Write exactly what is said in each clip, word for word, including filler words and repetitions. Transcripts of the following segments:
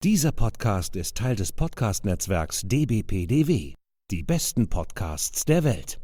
Dieser Podcast ist Teil des Podcast-Netzwerks D B P D W. Die besten Podcasts der Welt.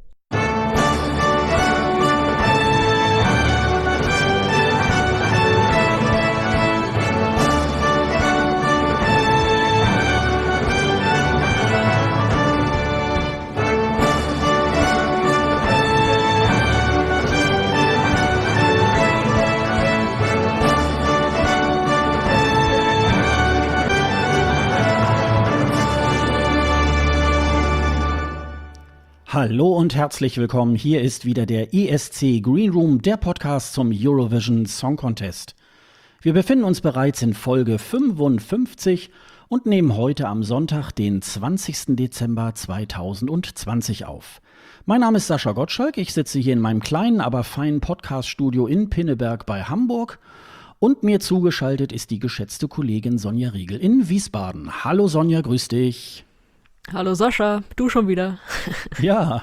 Hallo und herzlich willkommen. Hier ist wieder der E S C Green Room, der Podcast zum Eurovision Song Contest. Wir befinden uns bereits in Folge fünfundfünfzig und nehmen heute am Sonntag, den zwanzigsten Dezember zweitausendzwanzig auf. Mein Name ist Sascha Gottschalk. Ich sitze hier in meinem kleinen, aber feinen Podcast-Studio in Pinneberg bei Hamburg. Und mir zugeschaltet ist die geschätzte Kollegin Sonja Riegel in Wiesbaden. Hallo Sonja, grüß dich. Hallo Sascha, du schon wieder. Ja,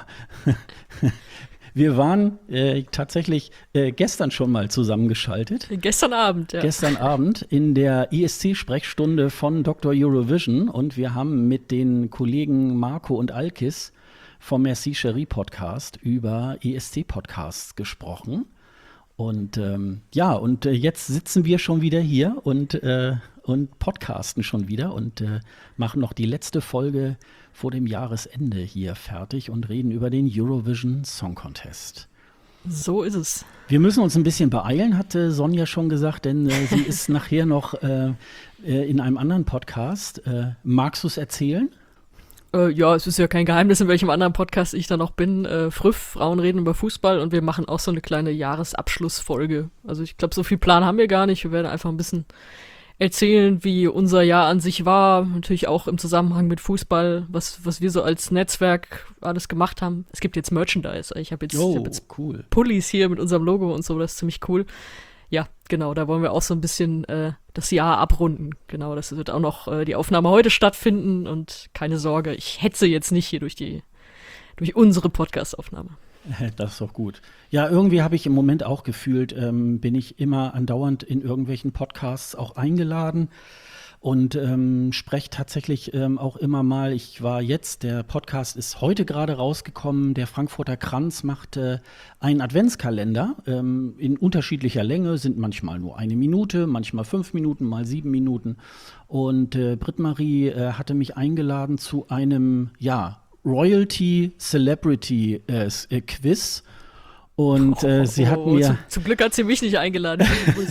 wir waren äh, tatsächlich äh, gestern schon mal zusammengeschaltet. Gestern Abend, ja. Gestern Abend in der E S C-Sprechstunde von Doktor Eurovision und wir haben mit den Kollegen Marco und Alkis vom Merci Cherie Podcast über E S C-Podcasts gesprochen. Und ähm, ja, und äh, jetzt sitzen wir schon wieder hier und, äh, und podcasten schon wieder und äh, machen noch die letzte Folge vor dem Jahresende hier fertig und reden über den Eurovision Song Contest. So ist es. Wir müssen uns ein bisschen beeilen, hatte Sonja schon gesagt, denn äh, sie ist nachher noch äh, äh, in einem anderen Podcast. Äh, magst du es erzählen? Äh, ja, es ist ja kein Geheimnis, in welchem anderen Podcast ich da noch bin. Äh, Früff, Frauen reden über Fußball und wir machen auch so eine kleine Jahresabschlussfolge. Also ich glaube, so viel Plan haben wir gar nicht. Wir werden einfach ein bisschen erzählen, wie unser Jahr an sich war. Natürlich auch im Zusammenhang mit Fußball, was, was wir so als Netzwerk alles gemacht haben. Es gibt jetzt Merchandise. Ich habe jetzt, oh, ich hab jetzt cool. Pullis hier mit unserem Logo und so. Das ist ziemlich cool. Ja, genau, da wollen wir auch so ein bisschen äh, das Jahr abrunden. Genau, das wird auch noch äh, die Aufnahme heute stattfinden und keine Sorge, ich hetze jetzt nicht hier durch die durch unsere Podcast-Aufnahme. Das ist doch gut. Ja, irgendwie habe ich im Moment auch gefühlt, ähm, bin ich immer andauernd in irgendwelchen Podcasts auch eingeladen und ähm, spreche tatsächlich ähm, auch immer mal, ich war jetzt, der Podcast ist heute gerade rausgekommen, der Frankfurter Kranz macht äh, einen Adventskalender ähm, in unterschiedlicher Länge, sind manchmal nur eine Minute, manchmal fünf Minuten, mal sieben Minuten. Und äh, Britt-Marie äh, hatte mich eingeladen zu einem, ja, Royalty Celebrity äh, äh, Quiz. Und äh, sie hat mir. Zum, zum Glück hat sie mich nicht eingeladen.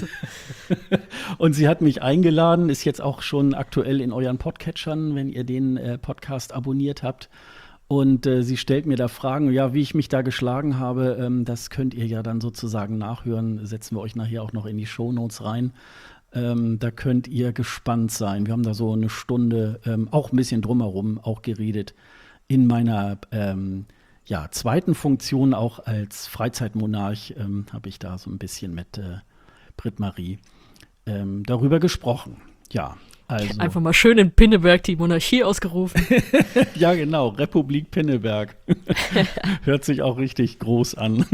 Und sie hat mich eingeladen, ist jetzt auch schon aktuell in euren Podcatchern, wenn ihr den äh, Podcast abonniert habt. Und äh, sie stellt mir da Fragen, ja, wie ich mich da geschlagen habe, ähm, das könnt ihr ja dann sozusagen nachhören. Setzen wir euch nachher auch noch in die Shownotes rein. Ähm, da könnt ihr gespannt sein. Wir haben da so eine Stunde ähm, auch ein bisschen drumherum auch geredet. In meiner ähm, ja, zweiten Funktion auch als Freizeitmonarch ähm, habe ich da so ein bisschen mit äh, Britt-Marie ähm, darüber gesprochen. Ja, also. Einfach mal schön in Pinneberg die Monarchie ausgerufen. Ja, genau, Republik Pinneberg. Hört sich auch richtig groß an.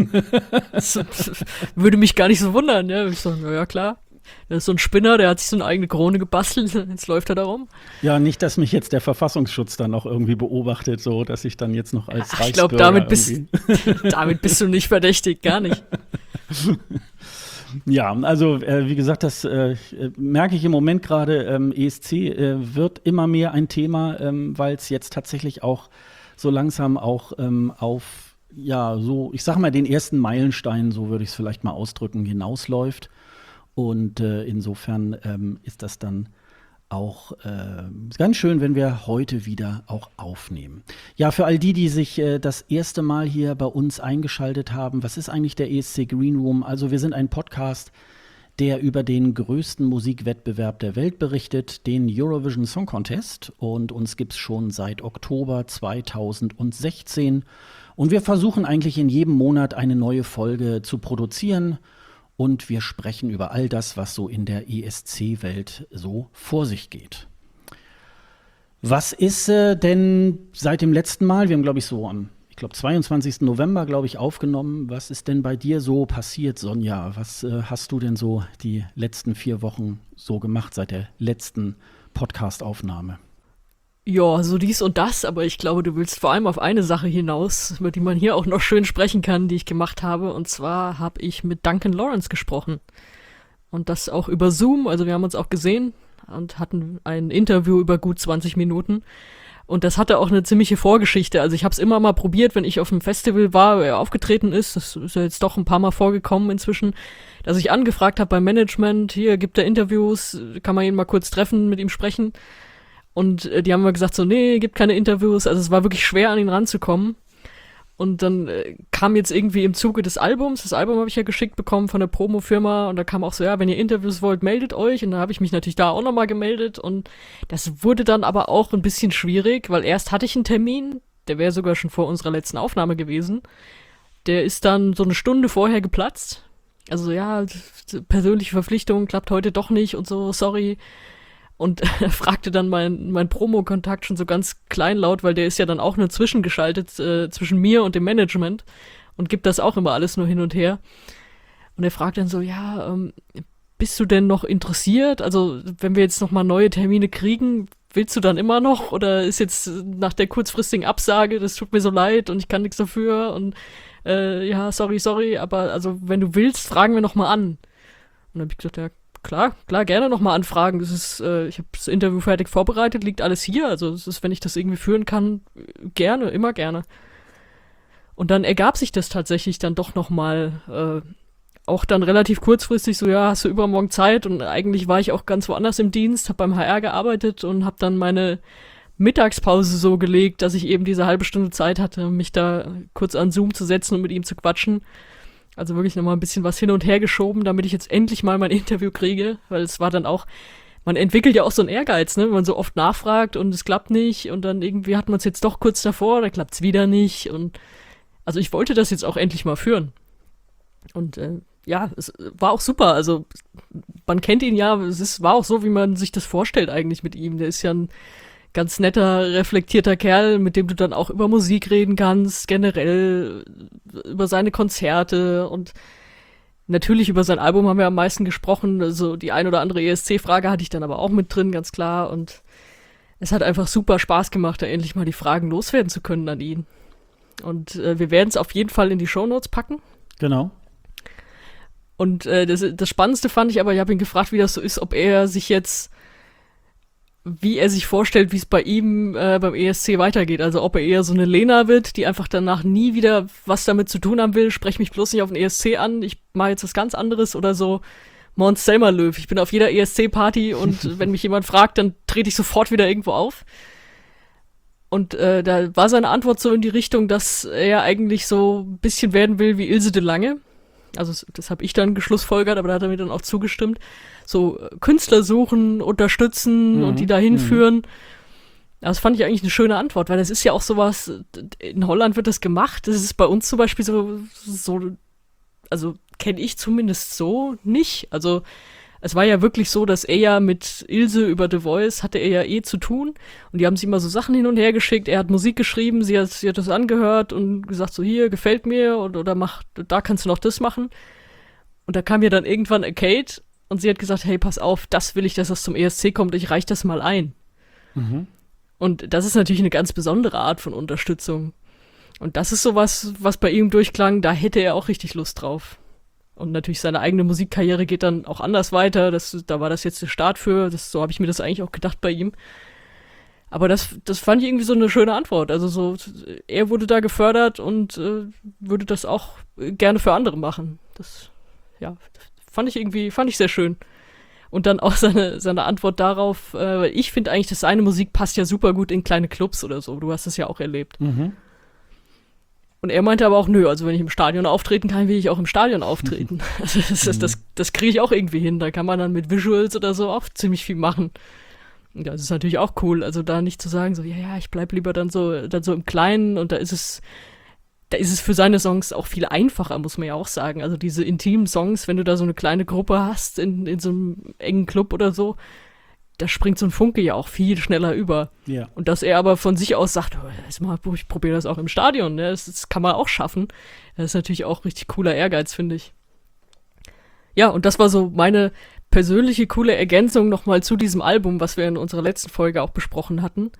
Würde mich gar nicht so wundern, ja. Ich sage, na ja, klar. Das ist so ein Spinner, der hat sich so eine eigene Krone gebastelt, jetzt läuft er da rum. Ja, nicht, dass mich jetzt der Verfassungsschutz dann auch irgendwie beobachtet, so dass ich dann jetzt noch als Ach, Reichsbürger ich glaube, damit bist, damit bist du nicht verdächtig, gar nicht. Ja, also äh, wie gesagt, das äh, merke ich im Moment gerade, ähm, E S C äh, wird immer mehr ein Thema, ähm, weil es jetzt tatsächlich auch so langsam auch ähm, auf, ja, so, ich sag mal, den ersten Meilenstein, so würde ich es vielleicht mal ausdrücken, hinausläuft. Und äh, insofern ähm, ist das dann auch äh, ganz schön, wenn wir heute wieder auch aufnehmen. Ja, für all die, die sich äh, das erste Mal hier bei uns eingeschaltet haben, was ist eigentlich der E S C Green Room? Also wir sind ein Podcast, der über den größten Musikwettbewerb der Welt berichtet, den Eurovision Song Contest. Und uns gibt es schon seit Oktober zweitausendsechzehn. Und wir versuchen eigentlich in jedem Monat eine neue Folge zu produzieren. Und wir sprechen über all das, was so in der E S C-Welt so vor sich geht. Was ist äh, denn seit dem letzten Mal, wir haben, glaube ich, so am, ich glaube, zweiundzwanzigsten November, glaube ich, aufgenommen. Was ist denn bei dir so passiert, Sonja? Was äh, hast du denn so die letzten vier Wochen so gemacht seit der letzten Podcast-Aufnahme? Ja, so dies und das, aber ich glaube, du willst vor allem auf eine Sache hinaus, über die man hier auch noch schön sprechen kann, die ich gemacht habe. Und zwar habe ich mit Duncan Lawrence gesprochen. Und das auch über Zoom, also wir haben uns auch gesehen und hatten ein Interview über gut zwanzig Minuten. Und das hatte auch eine ziemliche Vorgeschichte. Also ich habe es immer mal probiert, wenn ich auf einem Festival war, wo er aufgetreten ist, das ist ja jetzt doch ein paar Mal vorgekommen inzwischen, dass ich angefragt habe beim Management, hier gibt er Interviews, kann man ihn mal kurz treffen, mit ihm sprechen. Und äh, die haben mir gesagt so, nee, gibt keine Interviews. Also es war wirklich schwer, an ihn ranzukommen. Und dann äh, kam jetzt irgendwie im Zuge des Albums, das Album habe ich ja geschickt bekommen von der Promo-Firma und da kam auch so, ja, wenn ihr Interviews wollt, meldet euch. Und dann habe ich mich natürlich da auch nochmal gemeldet und das wurde dann aber auch ein bisschen schwierig, weil erst hatte ich einen Termin, der wäre sogar schon vor unserer letzten Aufnahme gewesen. Der ist dann so eine Stunde vorher geplatzt. Also ja, persönliche Verpflichtung klappt heute doch nicht und so, sorry. Und er fragte dann mein, mein Promo-Kontakt schon so ganz kleinlaut, weil der ist ja dann auch nur zwischengeschaltet äh, zwischen mir und dem Management und gibt das auch immer alles nur hin und her. Und er fragt dann so, ja, ähm, bist du denn noch interessiert? Also wenn wir jetzt nochmal neue Termine kriegen, willst du dann immer noch? Oder ist jetzt nach der kurzfristigen Absage, das tut mir so leid und ich kann nichts dafür und äh, ja, sorry, sorry, aber also wenn du willst, fragen wir nochmal an. Und dann habe ich gesagt, ja, Klar, klar, gerne nochmal anfragen. Das ist, äh, ich habe das Interview fertig vorbereitet, liegt alles hier. Also es ist, wenn ich das irgendwie führen kann, gerne, immer gerne. Und dann ergab sich das tatsächlich dann doch nochmal, äh, auch dann relativ kurzfristig so, ja, hast du übermorgen Zeit? Und eigentlich war ich auch ganz woanders im Dienst, habe beim H R gearbeitet und habe dann meine Mittagspause so gelegt, dass ich eben diese halbe Stunde Zeit hatte, mich da kurz an Zoom zu setzen und mit ihm zu quatschen. Also wirklich nochmal ein bisschen was hin und her geschoben, damit ich jetzt endlich mal mein Interview kriege, weil es war dann auch, man entwickelt ja auch so einen Ehrgeiz, ne, wenn man so oft nachfragt und es klappt nicht und dann irgendwie hat man es jetzt doch kurz davor, dann klappt es wieder nicht und also ich wollte das jetzt auch endlich mal führen. Und äh, ja, es war auch super, also man kennt ihn ja, es ist, war auch so, wie man sich das vorstellt eigentlich mit ihm, der ist ja ein ganz netter, reflektierter Kerl, mit dem du dann auch über Musik reden kannst, generell über seine Konzerte und natürlich über sein Album haben wir am meisten gesprochen, also die ein oder andere E S C-Frage hatte ich dann aber auch mit drin, ganz klar und es hat einfach super Spaß gemacht, da endlich mal die Fragen loswerden zu können an ihn. Und äh, wir werden es auf jeden Fall in die Shownotes packen. Genau. Und äh, das, das Spannendste fand ich aber, ich habe ihn gefragt, wie das so ist, ob er sich jetzt wie er sich vorstellt, wie es bei ihm äh, beim E S C weitergeht. Also ob er eher so eine Lena wird, die einfach danach nie wieder was damit zu tun haben will, sprech mich bloß nicht auf den E S C an, ich mache jetzt was ganz anderes oder so. Måns Zelmerlöw, ich bin auf jeder E S C-Party und wenn mich jemand fragt, dann trete ich sofort wieder irgendwo auf. Und äh, da war seine Antwort so in die Richtung, dass er eigentlich so ein bisschen werden will wie Ilse de Lange. Also das habe ich dann geschlussfolgert, aber da hat er mir dann auch zugestimmt. So Künstler suchen, unterstützen mhm. und die dahin mhm. führen. Das fand ich eigentlich eine schöne Antwort, weil das ist ja auch sowas, in Holland wird das gemacht, das ist bei uns zum Beispiel so, so also kenne ich zumindest so nicht. Also es war ja wirklich so, dass er ja mit Ilse über The Voice hatte er ja eh zu tun und die haben sich immer so Sachen hin und her geschickt, er hat Musik geschrieben, sie hat, sie hat das angehört und gesagt so, hier, gefällt mir oder, oder mach, da kannst du noch das machen. Und da kam ja dann irgendwann Kate und sie hat gesagt, hey, pass auf, das will ich, dass das zum E S C kommt, ich reich das mal ein. Mhm. Und das ist natürlich eine ganz besondere Art von Unterstützung. Und das ist sowas, was bei ihm durchklang, da hätte er auch richtig Lust drauf. Und natürlich seine eigene Musikkarriere geht dann auch anders weiter. Das, da war das jetzt der Start für. Das, so habe ich mir das eigentlich auch gedacht bei ihm. Aber das, das fand ich irgendwie so eine schöne Antwort. Also so, er wurde da gefördert und äh, würde das auch gerne für andere machen. Das, ja, fand ich irgendwie, fand ich sehr schön. Und dann auch seine, seine Antwort darauf, äh, ich finde eigentlich, dass seine Musik passt ja super gut in kleine Clubs oder so. Du hast das ja auch erlebt. Mhm. Und er meinte aber auch, nö, also wenn ich im Stadion auftreten kann, will ich auch im Stadion auftreten. Mhm. Also das, das, das, das kriege ich auch irgendwie hin. Da kann man dann mit Visuals oder so auch ziemlich viel machen. Und das ist natürlich auch cool. Also da nicht zu sagen, so, ja, ja, ich bleib lieber dann so, dann so im Kleinen und da ist es, da ist es für seine Songs auch viel einfacher, muss man ja auch sagen. Also diese intimen Songs, wenn du da so eine kleine Gruppe hast in, in so einem engen Club oder so, da springt so ein Funke ja auch viel schneller über. Ja. Und dass er aber von sich aus sagt, oh, ich probiere das auch im Stadion, ne? das, das kann man auch schaffen. Das ist natürlich auch richtig cooler Ehrgeiz, finde ich. Ja, und das war so meine persönliche, coole Ergänzung nochmal zu diesem Album, was wir in unserer letzten Folge auch besprochen hatten,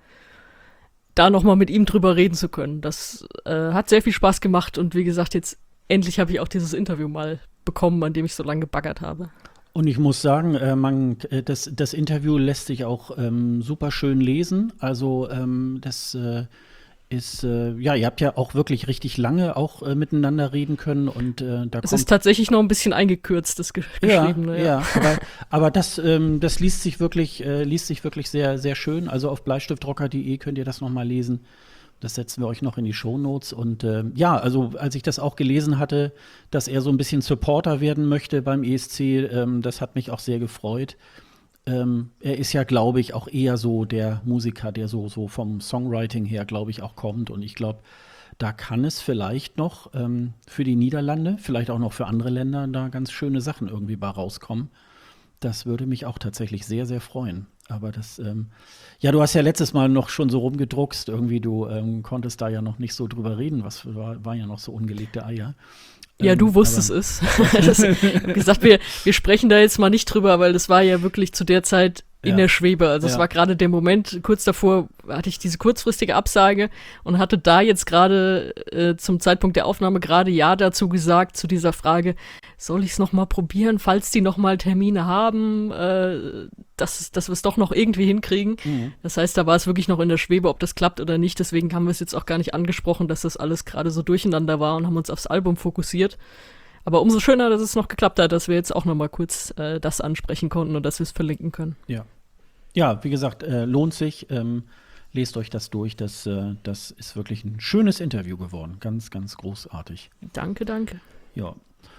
da nochmal mit ihm drüber reden zu können. Das äh, hat sehr viel Spaß gemacht und wie gesagt, jetzt endlich habe ich auch dieses Interview mal bekommen, an dem ich so lange gebaggert habe. Und ich muss sagen, äh, man, äh, das, das Interview lässt sich auch ähm, super schön lesen. Also ähm, das äh, ist, äh, ja, ihr habt ja auch wirklich richtig lange auch äh, miteinander reden können. Und äh, da Es kommt ist tatsächlich noch ein bisschen eingekürzt, das Ge- ja, Geschriebene. ja, ja, aber, aber das, ähm, das liest sich wirklich, äh, liest sich wirklich sehr, sehr schön. Also auf bleistiftrocker punkt de könnt ihr das nochmal lesen. Das setzen wir euch noch in die Shownotes. Und äh, ja, also als ich das auch gelesen hatte, dass er so ein bisschen Supporter werden möchte beim E S C, ähm, das hat mich auch sehr gefreut. Ähm, er ist ja, glaube ich, auch eher so der Musiker, der so, so vom Songwriting her, glaube ich, auch kommt. Und ich glaube, da kann es vielleicht noch ähm, für die Niederlande, vielleicht auch noch für andere Länder, da ganz schöne Sachen irgendwie bei rauskommen. Das würde mich auch tatsächlich sehr, sehr freuen. Aber das, ähm, ja, du hast ja letztes Mal noch schon so rumgedruckst, irgendwie, du ähm, konntest da ja noch nicht so drüber reden, was war, war ja noch so ungelegte Eier. Ja, Ähm, du wusstest aber- es. das, ich hab gesagt, wir, wir sprechen da jetzt mal nicht drüber, weil das war ja wirklich zu der Zeit in Ja. der Schwebe. Also es Ja. war gerade der Moment, kurz davor hatte ich diese kurzfristige Absage und hatte da jetzt gerade äh, zum Zeitpunkt der Aufnahme gerade Ja dazu gesagt, zu dieser Frage, soll ich es nochmal probieren, falls die nochmal Termine haben, äh, dass, dass wir es doch noch irgendwie hinkriegen. Mhm. Das heißt, da war es wirklich noch in der Schwebe, ob das klappt oder nicht. Deswegen haben wir es jetzt auch gar nicht angesprochen, dass das alles gerade so durcheinander war und haben uns aufs Album fokussiert. Aber umso schöner, dass es noch geklappt hat, dass wir jetzt auch noch mal kurz äh, das ansprechen konnten und dass wir es verlinken können. Ja. Ja, wie gesagt, äh, lohnt sich. Ähm, lest euch das durch. Das, äh, das ist wirklich ein schönes Interview geworden. Ganz, ganz großartig. Danke, danke. Ja.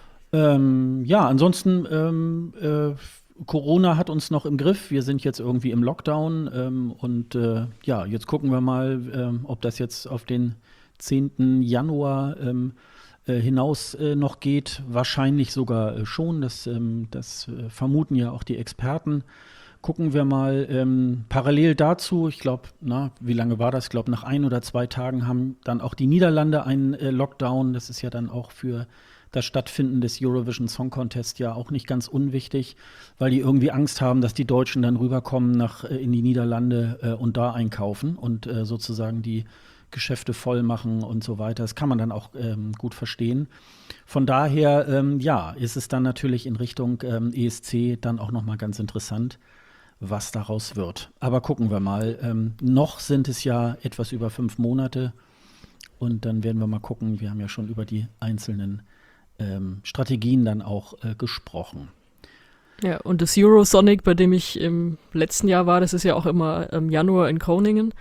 Ähm, ja, ansonsten, ähm, äh, Corona hat uns noch im Griff. Wir sind jetzt irgendwie im Lockdown. Ähm, und äh, ja, jetzt gucken wir mal, ähm, ob das jetzt auf den zehnten Januar ähm, äh, hinaus äh, noch geht. Wahrscheinlich sogar äh, schon. Das, ähm, das äh, vermuten ja auch die Experten. Gucken wir mal ähm, parallel dazu, ich glaube, na, wie lange war das? Ich glaube, nach ein oder zwei Tagen haben dann auch die Niederlande einen äh, Lockdown. Das ist ja dann auch für das Stattfinden des Eurovision Song Contest ja auch nicht ganz unwichtig, weil die irgendwie Angst haben, dass die Deutschen dann rüberkommen nach äh, in die Niederlande äh, und da einkaufen und äh, sozusagen die Geschäfte voll machen und so weiter. Das kann man dann auch ähm, gut verstehen. Von daher, ähm, ja, ist es dann natürlich in Richtung ähm, E S C dann auch noch mal ganz interessant, was daraus wird. Aber gucken wir mal. Ähm, noch sind es ja etwas über fünf Monate und dann werden wir mal gucken. Wir haben ja schon über die einzelnen ähm, Strategien dann auch äh, gesprochen. Ja, und das Eurosonic, bei dem ich im letzten Jahr war, das ist ja auch immer im Januar in Groningen.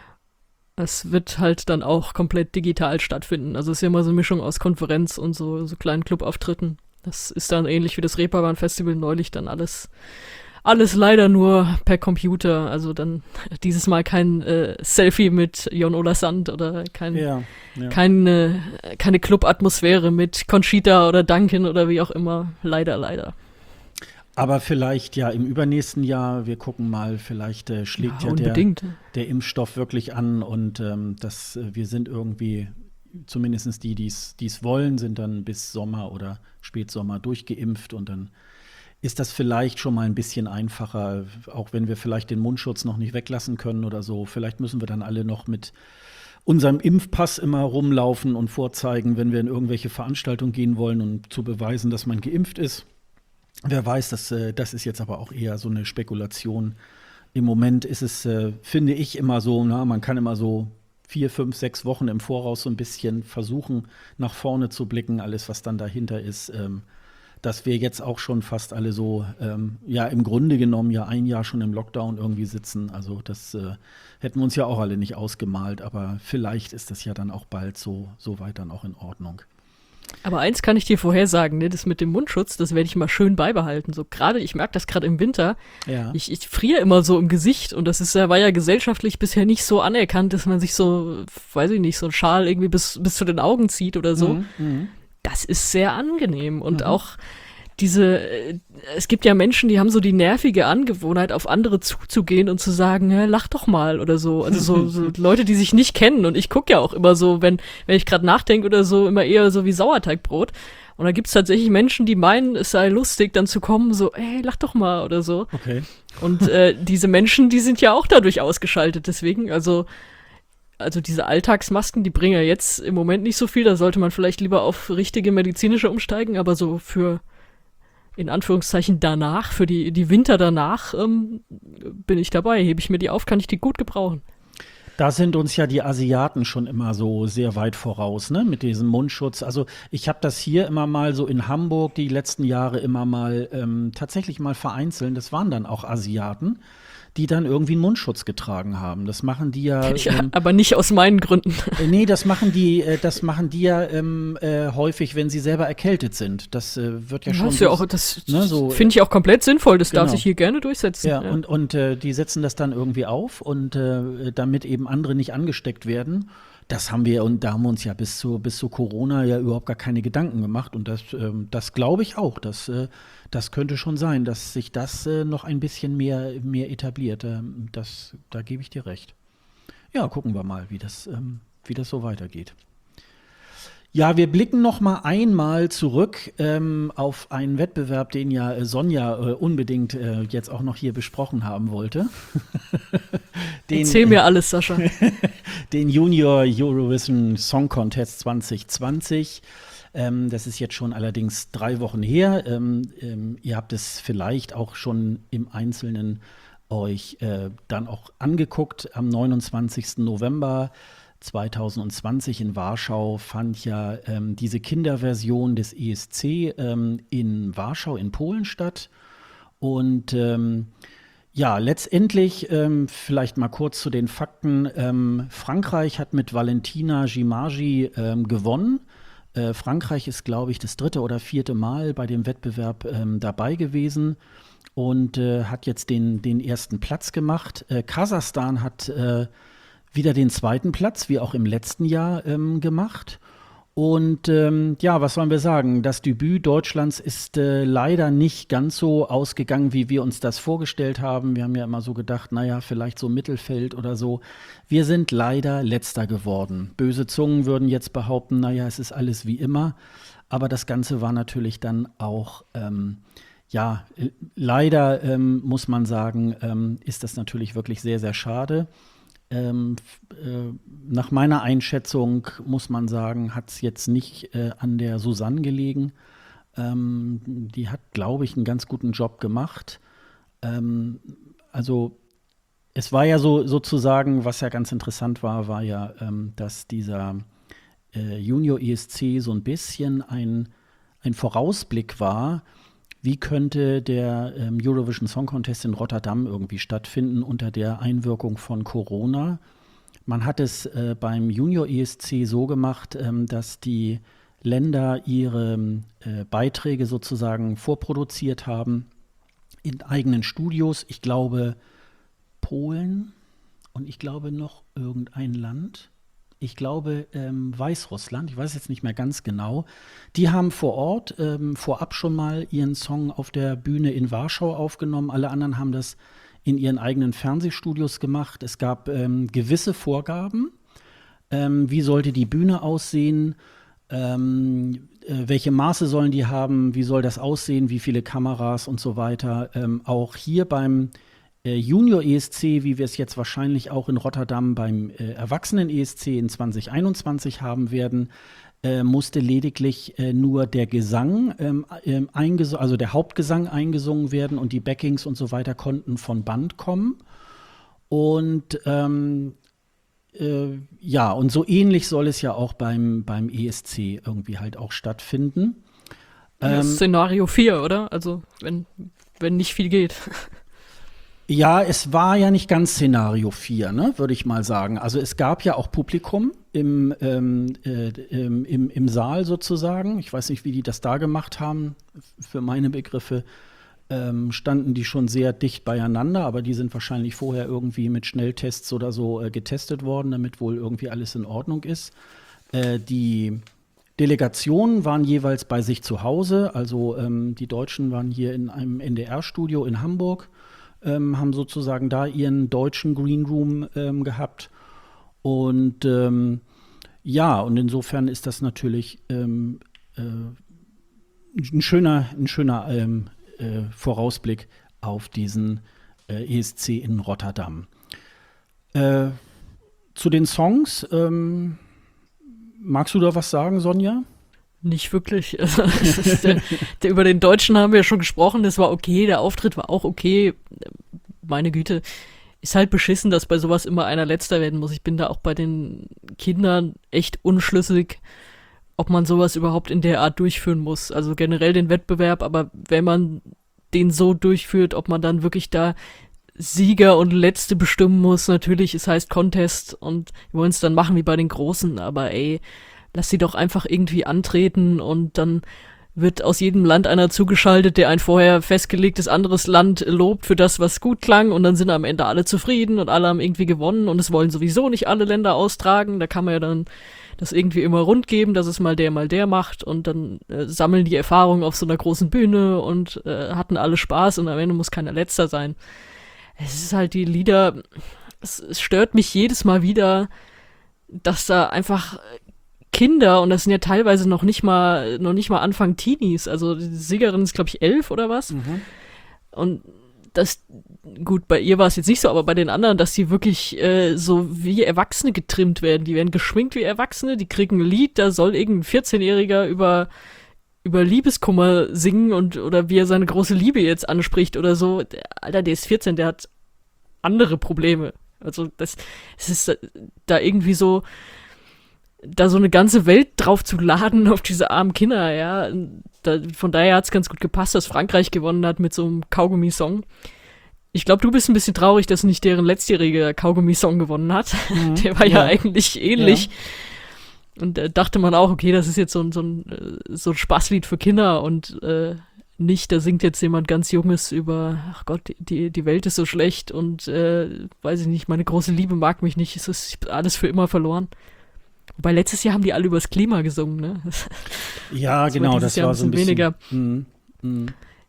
Es wird halt dann auch komplett digital stattfinden. Also es ist ja immer so eine Mischung aus Konferenz und so, so kleinen Clubauftritten. Das ist dann ähnlich wie das Reeperbahn-Festival neulich dann alles Alles leider nur per Computer, also dann dieses Mal kein äh, Selfie mit Jon Ola Sand oder kein, Ja, ja. keine, keine Club-Atmosphäre mit Conchita oder Duncan oder wie auch immer. Leider, leider. Aber vielleicht ja im übernächsten Jahr, wir gucken mal, vielleicht äh, schlägt ja, Ja, der, unbedingt. der Impfstoff wirklich an und ähm, das, äh, wir sind irgendwie, zumindest die, die es wollen, sind dann bis Sommer oder Spätsommer durchgeimpft und dann ist das vielleicht schon mal ein bisschen einfacher, auch wenn wir vielleicht den Mundschutz noch nicht weglassen können oder so. Vielleicht müssen wir dann alle noch mit unserem Impfpass immer rumlaufen und vorzeigen, wenn wir in irgendwelche Veranstaltungen gehen wollen, um zu beweisen, dass man geimpft ist. Wer weiß, das, äh, das ist jetzt aber auch eher so eine Spekulation. Im Moment ist es, äh, finde ich, immer so, na, man kann immer so vier, fünf, sechs Wochen im Voraus so ein bisschen versuchen, nach vorne zu blicken, alles, was dann dahinter ist. Ähm, dass wir jetzt auch schon fast alle so, ähm, ja, im Grunde genommen ja ein Jahr schon im Lockdown irgendwie sitzen. Also das äh, hätten wir uns ja auch alle nicht ausgemalt, aber vielleicht ist das ja dann auch bald so, so weit dann auch in Ordnung. Aber eins kann ich dir vorhersagen, ne, das mit dem Mundschutz, das werde ich mal schön beibehalten. So gerade, ich merke das gerade im Winter, Ja. ich, ich friere immer so im Gesicht und das ist ja, war ja gesellschaftlich bisher nicht so anerkannt, dass man sich so, weiß ich nicht, so einen Schal irgendwie bis, bis zu den Augen zieht oder so. Mhm, mhm. Das ist sehr angenehm und Mhm. auch diese, äh, es gibt ja Menschen, die haben so die nervige Angewohnheit, auf andere zuzugehen und zu sagen, ja, lach doch mal oder so. Also so, so Leute, die sich nicht kennen und ich gucke ja auch immer so, wenn, wenn ich gerade nachdenke oder so, immer eher so wie Sauerteigbrot. Und da gibt es tatsächlich Menschen, die meinen, es sei lustig, dann zu kommen, so, ey, lach doch mal oder so. Okay. Und äh, diese Menschen, die sind ja auch dadurch ausgeschaltet. Deswegen, also, also diese Alltagsmasken, die bringen ja jetzt im Moment nicht so viel. Da sollte man vielleicht lieber auf richtige medizinische umsteigen. Aber so für, in Anführungszeichen, danach, für die, die Winter danach, ähm, bin ich dabei. Hebe ich mir die auf, kann ich die gut gebrauchen. Da sind uns ja die Asiaten schon immer so sehr weit voraus, ne, mit diesem Mundschutz. Also ich habe das hier immer mal so in Hamburg die letzten Jahre immer mal ähm, tatsächlich mal vereinzelt. Das waren dann auch Asiaten, die dann irgendwie einen Mundschutz getragen haben. Das machen die ja. Ich, Ähm, aber nicht aus meinen Gründen. äh, nee, das machen die, äh, das machen die ja ähm, äh, häufig, wenn sie selber erkältet sind. Das äh, wird ja schon. Das, ja auch, das ne, so, finde ich auch komplett sinnvoll. Das genau. darf sich hier gerne durchsetzen. Ja, Ja. und, und äh, die setzen das dann irgendwie auf und äh, damit eben andere nicht angesteckt werden. Das haben wir, und da haben wir uns ja bis zu, bis zu Corona ja überhaupt gar keine Gedanken gemacht. Und das, ähm, das glaube ich auch. Das, äh, das könnte schon sein, dass sich das äh, noch ein bisschen mehr, mehr etabliert. Ähm, das, da gebe ich dir recht. Ja, gucken wir mal, wie das, ähm, wie das so weitergeht. Ja, wir blicken noch mal einmal zurück ähm, auf einen Wettbewerb, den ja äh, Sonja äh, unbedingt äh, jetzt auch noch hier besprochen haben wollte. den, Erzähl mir alles, Sascha. Den Junior Eurovision Song Contest zwanzig zwanzig. Ähm, das ist jetzt schon allerdings drei Wochen her. Ähm, ähm, ihr habt es vielleicht auch schon im Einzelnen euch äh, dann auch angeguckt. Am neunundzwanzigsten November zweitausendzwanzig in Warschau fand ja ähm, diese Kinderversion des E S C ähm, in Warschau in Polen statt. Und ähm, ja, letztendlich, ähm, vielleicht mal kurz zu den Fakten, ähm, Frankreich hat mit Valentina Gimagi ähm, gewonnen. Äh, Frankreich ist, glaube ich, das dritte oder vierte Mal bei dem Wettbewerb ähm, dabei gewesen und äh, hat jetzt den, den ersten Platz gemacht. Äh, Kasachstan hat äh, wieder den zweiten Platz, wie auch im letzten Jahr, ähm, gemacht. Und ähm, ja, was sollen wir sagen? Das Debüt Deutschlands ist äh, leider nicht ganz so ausgegangen, wie wir uns das vorgestellt haben. Wir haben ja immer so gedacht, naja, vielleicht so Mittelfeld oder so. Wir sind leider Letzter geworden. Böse Zungen würden jetzt behaupten, naja, es ist alles wie immer. Aber das Ganze war natürlich dann auch, ähm, ja, leider ähm, muss man sagen, ähm, ist das natürlich wirklich sehr, sehr schade. Ähm, äh, nach meiner Einschätzung muss man sagen, hat es jetzt nicht äh, an der Susanne gelegen. Ähm, die hat, glaube ich, einen ganz guten Job gemacht. Ähm, also es war ja so sozusagen, was ja ganz interessant war, war ja, ähm, dass dieser äh, Junior E S C so ein bisschen ein, ein Vorausblick war. Wie könnte der ähm, Eurovision Song Contest in Rotterdam irgendwie stattfinden unter der Einwirkung von Corona? Man hat es äh, beim Junior E S C so gemacht, ähm, dass die Länder ihre äh, Beiträge sozusagen vorproduziert haben in eigenen Studios. Ich glaube Polen und ich glaube noch irgendein Land. Ich glaube, ähm, Weißrussland, ich weiß jetzt nicht mehr ganz genau, die haben vor Ort ähm, vorab schon mal ihren Song auf der Bühne in Warschau aufgenommen. Alle anderen haben das in ihren eigenen Fernsehstudios gemacht. Es gab ähm, gewisse Vorgaben. Ähm, wie sollte die Bühne aussehen? Ähm, äh, welche Maße sollen die haben? Wie soll das aussehen? Wie viele Kameras und so weiter? Ähm, auch hier beim Junior E S C, wie wir es jetzt wahrscheinlich auch in Rotterdam beim äh, Erwachsenen E S C in zwanzig einundzwanzig haben werden, äh, musste lediglich äh, nur der Gesang, ähm, äh, einges- also der Hauptgesang eingesungen werden und die Backings und so weiter konnten von Band kommen. Und ähm, äh, ja, und so ähnlich soll es ja auch beim, beim E S C irgendwie halt auch stattfinden. Ähm, Szenario vier, oder? Also wenn, wenn nicht viel geht. Ja, es war ja nicht ganz Szenario vier, ne, würde ich mal sagen. Also es gab ja auch Publikum im, ähm, äh, im, im, im Saal sozusagen. Ich weiß nicht, wie die das da gemacht haben. Für meine Begriffe ähm, standen die schon sehr dicht beieinander, aber die sind wahrscheinlich vorher irgendwie mit Schnelltests oder so äh, getestet worden, damit wohl irgendwie alles in Ordnung ist. Äh, die Delegationen waren jeweils bei sich zu Hause. Also ähm, die Deutschen waren hier in einem N D R-Studio in Hamburg. Ähm, haben sozusagen da ihren deutschen Green Room ähm, gehabt. Und ähm, ja, und insofern ist das natürlich ähm, äh, ein schöner, ein schöner ähm, äh, Vorausblick auf diesen äh, E S C in Rotterdam. Äh, zu den Songs, ähm, magst du da was sagen, Sonja? Nicht wirklich. Also, das ist der, der, über den Deutschen haben wir ja schon gesprochen, das war okay, der Auftritt war auch okay. Meine Güte, ist halt beschissen, dass bei sowas immer einer Letzter werden muss. Ich bin da auch bei den Kindern echt unschlüssig, ob man sowas überhaupt in der Art durchführen muss. Also generell den Wettbewerb, aber wenn man den so durchführt, ob man dann wirklich da Sieger und Letzte bestimmen muss. Natürlich, es heißt Contest und wir wollen es dann machen wie bei den Großen, aber ey, lass sie doch einfach irgendwie antreten und dann wird aus jedem Land einer zugeschaltet, der ein vorher festgelegtes anderes Land lobt für das, was gut klang und dann sind am Ende alle zufrieden und alle haben irgendwie gewonnen und es wollen sowieso nicht alle Länder austragen, da kann man ja dann das irgendwie immer rund geben, dass es mal der, mal der macht und dann äh, sammeln die Erfahrungen auf so einer großen Bühne und äh, hatten alle Spaß und am Ende muss keiner Letzter sein. Es ist halt die Lieder, es, es stört mich jedes Mal wieder, dass da einfach Kinder, und das sind ja teilweise noch nicht mal, noch nicht mal Anfang Teenies, also die Siegerin ist, glaube ich, elf oder was. Mhm. Und das, gut, bei ihr war es jetzt nicht so, aber bei den anderen, dass die wirklich äh, so wie Erwachsene getrimmt werden. Die werden geschminkt wie Erwachsene, die kriegen ein Lied, da soll irgendein vierzehnjähriger über über Liebeskummer singen und oder wie er seine große Liebe jetzt anspricht oder so. Der, Alter, der ist vierzehn, der hat andere Probleme. Also das, es ist da irgendwie so, da so eine ganze Welt drauf zu laden auf diese armen Kinder, ja. Da, von daher hat es ganz gut gepasst, dass Frankreich gewonnen hat mit so einem Kaugummi-Song. Ich glaube, du bist ein bisschen traurig, dass nicht deren letztjähriger Kaugummi-Song gewonnen hat. Mhm, der war ja, ja eigentlich ähnlich. Ja. Und da äh, dachte man auch, okay, das ist jetzt so ein, so ein, so ein Spaßlied für Kinder und äh, nicht, da singt jetzt jemand ganz Junges über, ach Gott, die, die Welt ist so schlecht und äh, weiß ich nicht, meine große Liebe mag mich nicht, es ist alles für immer verloren. Wobei letztes Jahr haben die alle übers Klima gesungen, ne? Ja, das genau, war das Jahr war so ein bisschen weniger. Mm, mm.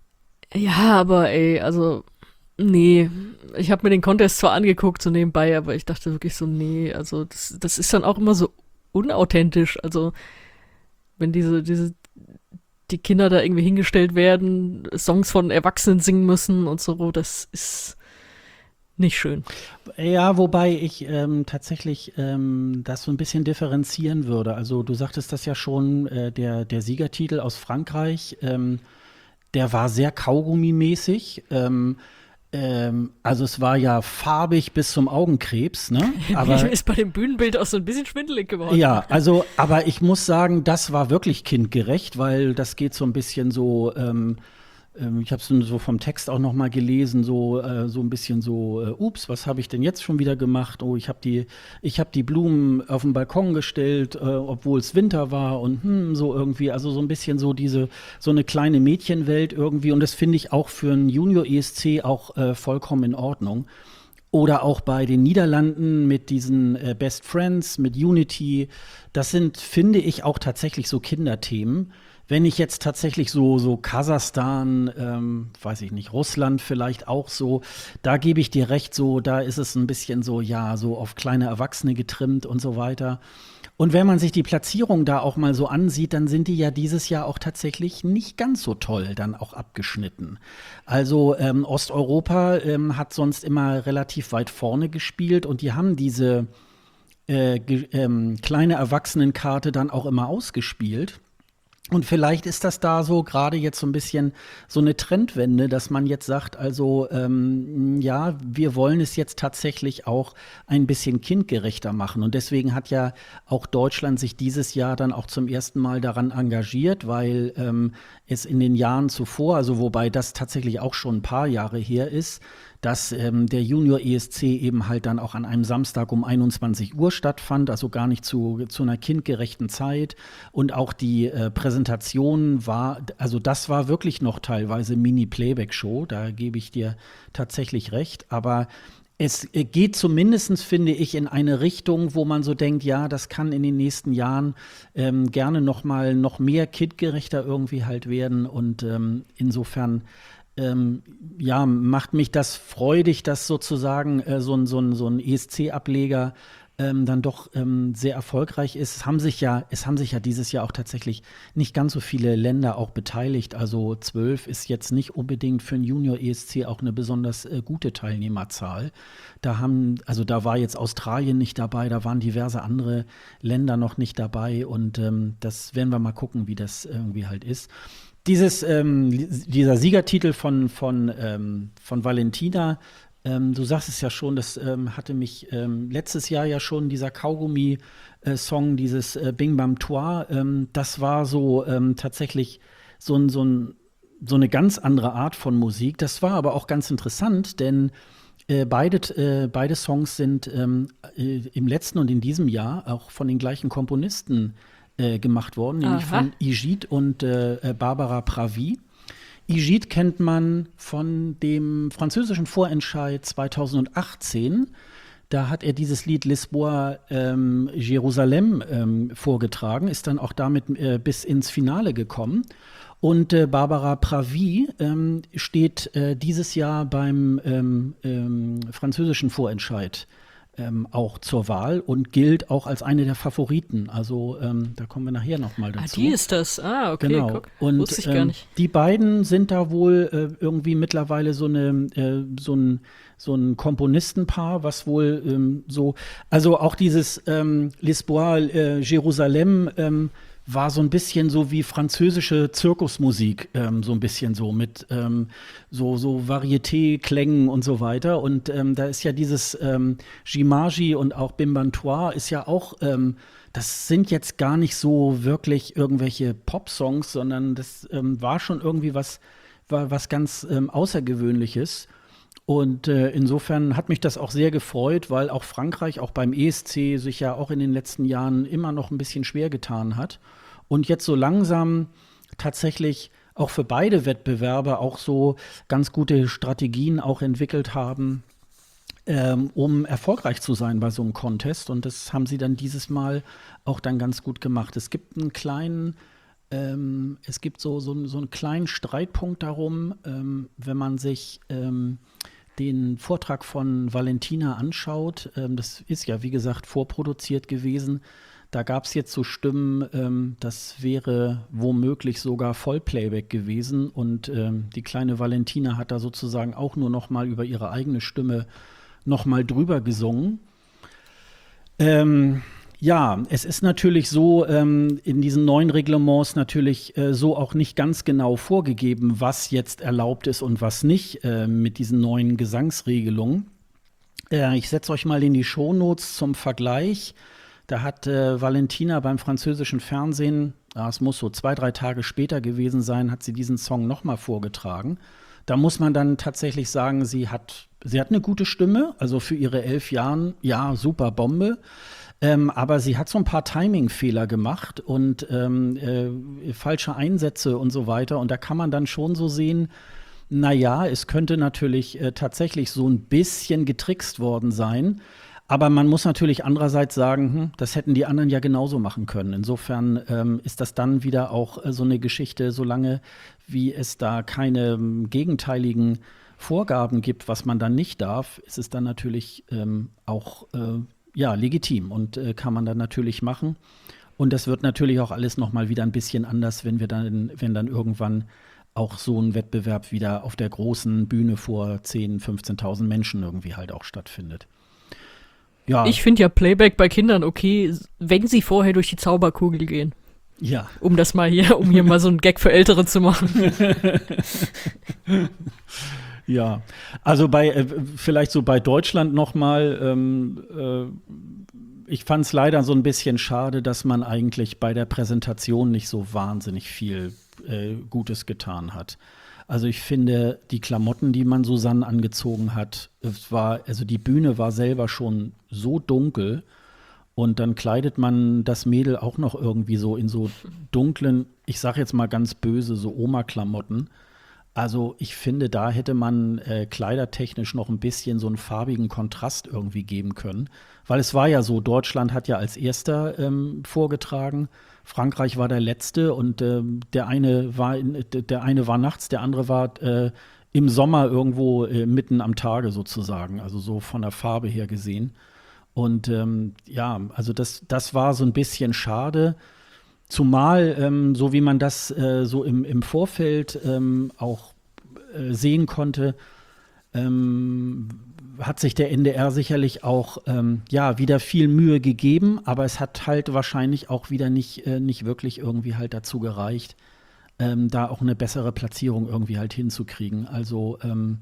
Ja, aber ey, also nee, ich habe mir den Contest zwar angeguckt, so nebenbei, aber ich dachte wirklich so, nee, also das, das ist dann auch immer so unauthentisch, also wenn diese, diese, die Kinder da irgendwie hingestellt werden, Songs von Erwachsenen singen müssen und so, das ist nicht schön. Ja, wobei ich ähm, tatsächlich ähm, das so ein bisschen differenzieren würde. Also du sagtest das ja schon, äh, der, der Siegertitel aus Frankreich, ähm, der war sehr Kaugummi-mäßig. Ähm, ähm, also es war ja farbig bis zum Augenkrebs, ne? Aber ist bei dem Bühnenbild auch so ein bisschen schwindelig geworden. Ja, also, aber ich muss sagen, das war wirklich kindgerecht, weil das geht so ein bisschen so, ähm, ähm, ich habe es so vom Text auch noch mal gelesen, so, äh, so ein bisschen so, äh, ups, was habe ich denn jetzt schon wieder gemacht? Oh, ich habe die, ich habe die Blumen auf den Balkon gestellt, äh, obwohl es Winter war und hm, so irgendwie, also so ein bisschen so diese, so eine kleine Mädchenwelt irgendwie und das finde ich auch für einen Junior-E S C auch äh, vollkommen in Ordnung. Oder auch bei den Niederlanden mit diesen äh, Best Friends, mit Unity. Das sind, finde ich, auch tatsächlich so Kinderthemen. Wenn ich jetzt tatsächlich so, so Kasachstan, ähm, weiß ich nicht, Russland vielleicht auch so, da gebe ich dir recht, so, da ist es ein bisschen so, ja, so auf kleine Erwachsene getrimmt und so weiter. Und wenn man sich die Platzierung da auch mal so ansieht, dann sind die ja dieses Jahr auch tatsächlich nicht ganz so toll dann auch abgeschnitten. Also ähm, Osteuropa ähm, hat sonst immer relativ weit vorne gespielt und die haben diese äh, ge- ähm, kleine Erwachsenenkarte dann auch immer ausgespielt. Und vielleicht ist das da so gerade jetzt so ein bisschen so eine Trendwende, dass man jetzt sagt, also ähm, ja, wir wollen es jetzt tatsächlich auch ein bisschen kindgerechter machen. Und deswegen hat ja auch Deutschland sich dieses Jahr dann auch zum ersten Mal daran engagiert, weil ähm, es in den Jahren zuvor, also wobei das tatsächlich auch schon ein paar Jahre her ist, dass ähm, der Junior-E S C eben halt dann auch an einem Samstag um einundzwanzig Uhr stattfand, also gar nicht zu, zu einer kindgerechten Zeit. Und auch die äh, Präsentation war, also das war wirklich noch teilweise Mini-Playback-Show, da gebe ich dir tatsächlich recht. Aber es geht zumindest, finde ich, in eine Richtung, wo man so denkt, ja, das kann in den nächsten Jahren ähm, gerne noch mal noch mehr kindgerechter irgendwie halt werden. Und ähm, insofern Ähm, ja, macht mich das freudig, dass sozusagen äh, so ein, so ein, so ein E S C-Ableger ähm, dann doch ähm, sehr erfolgreich ist. Es haben sich ja, es haben sich ja dieses Jahr auch tatsächlich nicht ganz so viele Länder auch beteiligt. Also zwölf ist jetzt nicht unbedingt für ein Junior-E S C auch eine besonders äh, gute Teilnehmerzahl. Da haben, also da war jetzt Australien nicht dabei, da waren diverse andere Länder noch nicht dabei und ähm, das werden wir mal gucken, wie das irgendwie halt ist. Dieses, ähm, dieser Siegertitel von, von, ähm, von Valentina, ähm, du sagst es ja schon, das ähm, hatte mich ähm, letztes Jahr ja schon, dieser Kaugummi-Song, dieses äh, Bing Bam Toi, ähm, das war so ähm, tatsächlich so, ein, so, ein, so eine ganz andere Art von Musik. Das war aber auch ganz interessant, denn äh, beide, äh, beide Songs sind ähm, äh, im letzten und in diesem Jahr auch von den gleichen Komponisten Äh, gemacht worden, nämlich Aha. von Igit und äh, Barbara Pravi. Igit kennt man von dem französischen Vorentscheid zweitausendachtzehn. Da hat er dieses Lied Lisboa ähm, Jerusalem ähm, vorgetragen, ist dann auch damit äh, bis ins Finale gekommen. Und äh, Barbara Pravi ähm, steht äh, dieses Jahr beim ähm, ähm, französischen Vorentscheid Ähm, auch zur Wahl und gilt auch als eine der Favoriten. Also ähm, da kommen wir nachher noch mal dazu. Ah, die ist das. Ah, okay, Genau. guck. Und Wusste ich gar ähm, nicht. die beiden sind da wohl äh, irgendwie mittlerweile so eine äh, so ein so ein Komponistenpaar, was wohl ähm, so, also auch dieses ähm, Lisboa äh, Jerusalem ähm, war so ein bisschen so wie französische Zirkusmusik, ähm, so ein bisschen so mit ähm, so, so Varieté-Klängen und so weiter. Und ähm, da ist ja dieses ähm, Jimaji und auch Bim Bam Toi ist ja auch, ähm, das sind jetzt gar nicht so wirklich irgendwelche Pop-Songs, sondern das ähm, war schon irgendwie was, war was ganz ähm, Außergewöhnliches. Und äh, insofern hat mich das auch sehr gefreut, weil auch Frankreich, auch beim E S C, sich ja auch in den letzten Jahren immer noch ein bisschen schwer getan hat. Und jetzt so langsam tatsächlich auch für beide Wettbewerbe auch so ganz gute Strategien auch entwickelt haben, ähm, um erfolgreich zu sein bei so einem Contest. Und das haben sie dann dieses Mal auch dann ganz gut gemacht. Es gibt einen kleinen ähm, es gibt so, so, so einen kleinen Streitpunkt darum, ähm, wenn man sich ähm, den Vortrag von Valentina anschaut. Ähm, das ist ja, wie gesagt, vorproduziert gewesen. Da gab es jetzt so Stimmen, ähm, das wäre womöglich sogar Vollplayback gewesen. Und ähm, die kleine Valentina hat da sozusagen auch nur noch mal über ihre eigene Stimme noch mal drüber gesungen. Ähm, ja, es ist natürlich so, ähm, in diesen neuen Reglements natürlich äh, so auch nicht ganz genau vorgegeben, was jetzt erlaubt ist und was nicht äh, mit diesen neuen Gesangsregelungen. Äh, ich setze euch mal in die Shownotes zum Vergleich. Da hat äh, Valentina beim französischen Fernsehen, ah, es muss so zwei, drei Tage später gewesen sein, hat sie diesen Song noch mal vorgetragen. Da muss man dann tatsächlich sagen, sie hat, sie hat eine gute Stimme, also für ihre elf Jahren, ja, super Bombe. Ähm, aber sie hat so ein paar Timing-Fehler gemacht und ähm, äh, falsche Einsätze und so weiter. Und da kann man dann schon so sehen, na ja, es könnte natürlich äh, tatsächlich so ein bisschen getrickst worden sein. Aber man muss natürlich andererseits sagen, hm, das hätten die anderen ja genauso machen können. Insofern ähm, ist das dann wieder auch äh, so eine Geschichte, solange wie es da keine ähm, gegenteiligen Vorgaben gibt, was man dann nicht darf, ist es dann natürlich ähm, auch äh, ja, legitim und äh, kann man dann natürlich machen. Und das wird natürlich auch alles noch mal wieder ein bisschen anders, wenn wir dann, wenn dann irgendwann auch so ein Wettbewerb wieder auf der großen Bühne vor zehntausend, fünfzehntausend Menschen irgendwie halt auch stattfindet. Ja. Ich finde ja Playback bei Kindern okay, wenn sie vorher durch die Zauberkugel gehen. Ja. Um das mal hier, um hier mal so einen Gag für Ältere zu machen. Ja, also bei äh, vielleicht so bei Deutschland noch mal, ähm, äh, ich fand es leider so ein bisschen schade, dass man eigentlich bei der Präsentation nicht so wahnsinnig viel äh, Gutes getan hat. Also ich finde, die Klamotten, die man Susanne angezogen hat, es war, also die Bühne war selber schon so dunkel und dann kleidet man das Mädel auch noch irgendwie so in so dunklen, ich sag jetzt mal ganz böse, so Oma-Klamotten. Also ich finde, da hätte man äh, kleidertechnisch noch ein bisschen so einen farbigen Kontrast irgendwie geben können. Weil es war ja so, Deutschland hat ja als erster ähm, vorgetragen, Frankreich war der letzte und äh, der eine war in, der eine war nachts, der andere war äh, im Sommer irgendwo äh, mitten am Tage sozusagen, also so von der Farbe her gesehen. Und ähm, ja, also das, das war so ein bisschen schade. Zumal, ähm, so wie man das äh, so im, im Vorfeld ähm, auch äh, sehen konnte, ähm, hat sich der N D R sicherlich auch ähm, ja, wieder viel Mühe gegeben, aber es hat halt wahrscheinlich auch wieder nicht, äh, nicht wirklich irgendwie halt dazu gereicht, ähm, da auch eine bessere Platzierung irgendwie halt hinzukriegen. Also ähm,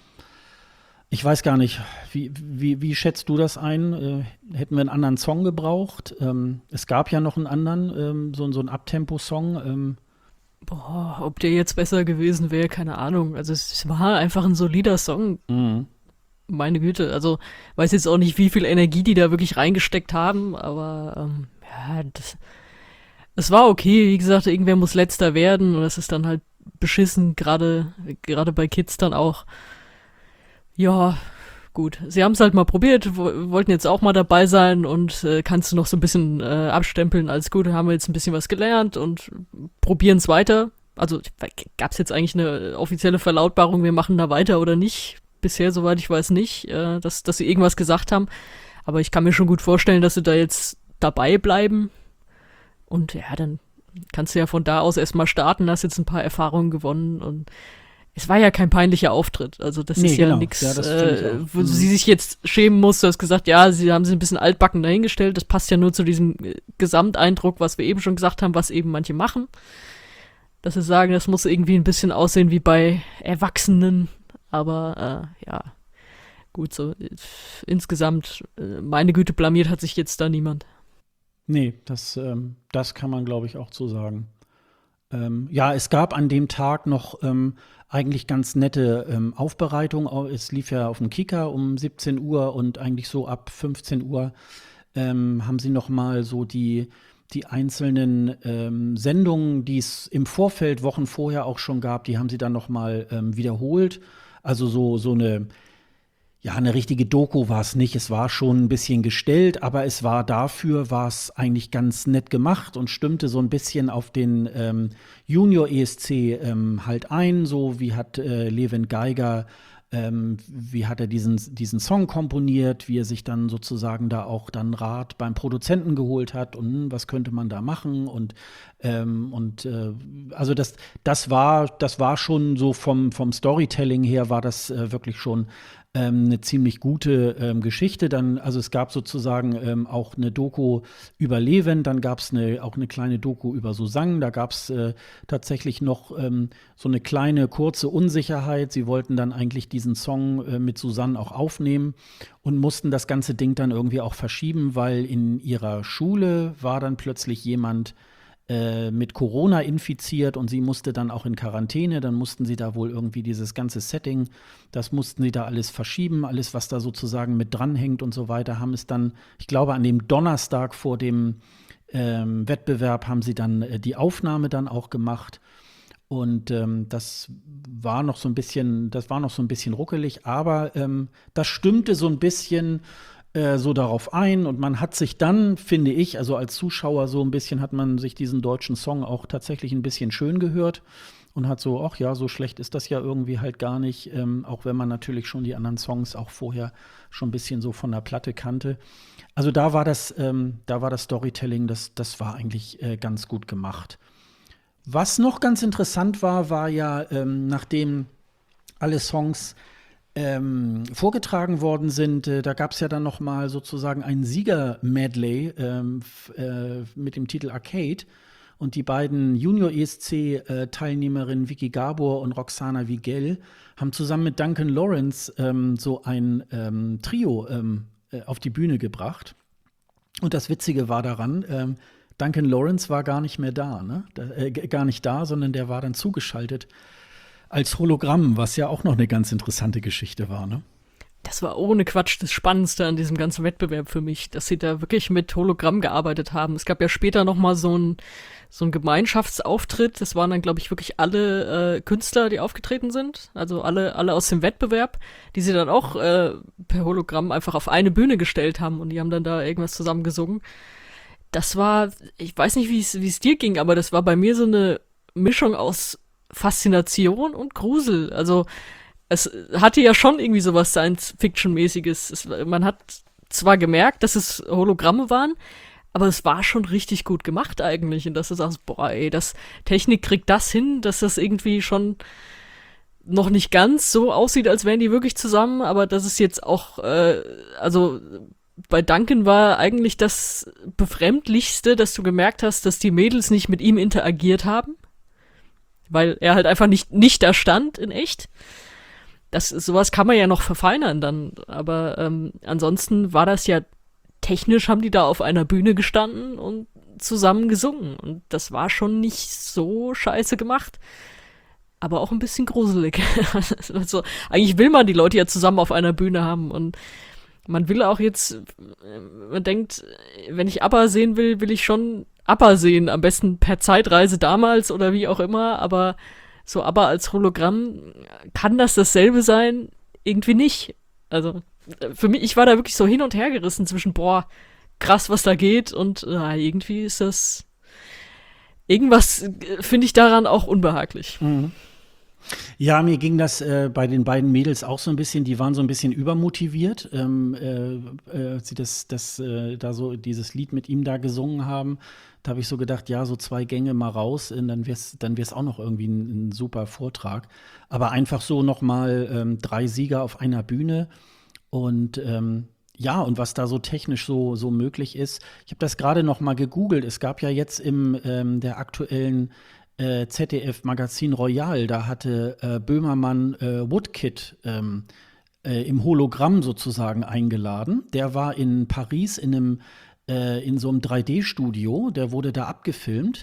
ich weiß gar nicht, wie, wie, wie schätzt du das ein? Äh, hätten wir einen anderen Song gebraucht? Ähm, es gab ja noch einen anderen, ähm, so, so einen Abtempo-Song. Ähm. Boah, ob der jetzt besser gewesen wäre, keine Ahnung. Also es, es war einfach ein solider Song. Mhm. Meine Güte, also weiß jetzt auch nicht, wie viel Energie die da wirklich reingesteckt haben, aber ähm, ja, das, es war okay. Wie gesagt, irgendwer muss Letzter werden und das ist dann halt beschissen, gerade gerade bei Kids dann auch. Ja, gut. Sie haben es halt mal probiert, wo, wollten jetzt auch mal dabei sein und äh, kannst du noch so ein bisschen äh, abstempeln als gut, haben wir jetzt ein bisschen was gelernt und probieren es weiter. Also gab es jetzt eigentlich eine offizielle Verlautbarung, wir machen da weiter oder nicht? Bisher, soweit ich weiß, nicht, äh, dass, dass sie irgendwas gesagt haben. Aber ich kann mir schon gut vorstellen, dass sie da jetzt dabei bleiben. Und ja, dann kannst du ja von da aus erstmal starten, hast jetzt ein paar Erfahrungen gewonnen und es war ja kein peinlicher Auftritt, also das Nee, ist ja genau. nichts, Ja, das äh, finde ich auch. wo Mhm. sie sich jetzt schämen muss. Du hast gesagt, ja, sie haben sich ein bisschen altbacken dahingestellt. Das passt ja nur zu diesem äh, Gesamteindruck, was wir eben schon gesagt haben, was eben manche machen. Dass sie sagen, das muss irgendwie ein bisschen aussehen wie bei Erwachsenen. Aber äh, ja, gut, so äh, insgesamt, äh, meine Güte, blamiert hat sich jetzt da niemand. Nee, das, ähm, das kann man, glaube ich, auch so sagen. Ähm, ja, es gab an dem Tag noch ähm, eigentlich ganz nette ähm, Aufbereitung. Au- Es lief ja auf dem Kicker um siebzehn Uhr und eigentlich so ab fünfzehn Uhr ähm, haben sie noch mal so die, die einzelnen ähm, Sendungen, die es im Vorfeld Wochen vorher auch schon gab, die haben sie dann noch mal ähm, wiederholt. Also so, so eine ja, eine richtige Doku war es nicht. Es war schon ein bisschen gestellt, aber es war dafür, war es eigentlich ganz nett gemacht und stimmte so ein bisschen auf den ähm, Junior E S C ähm, halt ein. So wie hat äh, Levin Geiger, ähm, wie hat er diesen, diesen Song komponiert, wie er sich dann sozusagen da auch dann Rat beim Produzenten geholt hat und hm, was könnte man da machen und ähm, und äh, also das, das war, das war schon so vom, vom Storytelling her war das äh, wirklich schon ähm, eine ziemlich gute ähm, Geschichte. Dann, also es gab sozusagen ähm, auch eine Doku über Leven, dann gab es eine, auch eine kleine Doku über Susanne, da gab es äh, tatsächlich noch ähm, so eine kleine kurze Unsicherheit. Sie wollten dann eigentlich diesen Song äh, mit Susanne auch aufnehmen und mussten das ganze Ding dann irgendwie auch verschieben, weil in ihrer Schule war dann plötzlich jemand äh, mit Corona infiziert und sie musste dann auch in Quarantäne. Dann mussten sie da wohl irgendwie dieses ganze Setting, das mussten sie da alles verschieben, alles, was da sozusagen mit dranhängt und so weiter, haben es dann, ich glaube, an dem Donnerstag vor dem ähm, Wettbewerb haben sie dann äh, die Aufnahme dann auch gemacht. Und ähm, das war noch so ein bisschen, das war noch so ein bisschen ruckelig, aber ähm, das stimmte so ein bisschen äh, so darauf ein und man hat sich dann, finde ich, also als Zuschauer so ein bisschen hat man sich diesen deutschen Song auch tatsächlich ein bisschen schön gehört und hat so, ach ja, so schlecht ist das ja irgendwie halt gar nicht, ähm, auch wenn man natürlich schon die anderen Songs auch vorher schon ein bisschen so von der Platte kannte. Also da war das, ähm, da war das Storytelling, das, das war eigentlich äh, ganz gut gemacht. Was noch ganz interessant war, war ja, ähm, nachdem alle Songs ähm, vorgetragen worden sind, äh, da gab es ja dann noch mal sozusagen ein Sieger-Medley ähm, f- äh, mit dem Titel Arcade. Und die beiden Junior-E S C-Teilnehmerinnen Vicky Gabor und Roxana Vigel haben zusammen mit Duncan Lawrence ähm, so ein ähm, Trio ähm, äh, auf die Bühne gebracht. Und das Witzige war daran, ähm, Duncan Lawrence war gar nicht mehr da, ne? Da, äh, g- gar nicht da, sondern der war dann zugeschaltet als Hologramm, was ja auch noch eine ganz interessante Geschichte war, ne? Das war ohne Quatsch das Spannendste an diesem ganzen Wettbewerb für mich, dass sie da wirklich mit Hologramm gearbeitet haben. Es gab ja später noch mal so ein so ein Gemeinschaftsauftritt. Das waren dann, glaube ich, wirklich alle äh, Künstler, die aufgetreten sind. Also alle alle aus dem Wettbewerb, die sie dann auch äh, per Hologramm einfach auf eine Bühne gestellt haben und die haben dann da irgendwas zusammen gesungen. Das war, ich weiß nicht, wie es wie es dir ging, aber das war bei mir so eine Mischung aus Faszination und Grusel. Also es hatte ja schon irgendwie sowas Science-Fiction-mäßiges. Es, man hat zwar gemerkt, dass es Hologramme waren, aber es war schon richtig gut gemacht eigentlich. Und dass du sagst, boah, ey, das Technik kriegt das hin, dass das irgendwie schon noch nicht ganz so aussieht, als wären die wirklich zusammen, aber das ist jetzt auch, äh, also bei Duncan war eigentlich das Befremdlichste, dass du gemerkt hast, dass die Mädels nicht mit ihm interagiert haben, weil er halt einfach nicht, nicht da stand in echt. Das, sowas kann man ja noch verfeinern dann, aber ähm, ansonsten war das ja technisch, haben die da auf einer Bühne gestanden und zusammen gesungen und das war schon nicht so scheiße gemacht, aber auch ein bisschen gruselig. Also, eigentlich will man die Leute ja zusammen auf einer Bühne haben und man will auch jetzt, man denkt, wenn ich ABBA sehen will, will ich schon ABBA sehen, am besten per Zeitreise damals oder wie auch immer, aber so ABBA als Hologramm, kann das dasselbe sein? Irgendwie nicht. Also für mich, ich war da wirklich so hin und her gerissen zwischen, boah, krass, was da geht und äh, irgendwie ist das, irgendwas äh, finde ich daran auch unbehaglich. Mhm. Ja, mir ging das äh, bei den beiden Mädels auch so ein bisschen, die waren so ein bisschen übermotiviert, ähm, äh, äh, als sie das, das äh, da so dieses Lied mit ihm da gesungen haben. Da habe ich so gedacht, ja, so zwei Gänge mal raus, und dann wär's, dann wär's auch noch irgendwie ein, ein super Vortrag. Aber einfach so nochmal ähm, drei Sieger auf einer Bühne und ähm, ja, und was da so technisch so, so möglich ist. Ich habe das gerade noch mal gegoogelt. Es gab ja jetzt im ähm, der aktuellen äh, Z D F-Magazin Royal, da hatte äh, Böhmermann äh, Woodkid ähm, äh, im Hologramm sozusagen eingeladen. Der war in Paris in einem äh, in so einem drei D-Studio. Der wurde da abgefilmt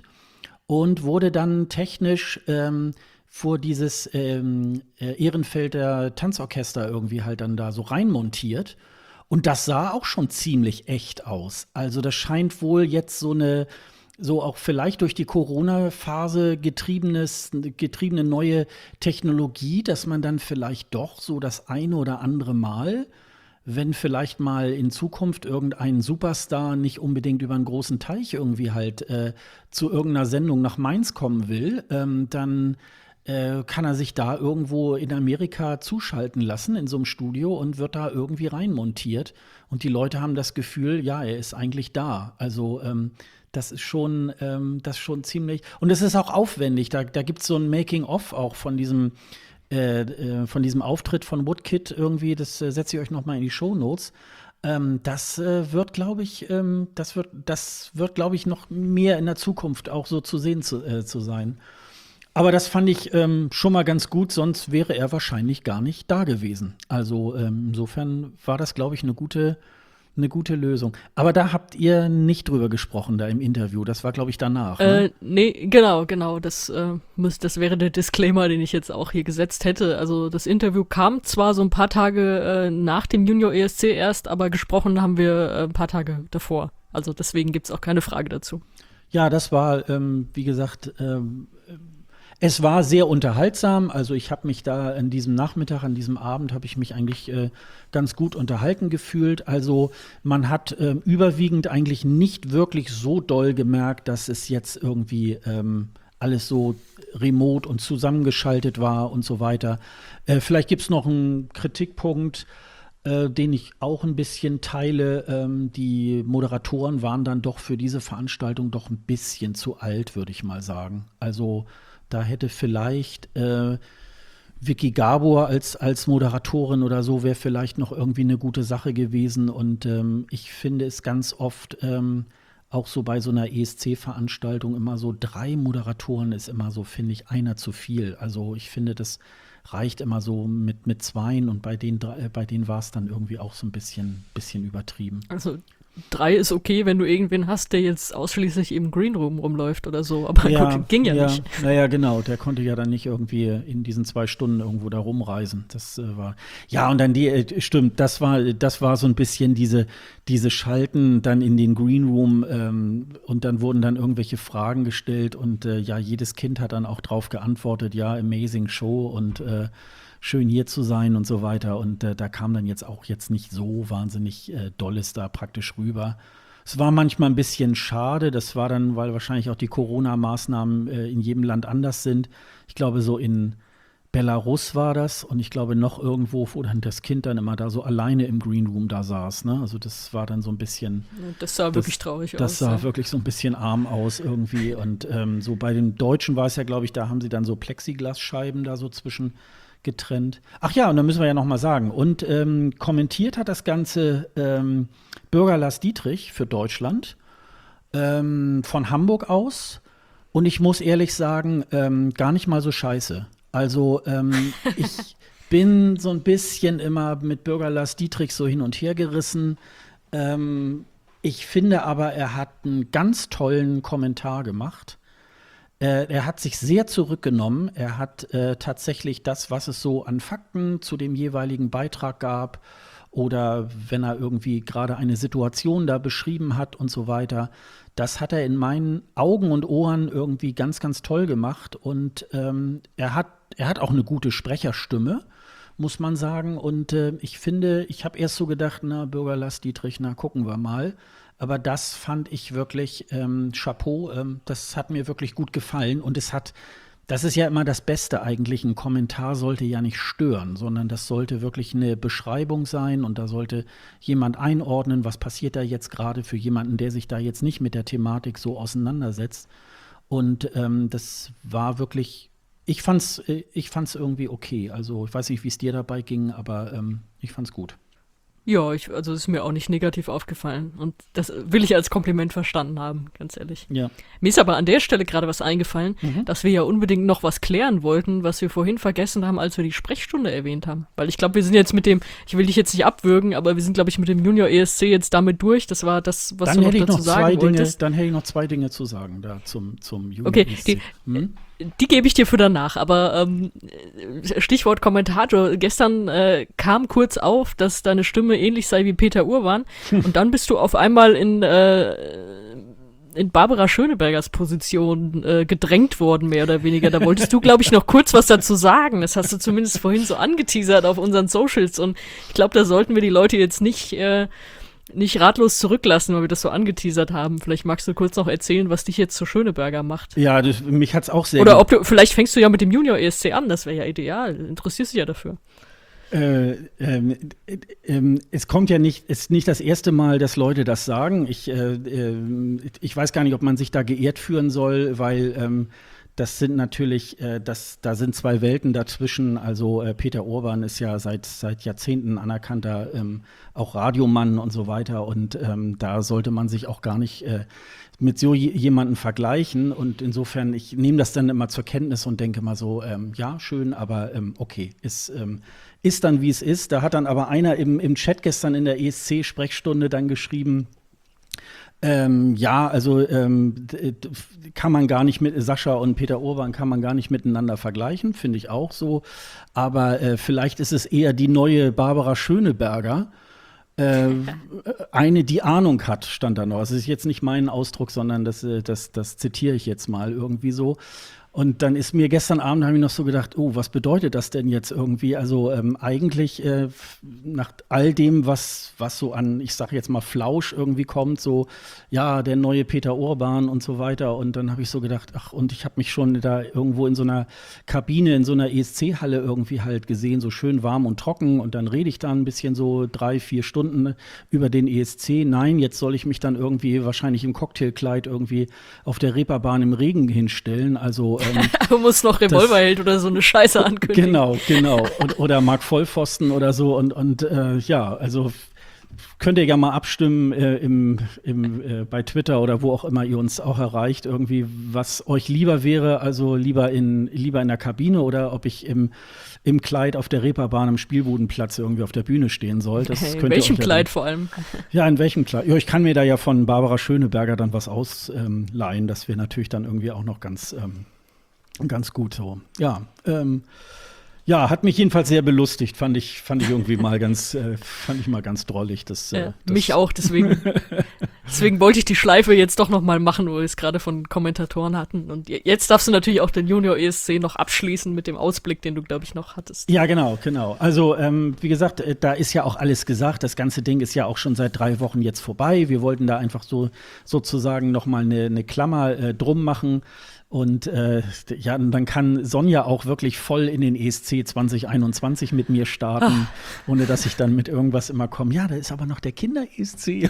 und wurde dann technisch ähm, vor dieses ähm, äh, Ehrenfelder Tanzorchester irgendwie halt dann da so reinmontiert. Und das sah auch schon ziemlich echt aus. Also das scheint wohl jetzt so eine, so auch vielleicht durch die Corona-Phase getriebenes, getriebene neue Technologie, dass man dann vielleicht doch so das eine oder andere Mal, wenn vielleicht mal in Zukunft irgendein Superstar nicht unbedingt über einen großen Teich irgendwie halt äh, zu irgendeiner Sendung nach Mainz kommen will, ähm, dann äh, kann er sich da irgendwo in Amerika zuschalten lassen in so einem Studio und wird da irgendwie reinmontiert. Und die Leute haben das Gefühl, ja, er ist eigentlich da. Also ähm, das ist schon, ähm, das ist schon ziemlich. Und es ist auch aufwendig. Da, da gibt es so ein Making-of auch von diesem, äh, äh, von diesem Auftritt von Woodkid irgendwie. Das äh, setze ich euch noch mal in die Shownotes. Ähm, das äh, wird, glaube ich, ähm, das wird, das wird, glaube ich, noch mehr in der Zukunft auch so zu sehen zu, äh, zu sein. Aber das fand ich ähm, schon mal ganz gut, sonst wäre er wahrscheinlich gar nicht da gewesen. Also ähm, insofern war das, glaube ich, eine gute, eine gute Lösung. Aber da habt ihr nicht drüber gesprochen, da im Interview. Das war, glaube ich, danach. Ne? Äh, nee, genau, genau. Das, äh, muss, das wäre der Disclaimer, den ich jetzt auch hier gesetzt hätte. Also das Interview kam zwar so ein paar Tage äh, nach dem Junior E S C erst, aber gesprochen haben wir äh, ein paar Tage davor. Also deswegen gibt's auch keine Frage dazu. Ja, das war, ähm, wie gesagt, ähm, es war sehr unterhaltsam. Also ich habe mich da an diesem Nachmittag, an diesem Abend, habe ich mich eigentlich äh, ganz gut unterhalten gefühlt. Also man hat äh, überwiegend eigentlich nicht wirklich so doll gemerkt, dass es jetzt irgendwie ähm, alles so remote und zusammengeschaltet war und so weiter. Äh, vielleicht gibt es noch einen Kritikpunkt, äh, den ich auch ein bisschen teile. Ähm, die Moderatoren waren dann doch für diese Veranstaltung doch ein bisschen zu alt, würde ich mal sagen. Also da hätte vielleicht äh, Vicky Gabor als, als Moderatorin oder so, wäre vielleicht noch irgendwie eine gute Sache gewesen. Und ähm, ich finde es ganz oft ähm, auch so bei so einer E S C-Veranstaltung immer so, drei Moderatoren ist immer so, finde ich, einer zu viel. Also ich finde, das reicht immer so mit, mit zweien und bei denen, drei- bei denen war es dann irgendwie auch so ein bisschen, bisschen übertrieben. Also drei ist okay, wenn du irgendwen hast, der jetzt ausschließlich im Greenroom rumläuft oder so, aber gut, ging ja, ja nicht. Naja, genau, der konnte ja dann nicht irgendwie in diesen zwei Stunden irgendwo da rumreisen. Das äh, war, ja, und dann die, äh, stimmt, das war, das war so ein bisschen diese, diese Schalten dann in den Greenroom ähm, und dann wurden dann irgendwelche Fragen gestellt und äh, ja, jedes Kind hat dann auch drauf geantwortet, ja, amazing Show und äh, schön hier zu sein und so weiter. Und äh, da kam dann jetzt auch jetzt nicht so wahnsinnig äh, Dolles da praktisch rüber. Es war manchmal ein bisschen schade. Das war dann, weil wahrscheinlich auch die Corona-Maßnahmen äh, in jedem Land anders sind. Ich glaube, so in Belarus war das und ich glaube noch irgendwo, wo dann das Kind dann immer da so alleine im Green Room da saß. Ne? Also das war dann so ein bisschen. Das sah das, wirklich traurig aus. Das sah ja. wirklich so ein bisschen arm aus irgendwie. Und ähm, so bei den Deutschen war es ja, glaube ich, da haben sie dann so Plexiglasscheiben da so zwischen getrennt. Ach ja, und da müssen wir ja noch mal sagen. Und ähm, kommentiert hat das Ganze ähm, Bürger Lars Dietrich für Deutschland ähm, von Hamburg aus. Und ich muss ehrlich sagen, ähm, gar nicht mal so scheiße. Also ähm, ich bin so ein bisschen immer mit Bürger Lars Dietrich so hin und her gerissen. Ähm, ich finde aber, er hat einen ganz tollen Kommentar gemacht. Äh, er hat sich sehr zurückgenommen. Er hat äh, tatsächlich das, was es so an Fakten zu dem jeweiligen Beitrag gab oder wenn er irgendwie gerade eine Situation da beschrieben hat und so weiter, das hat er in meinen Augen und Ohren irgendwie ganz, ganz toll gemacht. Und ähm, er hat, er hat auch eine gute Sprecherstimme, muss man sagen. Und äh, ich finde, ich habe erst so gedacht, na, Bürger Lars Dietrich, na, gucken wir mal. Aber das fand ich wirklich ähm, Chapeau. Ähm, das hat mir wirklich gut gefallen. Und es hat, das ist ja immer das Beste eigentlich. Ein Kommentar sollte ja nicht stören, sondern das sollte wirklich eine Beschreibung sein. Und da sollte jemand einordnen, was passiert da jetzt gerade für jemanden, der sich da jetzt nicht mit der Thematik so auseinandersetzt. Und ähm, das war wirklich, ich fand's, ich fand's irgendwie okay. Also ich weiß nicht, wie es dir dabei ging, aber ähm, ich fand's gut. Ja, ich, also ist mir auch nicht negativ aufgefallen. Und das will ich als Kompliment verstanden haben, ganz ehrlich. Ja. Mir ist aber an der Stelle gerade was eingefallen, Mhm. dass wir ja unbedingt noch was klären wollten, was wir vorhin vergessen haben, als wir die Sprechstunde erwähnt haben. Weil ich glaube, wir sind jetzt mit dem, ich will dich jetzt nicht abwürgen, aber wir sind, glaube ich, mit dem Junior E S C jetzt damit durch. Das war das, was Dann du noch hätte ich dazu noch sagen zwei Dinge, wolltest. dann hätte ich noch zwei Dinge zu sagen da zum, zum Junior Okay, E S C. die- Hm? Die gebe ich dir für danach, aber ähm, Stichwort Kommentator. Gestern äh, kam kurz auf, dass deine Stimme ähnlich sei wie Peter Urban und dann bist du auf einmal in, äh, in Barbara Schönebergers Position äh, gedrängt worden, mehr oder weniger. Da wolltest du, glaube ich, noch kurz was dazu sagen. Das hast du zumindest vorhin so angeteasert auf unseren Socials und ich glaube, da sollten wir die Leute jetzt nicht... Äh, nicht ratlos zurücklassen, weil wir das so angeteasert haben. Vielleicht magst du kurz noch erzählen, was dich jetzt zu Schöneberger macht. Ja, das, mich hat's auch sehr Oder ge- ob du, vielleicht fängst du ja mit dem Junior E S C an, das wäre ja ideal. Interessierst dich ja dafür. Äh, ähm, äh, ähm, es kommt ja nicht, ist nicht das erste Mal, dass Leute das sagen. Ich, äh, äh, ich weiß gar nicht, ob man sich da geehrt fühlen soll, weil ähm, das sind natürlich, äh, das, da sind zwei Welten dazwischen. Also äh, Peter Urban ist ja seit, seit Jahrzehnten anerkannter ähm, auch Radiomann und so weiter. Und ähm, da sollte man sich auch gar nicht äh, mit so j- jemanden vergleichen. Und insofern, ich nehme das dann immer zur Kenntnis und denke mal so, ähm, ja, schön, aber ähm, okay, ist, ähm, ist dann, wie es ist. Da hat dann aber einer im, im Chat gestern in der E S C-Sprechstunde dann geschrieben, Ähm, ja, also ähm, d- d- kann man gar nicht mit Sascha und Peter Urban kann man gar nicht miteinander vergleichen, finde ich auch so. Aber äh, vielleicht ist es eher die neue Barbara Schöneberger. Äh, eine, die Ahnung hat, stand da noch. Das ist jetzt nicht mein Ausdruck, sondern das, äh, das, das zitiere ich jetzt mal irgendwie so. Und dann ist mir gestern Abend, habe ich noch so gedacht, oh, was bedeutet das denn jetzt irgendwie? Also ähm, eigentlich äh, f- nach all dem, was, was so an, ich sage jetzt mal Flausch irgendwie kommt, so, ja, der neue Peter Urban und so weiter. Und dann habe ich so gedacht, ach, und ich habe mich schon da irgendwo in so einer Kabine, in so einer E S C-Halle irgendwie halt gesehen, so schön warm und trocken. Und dann rede ich da ein bisschen so drei, vier Stunden über den E S C. Nein, jetzt soll ich mich dann irgendwie wahrscheinlich im Cocktailkleid irgendwie auf der Reeperbahn im Regen hinstellen. Also ähm, Du musst noch Revolverheld oder so eine Scheiße ankündigen. genau, genau. Und, oder Mark Vollpfosten oder so. Und, und äh, ja, also könnt ihr ja mal abstimmen äh, im, im, äh, bei Twitter oder wo auch immer ihr uns auch erreicht, irgendwie, was euch lieber wäre, also lieber in, lieber in der Kabine oder ob ich im, im Kleid auf der Reeperbahn am Spielbudenplatz irgendwie auf der Bühne stehen soll. Das Hey, in könnt ihr welchem euch ja Kleid dann- vor allem? Ja, in welchem Kleid? Ja, ich kann mir da ja von Barbara Schöneberger dann was ausleihen. Ähm, das wäre natürlich dann irgendwie auch noch ganz, ähm, ganz gut so. Ja, ähm, ja, hat mich jedenfalls sehr belustigt, fand ich, fand ich irgendwie mal ganz, äh, fand ich mal ganz drollig. Das, äh, Ja, das, mich auch, deswegen, deswegen wollte ich die Schleife jetzt doch noch mal machen, wo wir es gerade von Kommentatoren hatten. Und je- jetzt darfst du natürlich auch den Junior E S C noch abschließen mit dem Ausblick, den du, glaube ich, noch hattest. Ja, genau, genau. Also, ähm, wie gesagt, äh, da ist ja auch alles gesagt. Das ganze Ding ist ja auch schon seit drei Wochen jetzt vorbei. Wir wollten da einfach so sozusagen noch mal eine, eine Klammer äh, drum machen. Und äh, ja, dann kann Sonja auch wirklich voll in den E S C zwanzig einundzwanzig mit mir starten, Ach. ohne dass ich dann mit irgendwas immer komme. Ja, da ist aber noch der Kinder-E S C.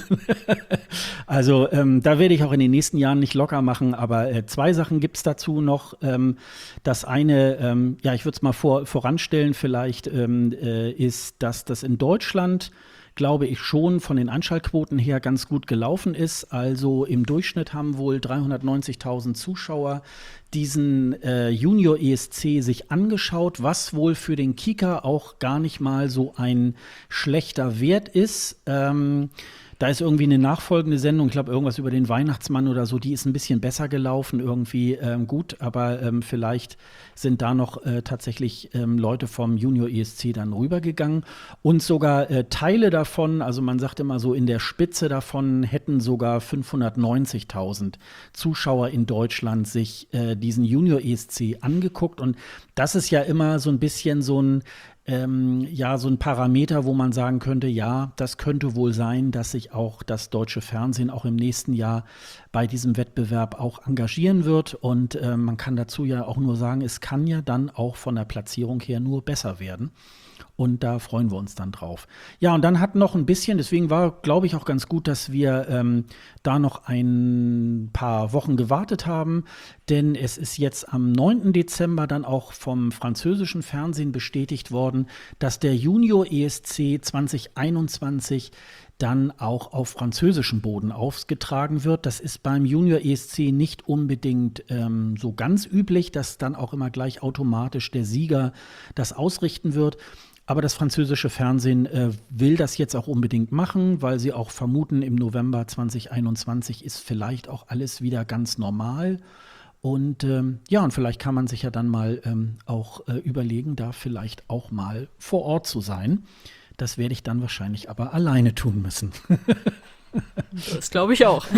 Also ähm, da werde ich auch in den nächsten Jahren nicht locker machen, aber äh, zwei Sachen gibt es dazu noch. Ähm, das eine, ähm, ja, ich würde es mal vor, voranstellen vielleicht, ähm, äh, ist, dass das in Deutschland, glaube ich, schon von den Einschaltquoten her ganz gut gelaufen ist. Also im Durchschnitt haben wohl dreihundertneunzigtausend Zuschauer diesen äh, Junior-E S C sich angeschaut, was wohl für den Kicker auch gar nicht mal so ein schlechter Wert ist. Ähm, Da ist irgendwie eine nachfolgende Sendung, ich glaube irgendwas über den Weihnachtsmann oder so, die ist ein bisschen besser gelaufen, irgendwie ähm, gut, aber ähm, vielleicht sind da noch äh, tatsächlich ähm, Leute vom Junior-E S C dann rübergegangen und sogar äh, Teile davon, also man sagt immer so, in der Spitze davon hätten sogar fünfhundertneunzigtausend Zuschauer in Deutschland sich äh, diesen Junior-E S C angeguckt und das ist ja immer so ein bisschen so ein Ähm, ja, so ein Parameter, wo man sagen könnte, ja, das könnte wohl sein, dass sich auch das deutsche Fernsehen auch im nächsten Jahr bei diesem Wettbewerb auch engagieren wird. Und äh, man kann dazu ja auch nur sagen, es kann ja dann auch von der Platzierung her nur besser werden. Und da freuen wir uns dann drauf. Ja, und dann hat noch ein bisschen, deswegen war, glaube ich, auch ganz gut, dass wir ähm, da noch ein paar Wochen gewartet haben, denn es ist jetzt am neunten Dezember dann auch vom französischen Fernsehen bestätigt worden, dass der Junior-E S C zwanzig einundzwanzig dann auch auf französischem Boden ausgetragen wird. Das ist beim Junior-E S C nicht unbedingt ähm, so ganz üblich, dass dann auch immer gleich automatisch der Sieger das ausrichten wird. Aber das französische Fernsehen äh, will das jetzt auch unbedingt machen, weil sie auch vermuten, im November zwanzig einundzwanzig ist vielleicht auch alles wieder ganz normal. Und ähm, ja, und vielleicht kann man sich ja dann mal ähm, auch äh, überlegen, da vielleicht auch mal vor Ort zu sein. Das werde ich dann wahrscheinlich aber alleine tun müssen. Das glaube ich auch.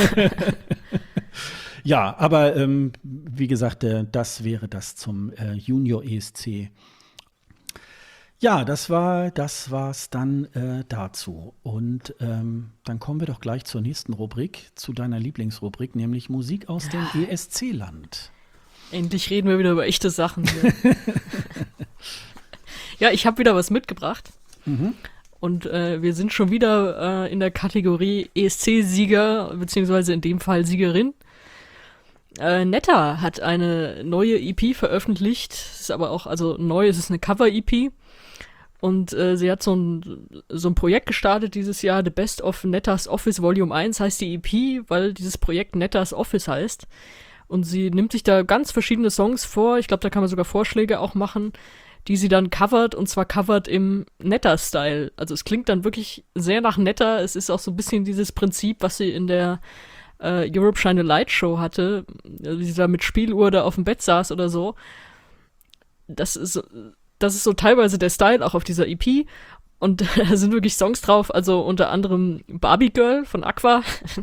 Ja, aber ähm, wie gesagt, äh, das wäre das zum äh, Junior-E S C. Ja, das war das war's dann äh, dazu. Und ähm, dann kommen wir doch gleich zur nächsten Rubrik, zu deiner Lieblingsrubrik, nämlich Musik aus dem E S C-Land. Endlich reden wir wieder über echte Sachen hier. Ja, ich habe wieder was mitgebracht. Mhm. Und äh, wir sind schon wieder äh, in der Kategorie E S C-Sieger, beziehungsweise in dem Fall Siegerin. Äh, Netta hat eine neue E P veröffentlicht. Ist aber auch, also neu, es ist eine Cover-E P. Und äh, sie hat so ein, so ein Projekt gestartet dieses Jahr, The Best of Nettas Office Volume eins heißt die E P, weil dieses Projekt Nettas Office heißt. Und sie nimmt sich da ganz verschiedene Songs vor, ich glaube, da kann man sogar Vorschläge auch machen, die sie dann covert, und zwar covert im Netta-Style. Also es klingt dann wirklich sehr nach Netta, es ist auch so ein bisschen dieses Prinzip, was sie in der äh, Europe Shine a Light Show hatte, wie sie da mit Spieluhr da auf dem Bett saß oder so. Das ist Das ist so teilweise der Style auch auf dieser E P, und da sind wirklich Songs drauf, also unter anderem Barbie Girl von Aqua,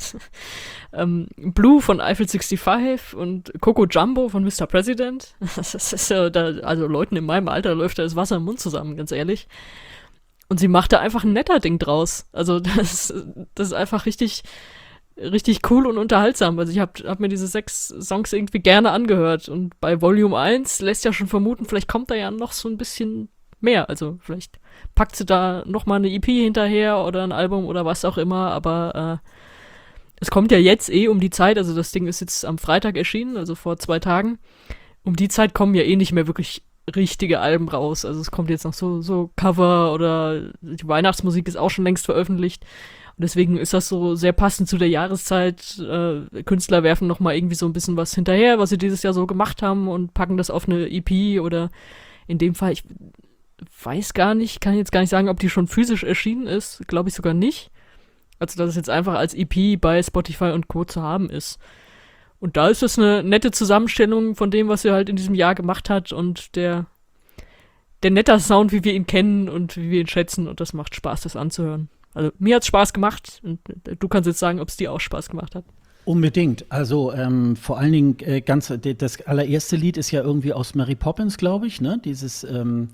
ähm, Blue von Eiffel fünfundsechzig und Coco Jumbo von Mister President. Das ist ja, da, also Leuten in meinem Alter läuft da das Wasser im Mund zusammen, ganz ehrlich. Und sie macht da einfach ein netter Ding draus. Also das, das ist einfach richtig, richtig cool und unterhaltsam. Also ich habe hab mir diese sechs Songs irgendwie gerne angehört, und bei Volume eins lässt ja schon vermuten, vielleicht kommt da ja noch so ein bisschen mehr. Also vielleicht packt sie da noch mal eine E P hinterher oder ein Album oder was auch immer, aber äh, es kommt ja jetzt eh um die Zeit, also das Ding ist jetzt am Freitag erschienen, also vor zwei Tagen. Um die Zeit kommen ja eh nicht mehr wirklich richtige Alben raus. Also es kommt jetzt noch so, so Cover, oder die Weihnachtsmusik ist auch schon längst veröffentlicht. Und deswegen ist das so sehr passend zu der Jahreszeit. Äh, Künstler werfen noch mal irgendwie so ein bisschen was hinterher, was sie dieses Jahr so gemacht haben, und packen das auf eine E P, oder in dem Fall, ich weiß gar nicht, kann jetzt gar nicht sagen, ob die schon physisch erschienen ist. Glaube ich sogar nicht. Also, dass es jetzt einfach als E P bei Spotify und Co. zu haben ist. Und da ist es eine nette Zusammenstellung von dem, was sie halt in diesem Jahr gemacht hat, und der, der netter Sound, wie wir ihn kennen und wie wir ihn schätzen, und das macht Spaß, das anzuhören. Also, mir hat's Spaß gemacht, und du kannst jetzt sagen, ob es dir auch Spaß gemacht hat. Unbedingt. Also ähm, vor allen Dingen äh, ganz, das allererste Lied ist ja irgendwie aus Mary Poppins, glaube ich, ne? Dieses ähm,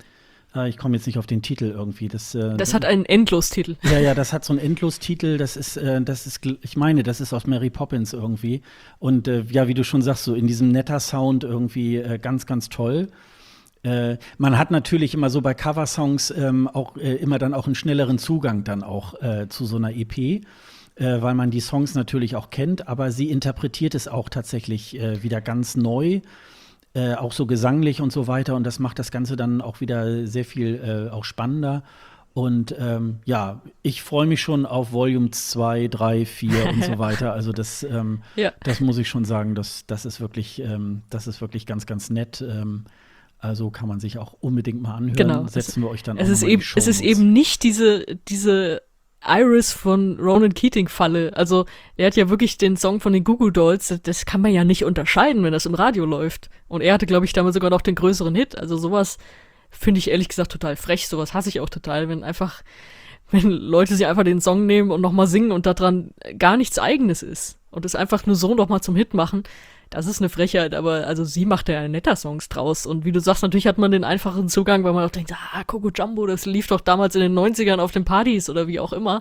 äh, ich komme jetzt nicht auf den Titel irgendwie. Das, äh, Das hat einen Endlostitel. Ja, ja, das hat so einen Endlostitel. Das ist, äh, das ist, ich meine, das ist aus Mary Poppins irgendwie. Und äh, ja, wie du schon sagst, so in diesem netter Sound irgendwie äh, ganz, ganz toll. Äh, man hat natürlich immer so bei Coversongs ähm, auch äh, immer dann auch einen schnelleren Zugang dann auch äh, zu so einer E P, äh, weil man die Songs natürlich auch kennt, aber sie interpretiert es auch tatsächlich äh, wieder ganz neu, äh, auch so gesanglich und so weiter, und das macht das Ganze dann auch wieder sehr viel äh, auch spannender. Und ähm, ja, ich freue mich schon auf Volume zwei, drei, vier und so weiter. Also das, ähm, Ja. das muss ich schon sagen, das, das ist wirklich, ähm, das ist wirklich ganz, ganz nett. Ähm, Also kann man sich auch unbedingt mal anhören. Genau. Setzen wir euch dann Es auch ist, noch mal eben, in die es ist Shownotes. eben nicht diese, diese Iris von Ronan Keating-Falle. Also er hat ja wirklich den Song von den Goo Goo Dolls, das, das kann man ja nicht unterscheiden, wenn das im Radio läuft. Und er hatte, glaube ich, damals sogar noch den größeren Hit. Also sowas finde ich ehrlich gesagt total frech. Sowas hasse ich auch total, wenn einfach, wenn Leute sich einfach den Song nehmen und nochmal singen und daran gar nichts Eigenes ist. Und es einfach nur so nochmal zum Hit machen. Das ist eine Frechheit, aber also sie macht ja netter Songs draus. Und wie du sagst, natürlich hat man den einfachen Zugang, weil man auch denkt, ah, Coco Jumbo, das lief doch damals in den neunzigern auf den Partys oder wie auch immer.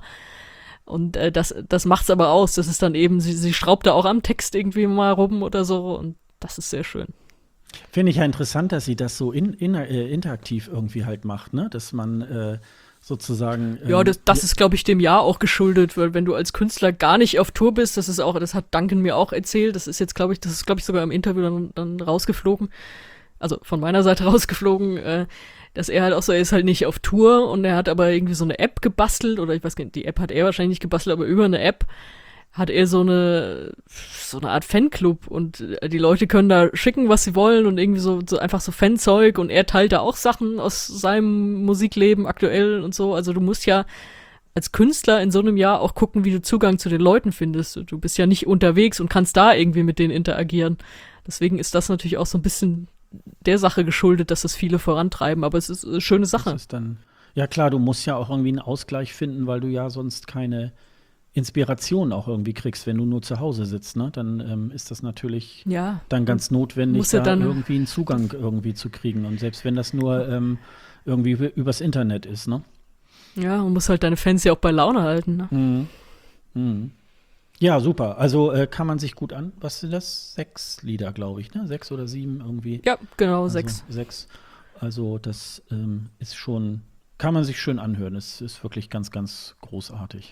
Und äh, das, das macht's aber aus. Das ist dann eben, sie, sie schraubt da auch am Text irgendwie mal rum oder so. Und das ist sehr schön. Finde ich ja interessant, dass sie das so in, in, äh, interaktiv irgendwie halt macht, ne? Dass man äh, sozusagen ähm, Ja, das, das ist, glaube ich, dem Jahr auch geschuldet, weil wenn du als Künstler gar nicht auf Tour bist, das ist auch, das hat Duncan mir auch erzählt, das ist jetzt, glaube ich, das ist, glaube ich, sogar im Interview dann, dann rausgeflogen, also von meiner Seite rausgeflogen, äh, dass er halt auch so, er ist halt nicht auf Tour und er hat aber irgendwie so eine App gebastelt, oder ich weiß gar nicht, die App hat er wahrscheinlich nicht gebastelt, aber über eine App hat er so eine so eine Art Fanclub und die Leute können da schicken, was sie wollen und irgendwie so, so einfach so Fanzeug, und er teilt da auch Sachen aus seinem Musikleben aktuell und so. Also du musst ja als Künstler in so einem Jahr auch gucken, wie du Zugang zu den Leuten findest. Du bist ja nicht unterwegs und kannst da irgendwie mit denen interagieren. Deswegen ist das natürlich auch so ein bisschen der Sache geschuldet, dass das viele vorantreiben, aber es ist eine schöne Sache. Das ist dann, ja klar, du musst ja auch irgendwie einen Ausgleich finden, weil du ja sonst keine Inspiration auch irgendwie kriegst, wenn du nur zu Hause sitzt, ne? Dann ähm, ist das natürlich Ja. dann ganz notwendig, musst du da dann- irgendwie einen Zugang irgendwie zu kriegen. Und selbst wenn das nur ähm, irgendwie ü- übers Internet ist, ne? Ja, man muss halt deine Fans ja auch bei Laune halten. Ne? Mhm. Mhm. Ja, super. Also äh, kann man sich gut an. Was sind das? Sechs Lieder, glaube ich, ne? Sechs oder sieben irgendwie. Ja, genau, Also, sechs. Sechs. Also das ähm, ist schon, kann man sich schön anhören. Es ist wirklich ganz, ganz großartig.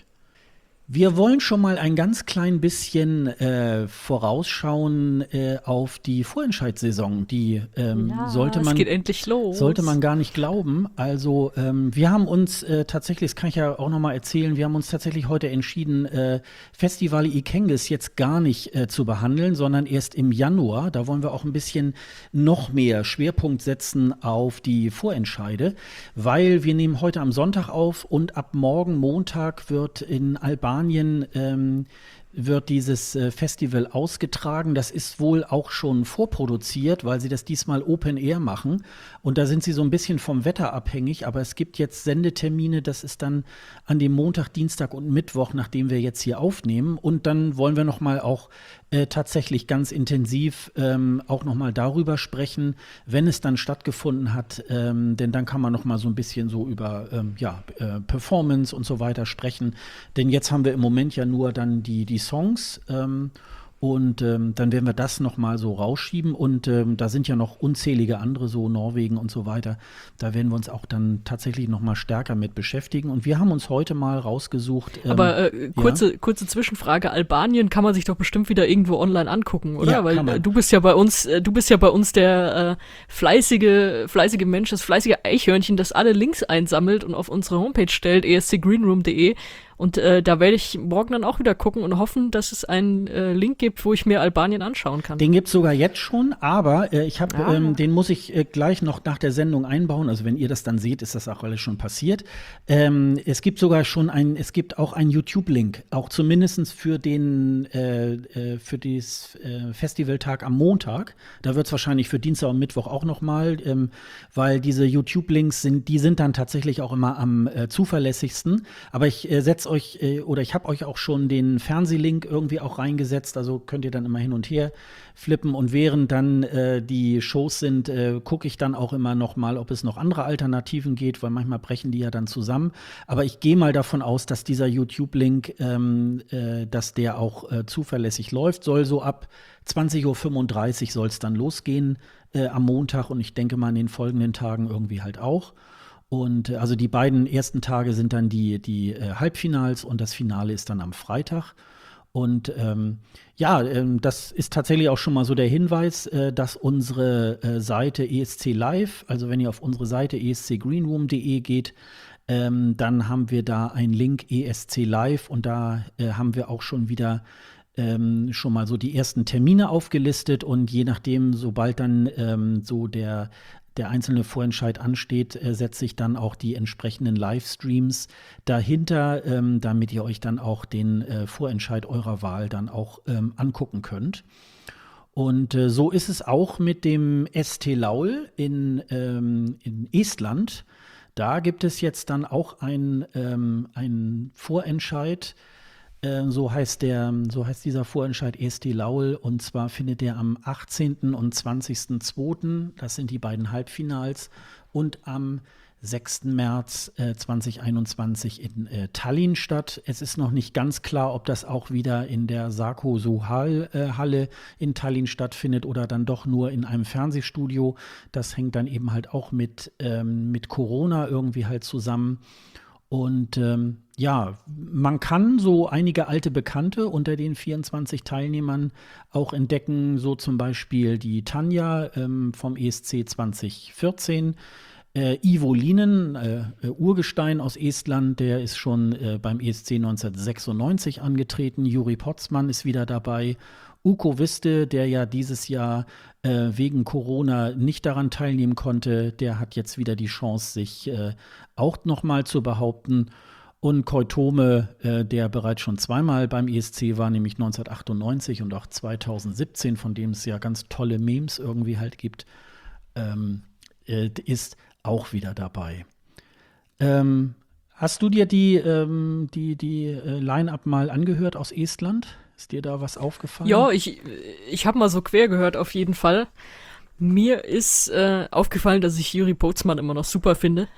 Wir wollen schon mal ein ganz klein bisschen äh, vorausschauen äh, auf die Vorentscheidssaison. Die ähm, Ja, sollte es man geht endlich los. sollte man gar nicht glauben. Also ähm, wir haben uns äh, tatsächlich, das kann ich ja auch noch mal erzählen, wir haben uns tatsächlich heute entschieden, äh, Festival Ikengis jetzt gar nicht äh, zu behandeln, sondern erst im Januar. Da wollen wir auch ein bisschen noch mehr Schwerpunkt setzen auf die Vorentscheide, weil wir nehmen heute am Sonntag auf und ab morgen Montag wird in Albanien ähm, wird dieses äh, Festival ausgetragen. Das ist wohl auch schon vorproduziert, weil sie das diesmal Open Air machen. Und da sind sie so ein bisschen vom Wetter abhängig. Aber es gibt jetzt Sendetermine. Das ist dann an dem Montag, Dienstag und Mittwoch, nachdem wir jetzt hier aufnehmen. Und dann wollen wir noch mal auch äh, tatsächlich ganz intensiv ähm, auch noch mal darüber sprechen, wenn es dann stattgefunden hat. Ähm, denn dann kann man noch mal so ein bisschen so über ähm, ja, äh, Performance und so weiter sprechen. Denn jetzt haben wir im Moment ja nur dann die, die Songs ähm, und ähm, dann werden wir das noch mal so rausschieben und ähm, da sind ja noch unzählige andere, so Norwegen und so weiter. Da werden wir uns auch dann tatsächlich noch mal stärker mit beschäftigen und wir haben uns heute mal rausgesucht. Ähm, Aber äh, kurze, ja? kurze Zwischenfrage: Albanien kann man sich doch bestimmt wieder irgendwo online angucken, oder? Ja, Weil kann man. äh, du bist ja bei uns, äh, du bist ja bei uns der äh, fleißige, fleißige Mensch, das fleißige Eichhörnchen, das alle Links einsammelt und auf unsere Homepage stellt, e s c greenroom punkt de. Und äh, da werde ich morgen dann auch wieder gucken und hoffen, dass es einen äh, Link gibt, wo ich mir Albanien anschauen kann. Den gibt's sogar jetzt schon, aber äh, ich habe, Ah. ähm, den muss ich äh, gleich noch nach der Sendung einbauen. Also wenn ihr das dann seht, ist das auch alles schon passiert. Ähm, es gibt sogar schon ein, es gibt auch einen YouTube-Link, auch zumindestens für den, äh, äh, für das äh, Festivaltag am Montag. Da wird's wahrscheinlich für Dienstag und Mittwoch auch noch mal, ähm, weil diese YouTube-Links sind, die sind dann tatsächlich auch immer am äh, zuverlässigsten. Aber ich äh, setze setze euch äh, oder ich habe euch auch schon den Fernsehlink irgendwie auch reingesetzt, also könnt ihr dann immer hin und her flippen und während dann äh, die Shows sind, äh, gucke ich dann auch immer noch mal, ob es noch andere Alternativen geht, weil manchmal brechen die ja dann zusammen. Aber ich gehe mal davon aus, dass dieser YouTube-Link, ähm, äh, dass der auch äh, zuverlässig läuft, soll so ab zwanzig Uhr fünfunddreißig soll es dann losgehen äh, am Montag und ich denke mal in den folgenden Tagen irgendwie halt auch. Und äh, also die beiden ersten Tage sind dann die, die äh, Halbfinals und das Finale ist dann am Freitag. Und ähm, ja, ähm, das ist tatsächlich auch schon mal so der Hinweis, äh, dass unsere äh, Seite E S C Live, also wenn ihr auf unsere Seite e s c greenroom punkt d e geht, ähm, dann haben wir da einen Link E S C Live und da äh, haben wir auch schon wieder ähm, schon mal so die ersten Termine aufgelistet und je nachdem, sobald dann ähm, so der der einzelne Vorentscheid ansteht, äh, setze ich dann auch die entsprechenden Livestreams dahinter, ähm, damit ihr euch dann auch den äh, Vorentscheid eurer Wahl dann auch ähm, angucken könnt. Und äh, so ist es auch mit dem S T Laul in, ähm, in Estland. Da gibt es jetzt dann auch ein, ähm, ein Vorentscheid. So heißt der, so heißt dieser Vorentscheid E S T Laul und zwar findet der am achtzehnten und zwanzigsten zweiten Das sind die beiden Halbfinals und am sechsten März äh, zweitausendeinundzwanzig in äh, Tallinn statt. Es ist noch nicht ganz klar, ob das auch wieder in der Sako Suhal äh, Halle in Tallinn stattfindet oder dann doch nur in einem Fernsehstudio. Das hängt dann eben halt auch mit, ähm, mit Corona irgendwie halt zusammen. Und ähm, ja, man kann so einige alte Bekannte unter den vierundzwanzig Teilnehmern auch entdecken, so zum Beispiel die Tanja ähm, vom E S C zwanzig vierzehn, äh, Ivo Linen, äh, äh, Urgestein aus Estland, der ist schon äh, beim E S C neunzehnhundertsechsundneunzig angetreten, Juri Potzmann ist wieder dabei, Uko Wiste, der ja dieses Jahr äh, wegen Corona nicht daran teilnehmen konnte, der hat jetzt wieder die Chance, sich äh, auch nochmal zu behaupten. Und Koitome, äh, der bereits schon zweimal beim E S C war, nämlich neunzehnhundertachtundneunzig und auch zweitausendsiebzehn, von dem es ja ganz tolle Memes irgendwie halt gibt, ähm, äh, ist auch wieder dabei. Ähm, hast du dir die, ähm, die, die äh, Line-Up mal angehört aus Estland? Ist dir da was aufgefallen? Ja, ich, ich habe mal so quer gehört, auf jeden Fall. Mir ist äh, aufgefallen, dass ich Juri Potzmann immer noch super finde.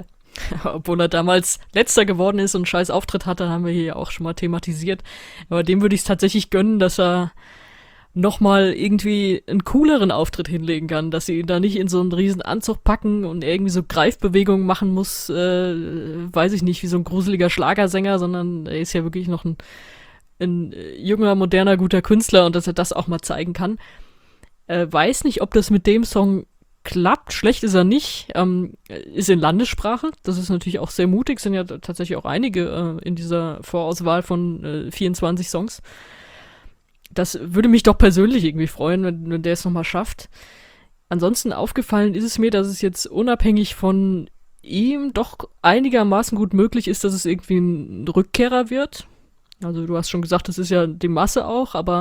Obwohl er damals Letzter geworden ist und einen scheiß Auftritt hatte, haben wir hier ja auch schon mal thematisiert. Aber dem würde ich es tatsächlich gönnen, dass er nochmal irgendwie einen cooleren Auftritt hinlegen kann, dass sie ihn da nicht in so einen riesen Anzug packen und irgendwie so Greifbewegungen machen muss, äh, weiß ich nicht, wie so ein gruseliger Schlagersänger, sondern er ist ja wirklich noch ein ein junger, moderner, guter Künstler und dass er das auch mal zeigen kann. Äh, weiß nicht, ob das mit dem Song klappt. Schlecht ist er nicht. Ähm, ist in Landessprache. Das ist natürlich auch sehr mutig. Sind ja tatsächlich auch einige äh, in dieser Vorauswahl von äh, vierundzwanzig Songs. Das würde mich doch persönlich irgendwie freuen, wenn, wenn der es nochmal schafft. Ansonsten aufgefallen ist es mir, dass es jetzt unabhängig von ihm doch einigermaßen gut möglich ist, dass es irgendwie ein Rückkehrer wird. Also du hast schon gesagt, das ist ja die Masse auch, aber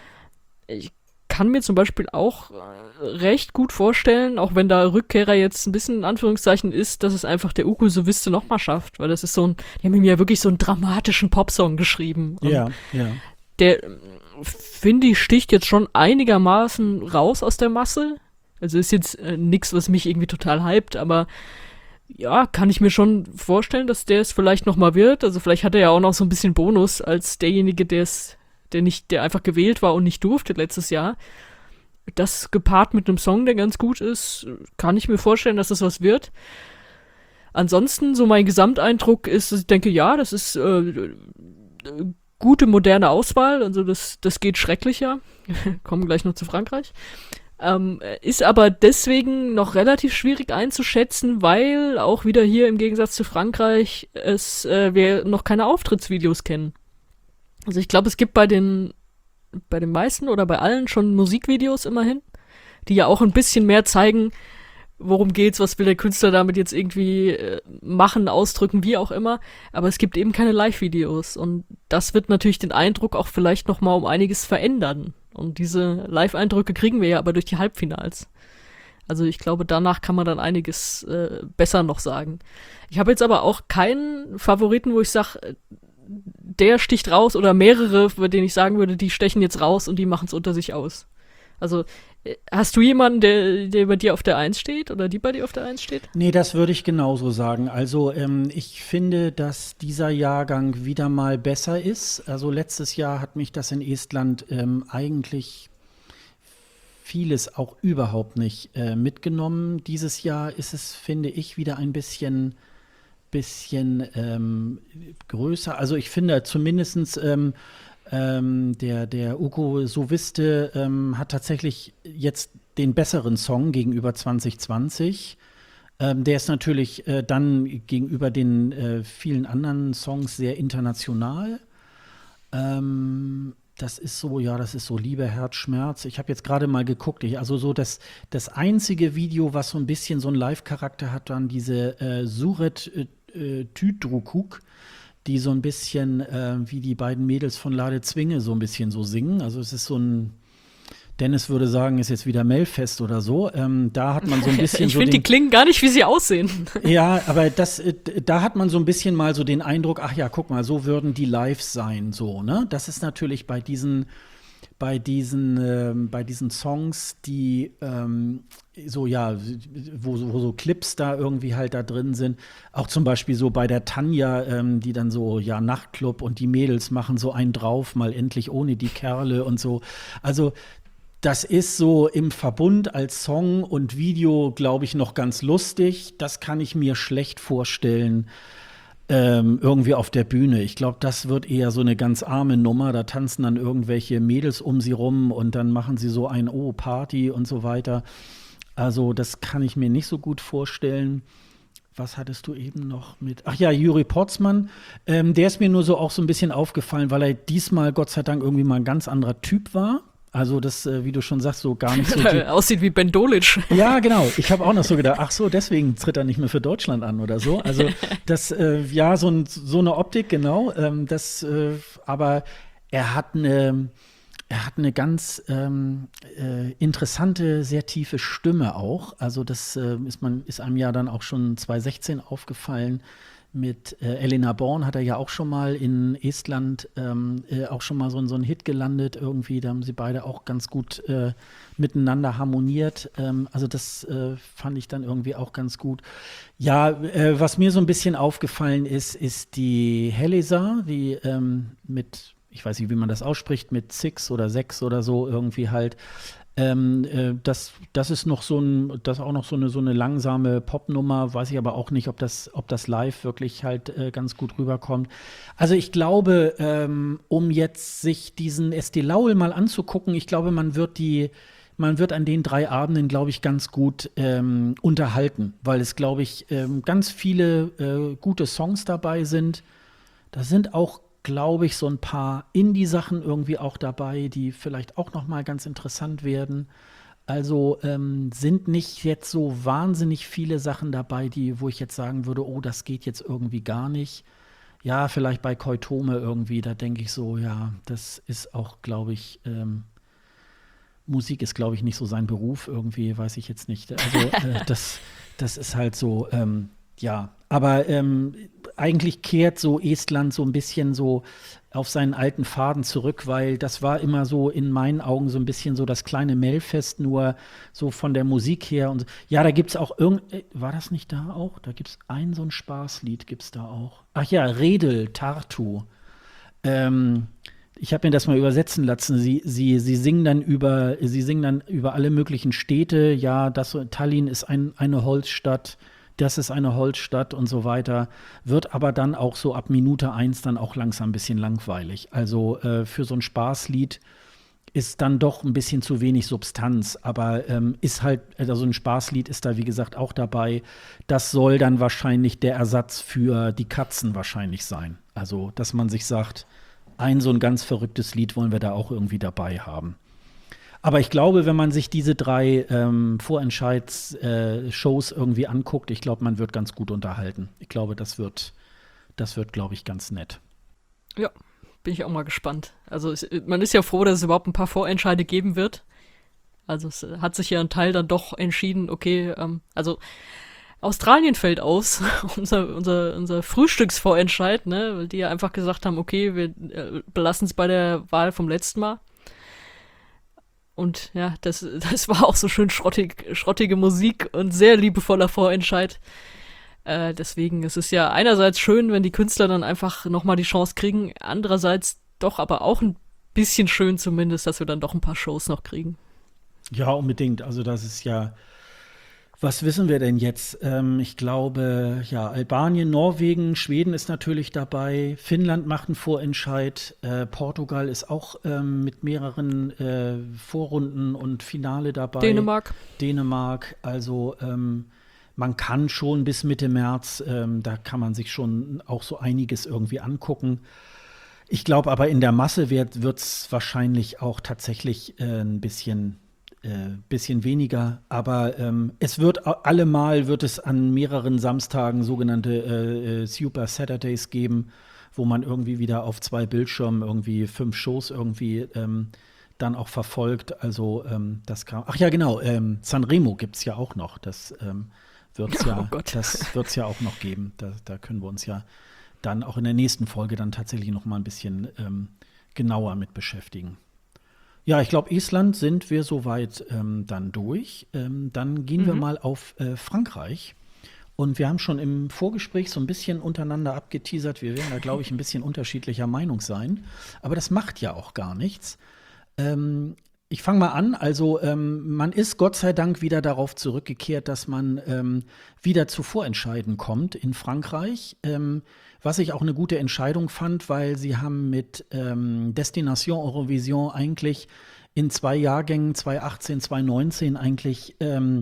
ich kann mir zum Beispiel auch recht gut vorstellen, auch wenn da Rückkehrer jetzt ein bisschen in Anführungszeichen ist, dass es einfach der Uko Sowiste nochmal schafft, weil das ist so ein, die haben ihm ja wirklich so einen dramatischen Popsong geschrieben. Und ja, ja. Der, finde ich, sticht jetzt schon einigermaßen raus aus der Masse. Also ist jetzt äh, nichts, was mich irgendwie total hypt, aber ja, kann ich mir schon vorstellen, dass der es vielleicht nochmal wird. Also vielleicht hat er ja auch noch so ein bisschen Bonus als derjenige, der es, der nicht, der einfach gewählt war und nicht durfte letztes Jahr. Das gepaart mit einem Song, der ganz gut ist, kann ich mir vorstellen, dass das was wird. Ansonsten, so mein Gesamteindruck ist, dass ich denke, ja, das ist äh, gute, moderne Auswahl. Also das, das geht schrecklicher. Kommen gleich noch zu Frankreich. Ähm, ist aber deswegen noch relativ schwierig einzuschätzen, weil auch wieder hier im Gegensatz zu Frankreich es äh, wir noch keine Auftrittsvideos kennen. Also ich glaube, es gibt bei den bei den meisten oder bei allen schon Musikvideos immerhin, die ja auch ein bisschen mehr zeigen, worum geht's, was will der Künstler damit jetzt irgendwie äh, machen, ausdrücken, wie auch immer. Aber es gibt eben keine Live-Videos und das wird natürlich den Eindruck auch vielleicht noch mal um einiges verändern. Und diese Live-Eindrücke kriegen wir ja aber durch die Halbfinals. Also ich glaube, danach kann man dann einiges äh, besser noch sagen. Ich habe jetzt aber auch keinen Favoriten, wo ich sage, der sticht raus oder mehrere, bei denen ich sagen würde, die stechen jetzt raus und die machen es unter sich aus. Also hast du jemanden, der, der bei dir auf der Eins steht oder die bei dir auf der Eins steht? Nee, das würde ich genauso sagen. Also ähm, ich finde, dass dieser Jahrgang wieder mal besser ist. Also letztes Jahr hat mich das in Estland ähm, eigentlich vieles auch überhaupt nicht äh, mitgenommen. Dieses Jahr ist es, finde ich, wieder ein bisschen, bisschen ähm, größer. Also ich finde zumindestens ähm, ähm, der, der Ugo Soviste ähm, hat tatsächlich jetzt den besseren Song gegenüber zwanzig zwanzig. Ähm, der ist natürlich äh, dann gegenüber den äh, vielen anderen Songs sehr international. Ähm, Das ist so, ja, das ist so Liebe, Herz, Schmerz. Ich habe jetzt gerade mal geguckt, ich, also so das, das einzige Video, was so ein bisschen so einen Live-Charakter hat, dann diese äh, Suret äh, äh, Tüdrukuk, die so ein bisschen äh, wie die beiden Mädels von Lade Zwinge so ein bisschen so singen. Also es ist so ein, Dennis würde sagen, ist jetzt wieder Melfest oder so. Ähm, da hat man so ein bisschen ich so finde, die klingen gar nicht, wie sie aussehen. Ja, aber das, äh, da hat man so ein bisschen mal so den Eindruck, ach ja, guck mal, so würden die live sein, so, ne? Das ist natürlich bei diesen, bei diesen, ähm, bei diesen Songs, die ähm, so, ja, wo, so- wo so Clips da irgendwie halt da drin sind, auch zum Beispiel so bei der Tanja, ähm, die dann so, ja, Nachtclub und die Mädels machen so einen drauf, mal endlich ohne die Kerle und so. Also das ist so im Verbund als Song und Video, glaube ich, noch ganz lustig. Das kann ich mir schlecht vorstellen, ähm, irgendwie auf der Bühne. Ich glaube, das wird eher so eine ganz arme Nummer. Da tanzen dann irgendwelche Mädels um sie rum und dann machen sie so ein Oh, Party und so weiter. Also, das kann ich mir nicht so gut vorstellen. Was hattest du eben noch mit? Ach ja, Juri Potzmann. Ähm, der ist mir nur so auch so ein bisschen aufgefallen, weil er diesmal Gott sei Dank irgendwie mal ein ganz anderer Typ war. Also das, äh, wie du schon sagst, so gar nicht so die, Aussieht wie Ben Dolic. ja, genau. Ich habe auch noch so gedacht, ach so, deswegen tritt er nicht mehr für Deutschland an oder so. Also das, äh, ja, so, ein, so eine Optik, genau. Ähm, das, äh, aber er hat eine, er hat eine ganz ähm, äh, interessante, sehr tiefe Stimme auch. Also das äh, ist man, ist einem ja dann auch schon zwanzig sechzehn aufgefallen. Mit äh, Elena Born hat er ja auch schon mal in Estland ähm, äh, auch schon mal so, so einen Hit gelandet irgendwie. Da haben sie beide auch ganz gut äh, miteinander harmoniert. Ähm, also das äh, fand ich dann irgendwie auch ganz gut. Ja, äh, was mir so ein bisschen aufgefallen ist, ist die Helesa, die ähm, mit, ich weiß nicht, wie man das ausspricht, mit Six oder Sechs oder so irgendwie halt. Ähm, äh, das, das ist noch so ein, das ist auch noch so eine, so eine langsame Popnummer, weiß ich aber auch nicht, ob das, ob das live wirklich halt äh, ganz gut rüberkommt. Also ich glaube, ähm, um jetzt sich diesen Esti Laul mal anzugucken, ich glaube, man wird die, man wird an den drei Abenden, glaube ich, ganz gut ähm, unterhalten, weil es, glaube ich, ähm, ganz viele äh, gute Songs dabei sind. Da sind auch, glaube ich, so ein paar Indie-Sachen irgendwie auch dabei, die vielleicht auch noch mal ganz interessant werden. Also ähm, sind nicht jetzt so wahnsinnig viele Sachen dabei, die, wo ich jetzt sagen würde, oh, das geht jetzt irgendwie gar nicht. Ja, vielleicht bei Koitome irgendwie, da denke ich so, ja, das ist auch, glaube ich, ähm, Musik ist, glaube ich, nicht so sein Beruf irgendwie, weiß ich jetzt nicht. Also äh, das, das ist halt so, ähm, ja. Aber ähm, eigentlich kehrt so Estland so ein bisschen so auf seinen alten Faden zurück, weil das war immer so in meinen Augen so ein bisschen so das kleine Melfest, nur so von der Musik her. Und ja, da gibt es auch irgend, äh, war das nicht da auch? Da gibt es ein so ein Spaßlied, gibt es da auch. Ach ja, Redel, Tartu. Ähm, ich habe mir das mal übersetzen lassen. Sie, sie, sie singen dann über, sie singen dann über alle möglichen Städte. Ja, das Tallinn ist ein, eine Holzstadt, das ist eine Holzstadt und so weiter. Wird aber dann auch so ab Minute eins dann auch langsam ein bisschen langweilig. Also äh, für so ein Spaßlied ist dann doch ein bisschen zu wenig Substanz, aber ähm, ist halt, also ein Spaßlied ist da wie gesagt auch dabei. Das soll dann wahrscheinlich der Ersatz für die Katzen wahrscheinlich sein. Also, dass man sich sagt, ein so ein ganz verrücktes Lied wollen wir da auch irgendwie dabei haben. Aber ich glaube, wenn man sich diese drei ähm, Vorentscheids-Shows äh, irgendwie anguckt, ich glaube, man wird ganz gut unterhalten. Ich glaube, das wird, das wird, glaube ich, ganz nett. Ja, bin ich auch mal gespannt. Also es, man ist ja froh, dass es überhaupt ein paar Vorentscheide geben wird. Also es hat sich ja ein Teil dann doch entschieden, okay, ähm, also Australien fällt aus, unser, unser, unser Frühstücksvorentscheid, ne, weil die ja einfach gesagt haben, okay, wir äh, belassen es bei der Wahl vom letzten Mal. Und ja, das, das war auch so schön schrottig, schrottige Musik und sehr liebevoller Vorentscheid. Äh, deswegen ist es ja einerseits schön, wenn die Künstler dann einfach nochmal die Chance kriegen, andererseits doch aber auch ein bisschen schön zumindest, dass wir dann doch ein paar Shows noch kriegen. Ja, unbedingt. Also das ist ja, was wissen wir denn jetzt? Ähm, ich glaube, ja, Albanien, Norwegen, Schweden ist natürlich dabei, Finnland macht einen Vorentscheid, äh, Portugal ist auch ähm, mit mehreren äh, Vorrunden und Finale dabei. Dänemark. Dänemark, also ähm, man kann schon bis Mitte März, ähm, da kann man sich schon auch so einiges irgendwie angucken. Ich glaube aber in der Masse wird es wahrscheinlich auch tatsächlich äh, ein bisschen Äh, bisschen weniger, aber ähm, es wird allemal wird es an mehreren Samstagen sogenannte äh, äh, Super Saturdays geben, wo man irgendwie wieder auf zwei Bildschirmen irgendwie fünf Shows irgendwie ähm, dann auch verfolgt. Also ähm, das kam. Ach ja, genau. Ähm, Sanremo gibt es ja auch noch. Das ähm, wird's ja, Oh Gott. das wird's ja auch noch geben. Da, da können wir uns ja dann auch in der nächsten Folge dann tatsächlich noch mal ein bisschen ähm, genauer mit beschäftigen. Ja, ich glaube, Island sind wir soweit ähm, dann durch. Ähm, dann gehen mhm. wir mal auf äh, Frankreich. Und wir haben schon im Vorgespräch so ein bisschen untereinander abgeteasert. Wir werden da, glaube ich, ein bisschen unterschiedlicher Meinung sein. Aber das macht ja auch gar nichts. Ähm, ich fange mal an. Also ähm, man ist Gott sei Dank wieder darauf zurückgekehrt, dass man ähm, wieder zu Vorentscheiden kommt in Frankreich. Ähm, Was ich auch eine gute Entscheidung fand, weil sie haben mit ähm, Destination Eurovision eigentlich in zwei Jahrgängen, zwanzig achtzehn, zwanzig neunzehn eigentlich, ähm,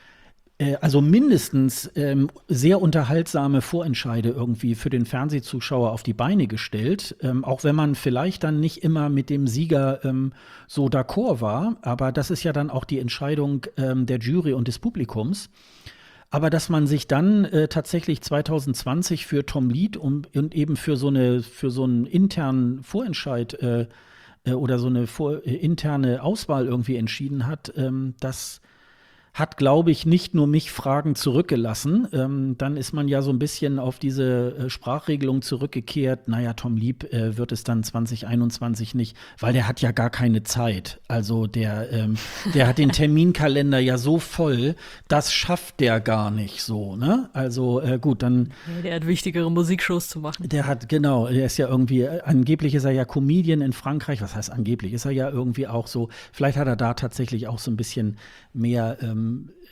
äh, also mindestens ähm, sehr unterhaltsame Vorentscheide irgendwie für den Fernsehzuschauer auf die Beine gestellt. Ähm, auch wenn man vielleicht dann nicht immer mit dem Sieger ähm, so d'accord war. Aber das ist ja dann auch die Entscheidung ähm, der Jury und des Publikums. Aber dass man sich dann äh, tatsächlich zwanzig zwanzig für Tom Lead und, und eben für so eine für so einen internen Vorentscheid äh, äh, oder so eine vor, äh, interne Auswahl irgendwie entschieden hat, ähm, das hat, glaube ich, nicht nur mich Fragen zurückgelassen. Ähm, dann ist man ja so ein bisschen auf diese äh, Sprachregelung zurückgekehrt. Naja, Tom Lead äh, wird es dann zwanzig einundzwanzig nicht, weil der hat ja gar keine Zeit. Also der, ähm, der hat den Terminkalender ja so voll, das schafft der gar nicht so, ne? Also äh, gut, dann Ja, der hat wichtigere Musikshows zu machen. der hat, genau, der ist ja irgendwie, äh, angeblich ist er ja Comedian in Frankreich. Was heißt angeblich? Ist er ja irgendwie auch so, vielleicht hat er da tatsächlich auch so ein bisschen mehr ähm,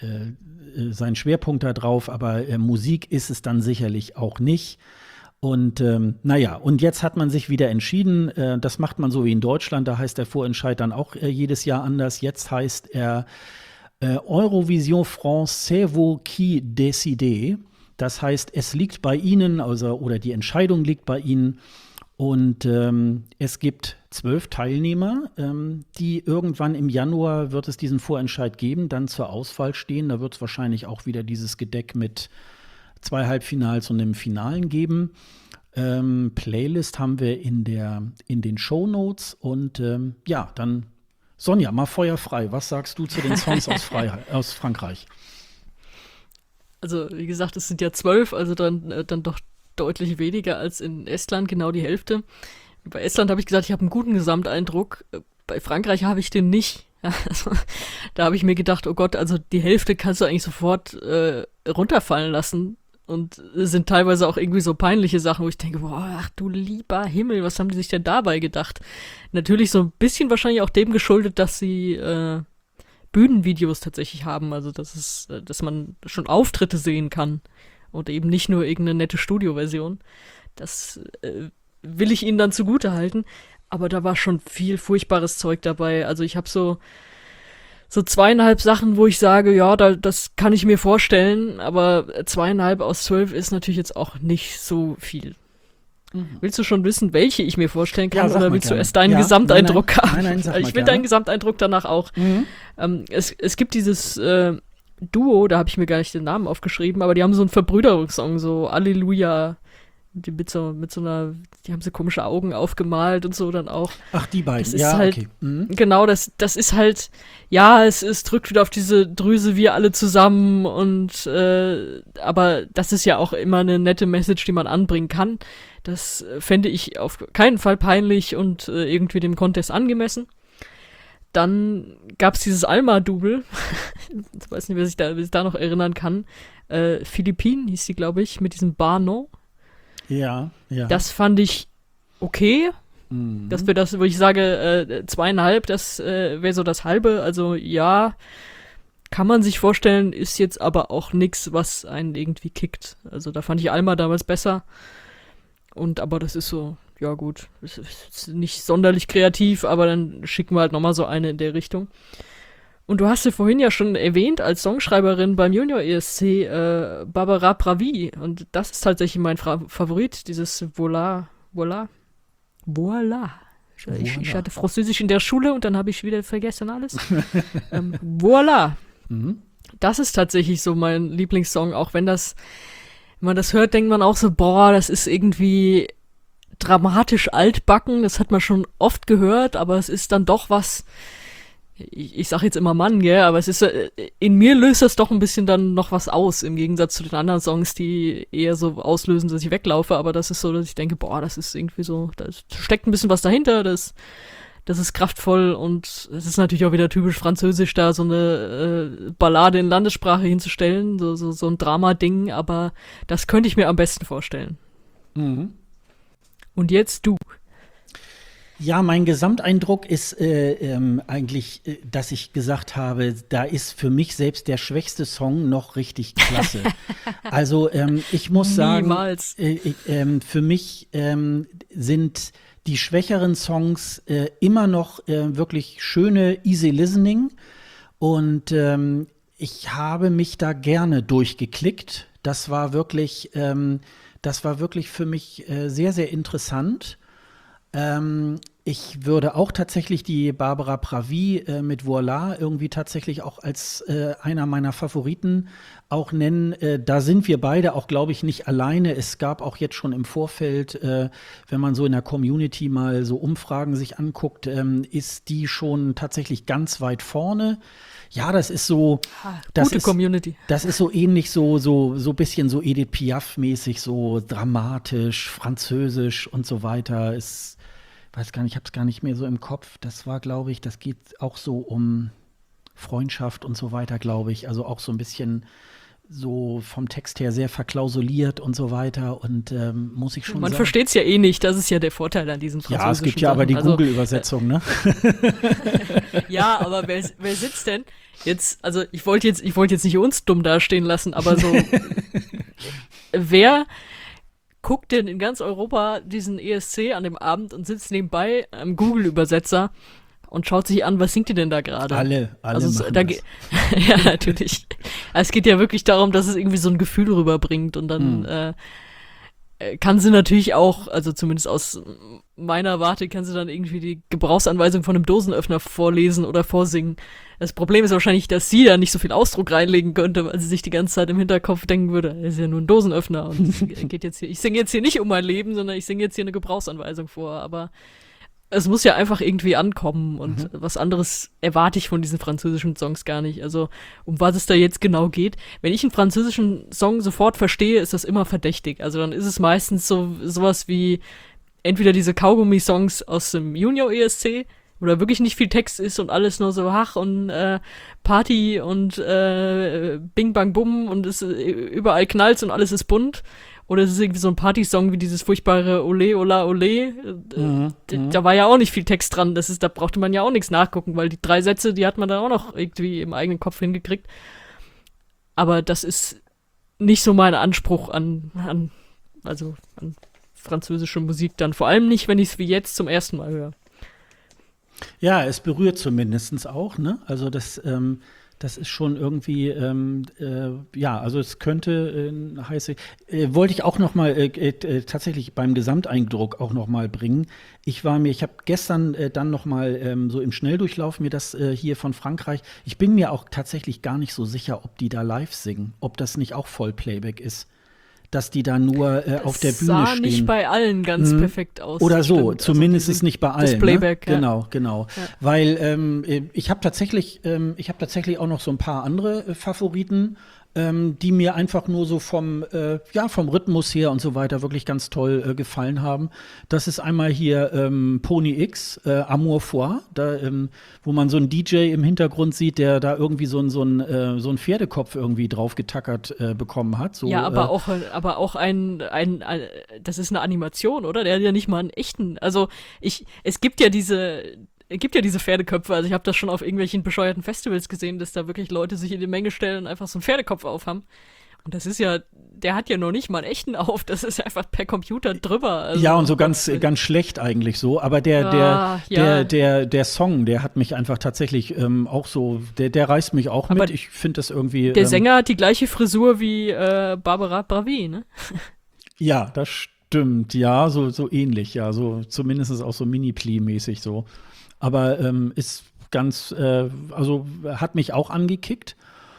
äh, seinen Schwerpunkt da drauf, aber äh, Musik ist es dann sicherlich auch nicht. Und ähm, naja, und jetzt hat man sich wieder entschieden, äh, das macht man so wie in Deutschland, da heißt der Vorentscheid dann auch äh, jedes Jahr anders. Jetzt heißt er äh, Eurovision France, c'est vous qui décidez. Das heißt, es liegt bei Ihnen, also, oder die Entscheidung liegt bei Ihnen. Und ähm, es gibt zwölf Teilnehmer, ähm, die irgendwann im Januar wird es diesen Vorentscheid geben, dann zur Auswahl stehen. Da wird es wahrscheinlich auch wieder dieses Gedeck mit zwei Halbfinals und einem Finalen geben. Ähm, Playlist haben wir in, der, in den Shownotes. Und ähm, ja, dann Sonja, mal feuerfrei. Was sagst du zu den Songs aus, Freiheit, aus Frankreich? Also, wie gesagt, es sind ja zwölf, also dann, äh, dann doch deutlich weniger als in Estland, genau die Hälfte. Bei Estland habe ich gesagt, ich habe einen guten Gesamteindruck. Bei Frankreich habe ich den nicht. Also, da habe ich mir gedacht, oh Gott, also die Hälfte kannst du eigentlich sofort äh, runterfallen lassen. Und es sind teilweise auch irgendwie so peinliche Sachen, wo ich denke, boah, ach du lieber Himmel, was haben die sich denn dabei gedacht? Natürlich so ein bisschen wahrscheinlich auch dem geschuldet, dass sie äh, Bühnenvideos tatsächlich haben. Also, dass es, dass man schon Auftritte sehen kann. Und eben nicht nur irgendeine nette Studioversion. Das äh, will ich ihnen dann zugute halten. Aber da war schon viel furchtbares Zeug dabei. Also ich habe so, so zweieinhalb Sachen, wo ich sage, ja, da, das kann ich mir vorstellen. Aber zweieinhalb aus zwölf ist natürlich jetzt auch nicht so viel. Mhm. Willst du schon wissen, welche ich mir vorstellen kann? Ja, oder willst gerne. du erst deinen ja, Gesamteindruck nein, nein, haben? Nein, nein, sag ich mal will gerne. deinen Gesamteindruck danach auch. Mhm. Ähm, es, es gibt dieses äh, Duo, da habe ich mir gar nicht den Namen aufgeschrieben, aber die haben so einen Verbrüderungssong, so Alleluja, Die mit so, mit so einer, die haben so komische Augen aufgemalt und so dann auch. Ach, die beiden, Das ist ja, halt, okay. Mhm. genau, das, das ist halt, ja, es, es drückt wieder auf diese Drüse, wir alle zusammen und, äh, aber das ist ja auch immer eine nette Message, die man anbringen kann. Das fände ich auf keinen Fall peinlich und äh, irgendwie dem Contest angemessen. Dann gab's dieses Alma-Double. Ich weiß nicht, wer sich da, wer sich da noch erinnern kann. Äh, Philippinen hieß die, glaube ich, mit diesem Barno. Ja, ja. Das fand ich okay. Mhm. Das für das, wo ich sage, äh, zweieinhalb, das äh, wäre so das halbe. Also ja, kann man sich vorstellen, ist jetzt aber auch nix, was einen irgendwie kickt. Also da fand ich Alma damals besser. Und aber das ist so, ja gut, es ist nicht sonderlich kreativ, aber dann schicken wir halt nochmal so eine in der Richtung. Und du hast sie vorhin ja schon erwähnt als Songschreiberin beim Junior E S C, äh, Barbara Pravi. Und das ist tatsächlich mein Fra- Favorit, dieses Voilà, Voilà, Voilà. Ich, Voilà. ich hatte Französisch in der Schule und dann habe ich wieder vergessen alles. ähm, Voilà. Mhm. Das ist tatsächlich so mein Lieblingssong, auch wenn das, wenn man das hört, denkt man auch so, boah, das ist irgendwie dramatisch altbacken, das hat man schon oft gehört, aber es ist dann doch was, ich, ich sag jetzt immer Mann, gell, aber es ist, äh, in mir löst das doch ein bisschen dann noch was aus, im Gegensatz zu den anderen Songs, die eher so auslösen, dass ich weglaufe, aber das ist so, dass ich denke, boah, das ist irgendwie so, da steckt ein bisschen was dahinter, das, das ist kraftvoll und es ist natürlich auch wieder typisch französisch, da so eine äh, Ballade in Landessprache hinzustellen, so, so, so ein Drama-Ding, aber das könnte ich mir am besten vorstellen. Mhm. Und jetzt du. Ja, mein Gesamteindruck ist äh, ähm, eigentlich, äh, dass ich gesagt habe, da ist für mich selbst der schwächste Song noch richtig klasse. Also ähm, ich muss sagen, Niemals. äh, äh, ähm, für mich ähm, sind die schwächeren Songs äh, immer noch äh, wirklich schöne Easy Listening und ähm, ich habe mich da gerne durchgeklickt. Das war wirklich, ähm, das war wirklich für mich äh, sehr, sehr interessant. Ähm, ich würde auch tatsächlich die Barbara Pravi äh, mit Voilà irgendwie tatsächlich auch als äh, einer meiner Favoriten auch nennen. Äh, da sind wir beide auch, glaube ich, nicht alleine. Es gab auch jetzt schon im Vorfeld, äh, wenn man so in der Community mal so Umfragen sich anguckt, ähm, ist die schon tatsächlich ganz weit vorne. Ja, das ist so, das Gute ist, Community. das ist so ähnlich, so so so bisschen so Edith Piaf-mäßig, so dramatisch, französisch und so weiter. Ist, weiß gar nicht, ich habe es gar nicht mehr so im Kopf. Das war, glaube ich, das geht auch so um Freundschaft und so weiter, glaube ich. Also auch so ein bisschen so vom Text her sehr verklausuliert und so weiter. Und ähm, muss ich schon Man sagen. versteht es ja eh nicht, das ist ja der Vorteil an diesen französischen Ja, es gibt ja aber die Sachen. Also, Google-Übersetzung, ne? ja, aber wer, wer sitzt denn jetzt, also ich wollte jetzt, ich wollte jetzt nicht uns dumm dastehen lassen, aber so, wer guckt denn in ganz Europa diesen E S C an dem Abend und sitzt nebenbei am Google-Übersetzer und schaut sich an, was singt ihr denn da gerade? Alle, alle Also, machen da das. ge- ja, natürlich. Es geht ja wirklich darum, dass es irgendwie so ein Gefühl rüberbringt und dann Hm. äh, äh, kann sie natürlich auch, also zumindest aus meiner Warte, kann sie dann irgendwie die Gebrauchsanweisung von einem Dosenöffner vorlesen oder vorsingen. Das Problem ist wahrscheinlich, dass sie da nicht so viel Ausdruck reinlegen könnte, weil sie sich die ganze Zeit im Hinterkopf denken würde, es ist ja nur ein Dosenöffner und es geht jetzt hier, ich singe jetzt hier nicht um mein Leben, sondern ich singe jetzt hier eine Gebrauchsanweisung vor, aber es muss ja einfach irgendwie ankommen und Mhm. was anderes erwarte ich von diesen französischen Songs gar nicht. Also um was es da jetzt genau geht. Wenn ich einen französischen Song sofort verstehe, ist das immer verdächtig. Also dann ist es meistens so sowas wie entweder diese Kaugummi-Songs aus dem Junior E S C, wo da wirklich nicht viel Text ist und alles nur so Hach und äh, Party und äh, Bing Bang Bum und es äh, überall knallt und alles ist bunt. Oder es ist irgendwie so ein Partysong wie dieses furchtbare Ole, Ola, Ole. Mhm, D- mhm. Da war ja auch nicht viel Text dran. Das ist, da brauchte man ja auch nichts nachgucken, weil die drei Sätze, die hat man dann auch noch irgendwie im eigenen Kopf hingekriegt. Aber das ist nicht so mein Anspruch an, an also an französische Musik dann. Vor allem nicht, wenn ich es wie jetzt zum ersten Mal höre. Ja, es berührt zumindest auch, ne? Also das, ähm, das ist schon irgendwie, ähm, äh, ja, also es könnte äh, heiße, äh, wollte ich auch noch mal äh, äh, tatsächlich beim Gesamteindruck auch noch mal bringen. Ich war mir, ich habe gestern äh, dann noch mal ähm, so im Schnelldurchlauf mir das äh, hier von Frankreich, ich bin mir auch tatsächlich gar nicht so sicher, ob die da live singen, ob das nicht auch Vollplayback ist. dass die da nur äh, auf der Bühne sah stehen. nicht bei allen ganz Mhm. perfekt aus. Oder so, Stimmt. zumindest also ist nicht bei allen. Das Playback, ne? ja. Genau, genau. Ja. Weil ähm, ich habe tatsächlich, ähm, ich habe tatsächlich auch noch so ein paar andere äh, Favoriten, ähm, die mir einfach nur so vom, äh, ja, vom Rhythmus her und so weiter wirklich ganz toll äh, gefallen haben. Das ist einmal hier ähm, Pony X, äh, Amour Foie, da, ähm, wo man so einen D J im Hintergrund sieht, der da irgendwie so einen so ein, äh, so ein Pferdekopf irgendwie drauf getackert äh, bekommen hat. So, ja, aber äh, auch, aber auch ein, ein, ein, das ist eine Animation, oder? Der hat ja nicht mal einen echten. Also ich, es gibt ja diese, es gibt ja diese Pferdeköpfe. Also ich habe das schon auf irgendwelchen bescheuerten Festivals gesehen, dass da wirklich Leute sich in die Menge stellen und einfach so einen Pferdekopf aufhaben. Und das ist ja, der hat ja noch nicht mal einen echten auf. Das ist ja einfach per Computer drüber. Also, ja, und so ganz, ganz schlecht eigentlich so. Aber der, der, Ah, ja. der, der, der Song, der hat mich einfach tatsächlich ähm, auch so, der, der reißt mich auch Aber mit. Ich finde das irgendwie. Der ähm, Sänger hat die gleiche Frisur wie äh, Barbara Pravi, ne? Ja, das stimmt. Ja, so, so ähnlich. Ja, so zumindest auch so Mini-Plee-mäßig so. Aber ähm, ist ganz, äh, also hat mich auch angekickt.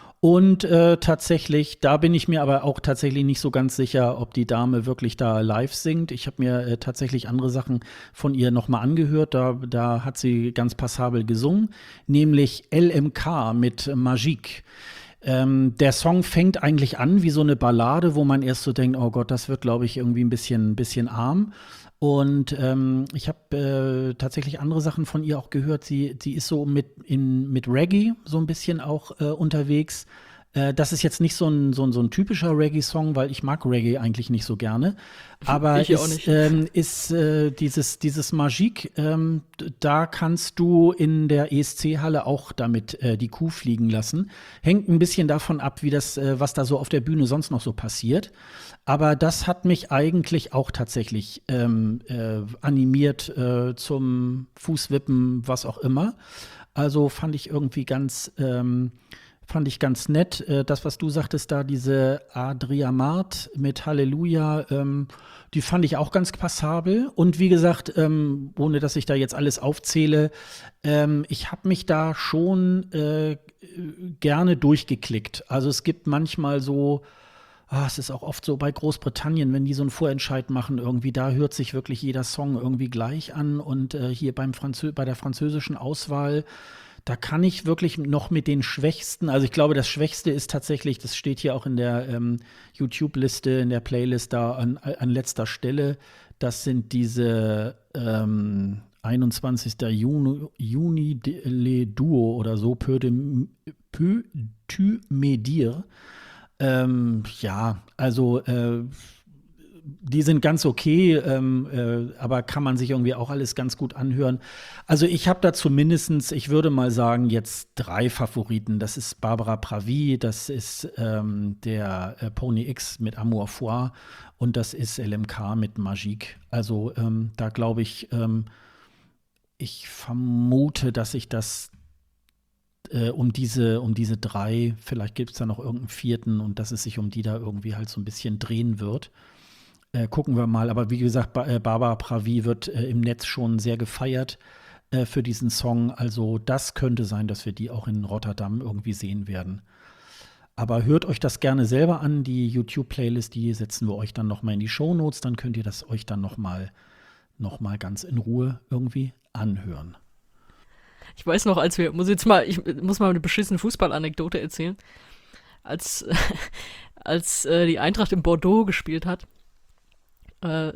Und äh, tatsächlich, da bin ich mir aber auch tatsächlich nicht so ganz sicher, ob die Dame wirklich da live singt. Ich habe mir äh, tatsächlich andere Sachen von ihr nochmal angehört. Da, da hat sie ganz passabel gesungen, nämlich L M K mit Magique. Ähm, der Song fängt eigentlich an wie so eine Ballade, wo man erst so denkt, oh Gott, das wird, glaube ich, irgendwie ein bisschen, bisschen arm. Und ähm, ich habe äh, tatsächlich andere Sachen von ihr auch gehört. Sie, sie ist so mit, in, mit Reggae so ein bisschen auch äh, unterwegs. Äh, das ist jetzt nicht so ein, so ein, so ein typischer Reggae-Song, weil ich mag Reggae eigentlich nicht so gerne. Aber Ich auch ist, nicht. ähm, ist äh, dieses, dieses Magique, ähm, da kannst du in der E S C-Halle auch damit äh, die Kuh fliegen lassen. Hängt ein bisschen davon ab, wie das, äh, was da so auf der Bühne sonst noch so passiert. Aber das hat mich eigentlich auch tatsächlich ähm, äh, animiert äh, zum Fußwippen, was auch immer. Also fand ich irgendwie ganz, ähm, fand ich ganz nett. Äh, das, was du sagtest da, diese Adria Mart mit Halleluja, ähm, die fand ich auch ganz passabel. Und wie gesagt, ähm, ohne dass ich da jetzt alles aufzähle, ähm, ich habe mich da schon äh, gerne durchgeklickt. Also es gibt manchmal so, ah, es ist auch oft so bei Großbritannien, wenn die so einen Vorentscheid machen, irgendwie, da hört sich wirklich jeder Song irgendwie gleich an. Und äh, hier beim Franzö bei der französischen Auswahl, da kann ich wirklich noch mit den Schwächsten, also ich glaube, das Schwächste ist tatsächlich, das steht hier auch in der ähm, YouTube-Liste, in der Playlist da an, an letzter Stelle, das sind diese ähm, einundzwanzigsten Juni, Juni de, le Duo oder so, Peu, de, peu tu me dire. Ähm, ja, also äh, die sind ganz okay, ähm, äh, aber kann man sich irgendwie auch alles ganz gut anhören. Also ich habe da zumindestens, ich würde mal sagen, jetzt drei Favoriten. Das ist Barbara Pravi, das ist ähm, der äh, Pony X mit Amour Foie und das ist L M K mit Magique. Also ähm, da glaube ich, ähm, ich vermute, dass ich das Äh, um diese, um diese drei, vielleicht gibt es da noch irgendeinen vierten und dass es sich um die da irgendwie halt so ein bisschen drehen wird. Äh, gucken wir mal. Aber wie gesagt, ba äh, Barbara Pravi wird äh, im Netz schon sehr gefeiert äh, für diesen Song. Also das könnte sein, dass wir die auch in Rotterdam irgendwie sehen werden. Aber hört euch das gerne selber an. Die YouTube-Playlist, die setzen wir euch dann noch mal in die Shownotes. Dann könnt ihr das euch dann noch mal, noch mal ganz in Ruhe irgendwie anhören. Ich weiß noch, als wir, muss jetzt mal, ich muss mal eine beschissene Fußballanekdote erzählen. Als, als äh, die Eintracht in Bordeaux gespielt hat, äh,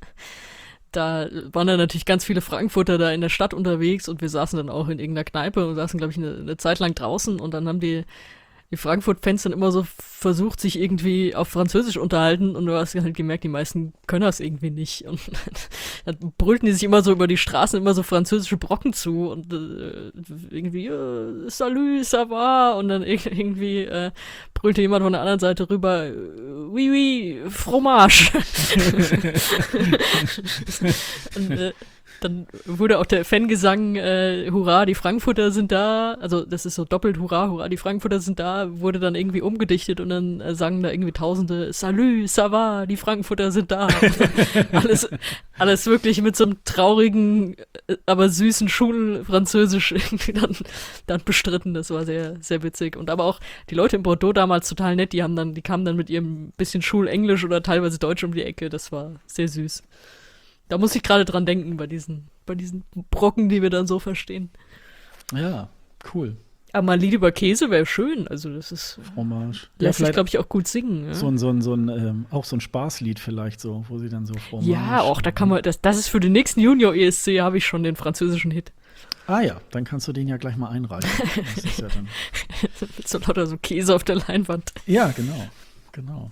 da waren dann natürlich ganz viele Frankfurter da in der Stadt unterwegs und wir saßen dann auch in irgendeiner Kneipe und saßen, glaube ich, eine, eine Zeit lang draußen und dann haben die die Frankfurt-Fans dann immer so versucht, sich irgendwie auf Französisch unterhalten und du hast halt gemerkt, die meisten können das irgendwie nicht. Und dann brüllten die sich immer so über die Straßen immer so französische Brocken zu und äh, irgendwie äh, Salut, ça va? Und dann irgendwie äh, brüllte jemand von der anderen Seite rüber Oui, oui, fromage. und, äh, Dann wurde auch der Fangesang, äh, Hurra, die Frankfurter sind da, also das ist so doppelt Hurra, Hurra, die Frankfurter sind da, wurde dann irgendwie umgedichtet und dann äh, sangen da irgendwie Tausende, Salut, ça va, die Frankfurter sind da. alles, alles wirklich mit so einem traurigen, äh, aber süßen Schulfranzösisch irgendwie dann, dann bestritten. Das war sehr, sehr witzig. Und aber auch die Leute in Bordeaux damals total nett, die haben dann, die kamen dann mit ihrem bisschen Schulenglisch oder teilweise Deutsch um die Ecke, das war sehr süß. Da muss ich gerade dran denken, bei diesen, bei diesen Brocken, die wir dann so verstehen. Ja, cool. Aber mal ein Lied über Käse wäre schön. Also das ist, Fromage. lässt Ja, sich, glaube ich, auch gut singen. Ja? So ein, so ein, so ein ähm, auch so ein Spaßlied vielleicht so, wo sie dann so Fromage. Ja, auch da kann man, das, das ist für den nächsten Junior-E S C, habe ich schon den französischen Hit. Ah ja, dann kannst du den ja gleich mal einreichen. Das ist ja dann. Mit so lauter so Käse auf der Leinwand. Ja, genau, genau.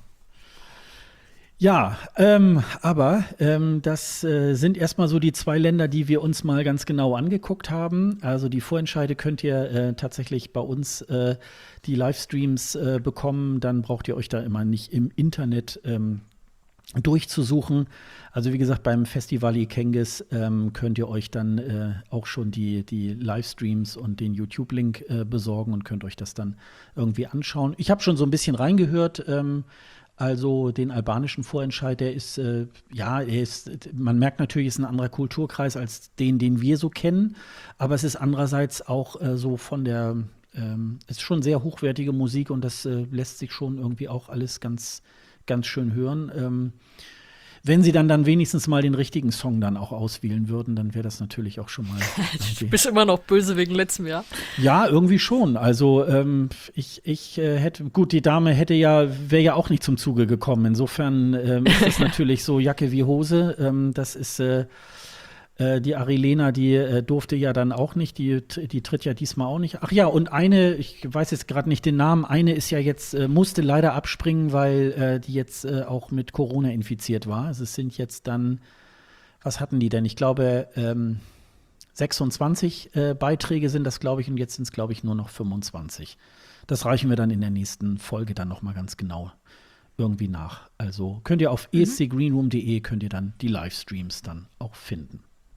Ja, ähm, aber ähm, das äh, sind erstmal so die zwei Länder, die wir uns mal ganz genau angeguckt haben. Also die Vorentscheide könnt ihr äh, tatsächlich bei uns äh, die Livestreams äh, bekommen. Dann braucht ihr euch da immer nicht im Internet ähm, durchzusuchen. Also wie gesagt, beim Festival Ikengis ähm, könnt ihr euch dann äh, auch schon die, die Livestreams und den YouTube-Link äh, besorgen und könnt euch das dann irgendwie anschauen. Ich habe schon so ein bisschen reingehört. Ähm, Also den albanischen Vorentscheid, der ist, äh, ja, er ist, man merkt natürlich, es ist ein anderer Kulturkreis als den, den wir so kennen. Aber es ist andererseits auch äh, so von der, ähm, es ist schon sehr hochwertige Musik und das äh, lässt sich schon irgendwie auch alles ganz, ganz schön hören. Ähm, Wenn sie dann dann wenigstens mal den richtigen Song dann auch auswählen würden, dann wäre das natürlich auch schon mal. Du bist immer noch böse wegen letztem Jahr. Ja, irgendwie schon. Also ähm, ich, ich äh, hätte, gut, die Dame hätte ja, wäre ja auch nicht zum Zuge gekommen. Insofern ähm, ist das natürlich so Jacke wie Hose. Ähm, das ist äh, äh, die Arilena, die äh, durfte ja dann auch nicht, die, die tritt ja diesmal auch nicht. Ach ja, und eine, ich weiß jetzt gerade nicht den Namen, eine ist ja jetzt, äh, musste leider abspringen, weil äh, die jetzt äh, auch mit Corona infiziert war. Also es sind jetzt dann, was hatten die denn? Ich glaube, ähm, sechsundzwanzig äh, Beiträge sind das, glaube ich, und jetzt sind es, glaube ich, nur noch fünfundzwanzig. Das reichen wir dann in der nächsten Folge dann noch mal ganz genau irgendwie nach. Also könnt ihr auf mhm. e s c greenroom punkt d e könnt ihr dann die Livestreams dann auch finden.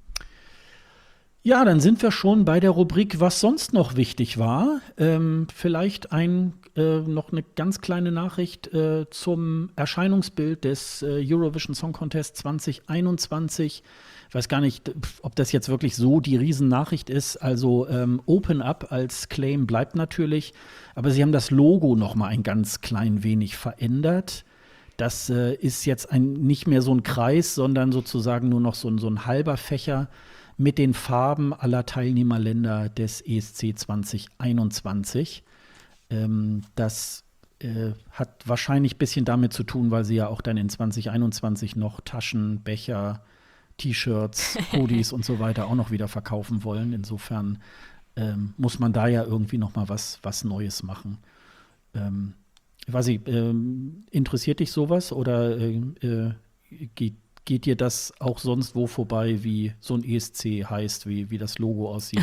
Ja, dann sind wir schon bei der Rubrik, was sonst noch wichtig war. Ähm, vielleicht ein, äh, noch eine ganz kleine Nachricht äh, zum Erscheinungsbild des äh, Eurovision Song Contest zwanzig einundzwanzig. Ich weiß gar nicht, ob das jetzt wirklich so die Riesennachricht ist. Also ähm, Open Up als Claim bleibt natürlich, aber sie haben das Logo noch mal ein ganz klein wenig verändert. Das äh, ist jetzt ein, nicht mehr so ein Kreis, sondern sozusagen nur noch so ein, so ein halber Fächer mit den Farben aller Teilnehmerländer des E S C zwanzig einundzwanzig. Ähm, das äh, hat wahrscheinlich ein bisschen damit zu tun, weil sie ja auch dann in zwanzig einundzwanzig noch Taschen, Becher, T-Shirts, Hoodies und so weiter auch noch wieder verkaufen wollen. Insofern ähm, muss man da ja irgendwie noch mal was, was Neues machen. Ähm, ich weiß nicht, ähm, interessiert dich sowas oder äh, äh, geht Geht dir das auch sonst wo vorbei, wie so ein E S C heißt, wie, wie das Logo aussieht?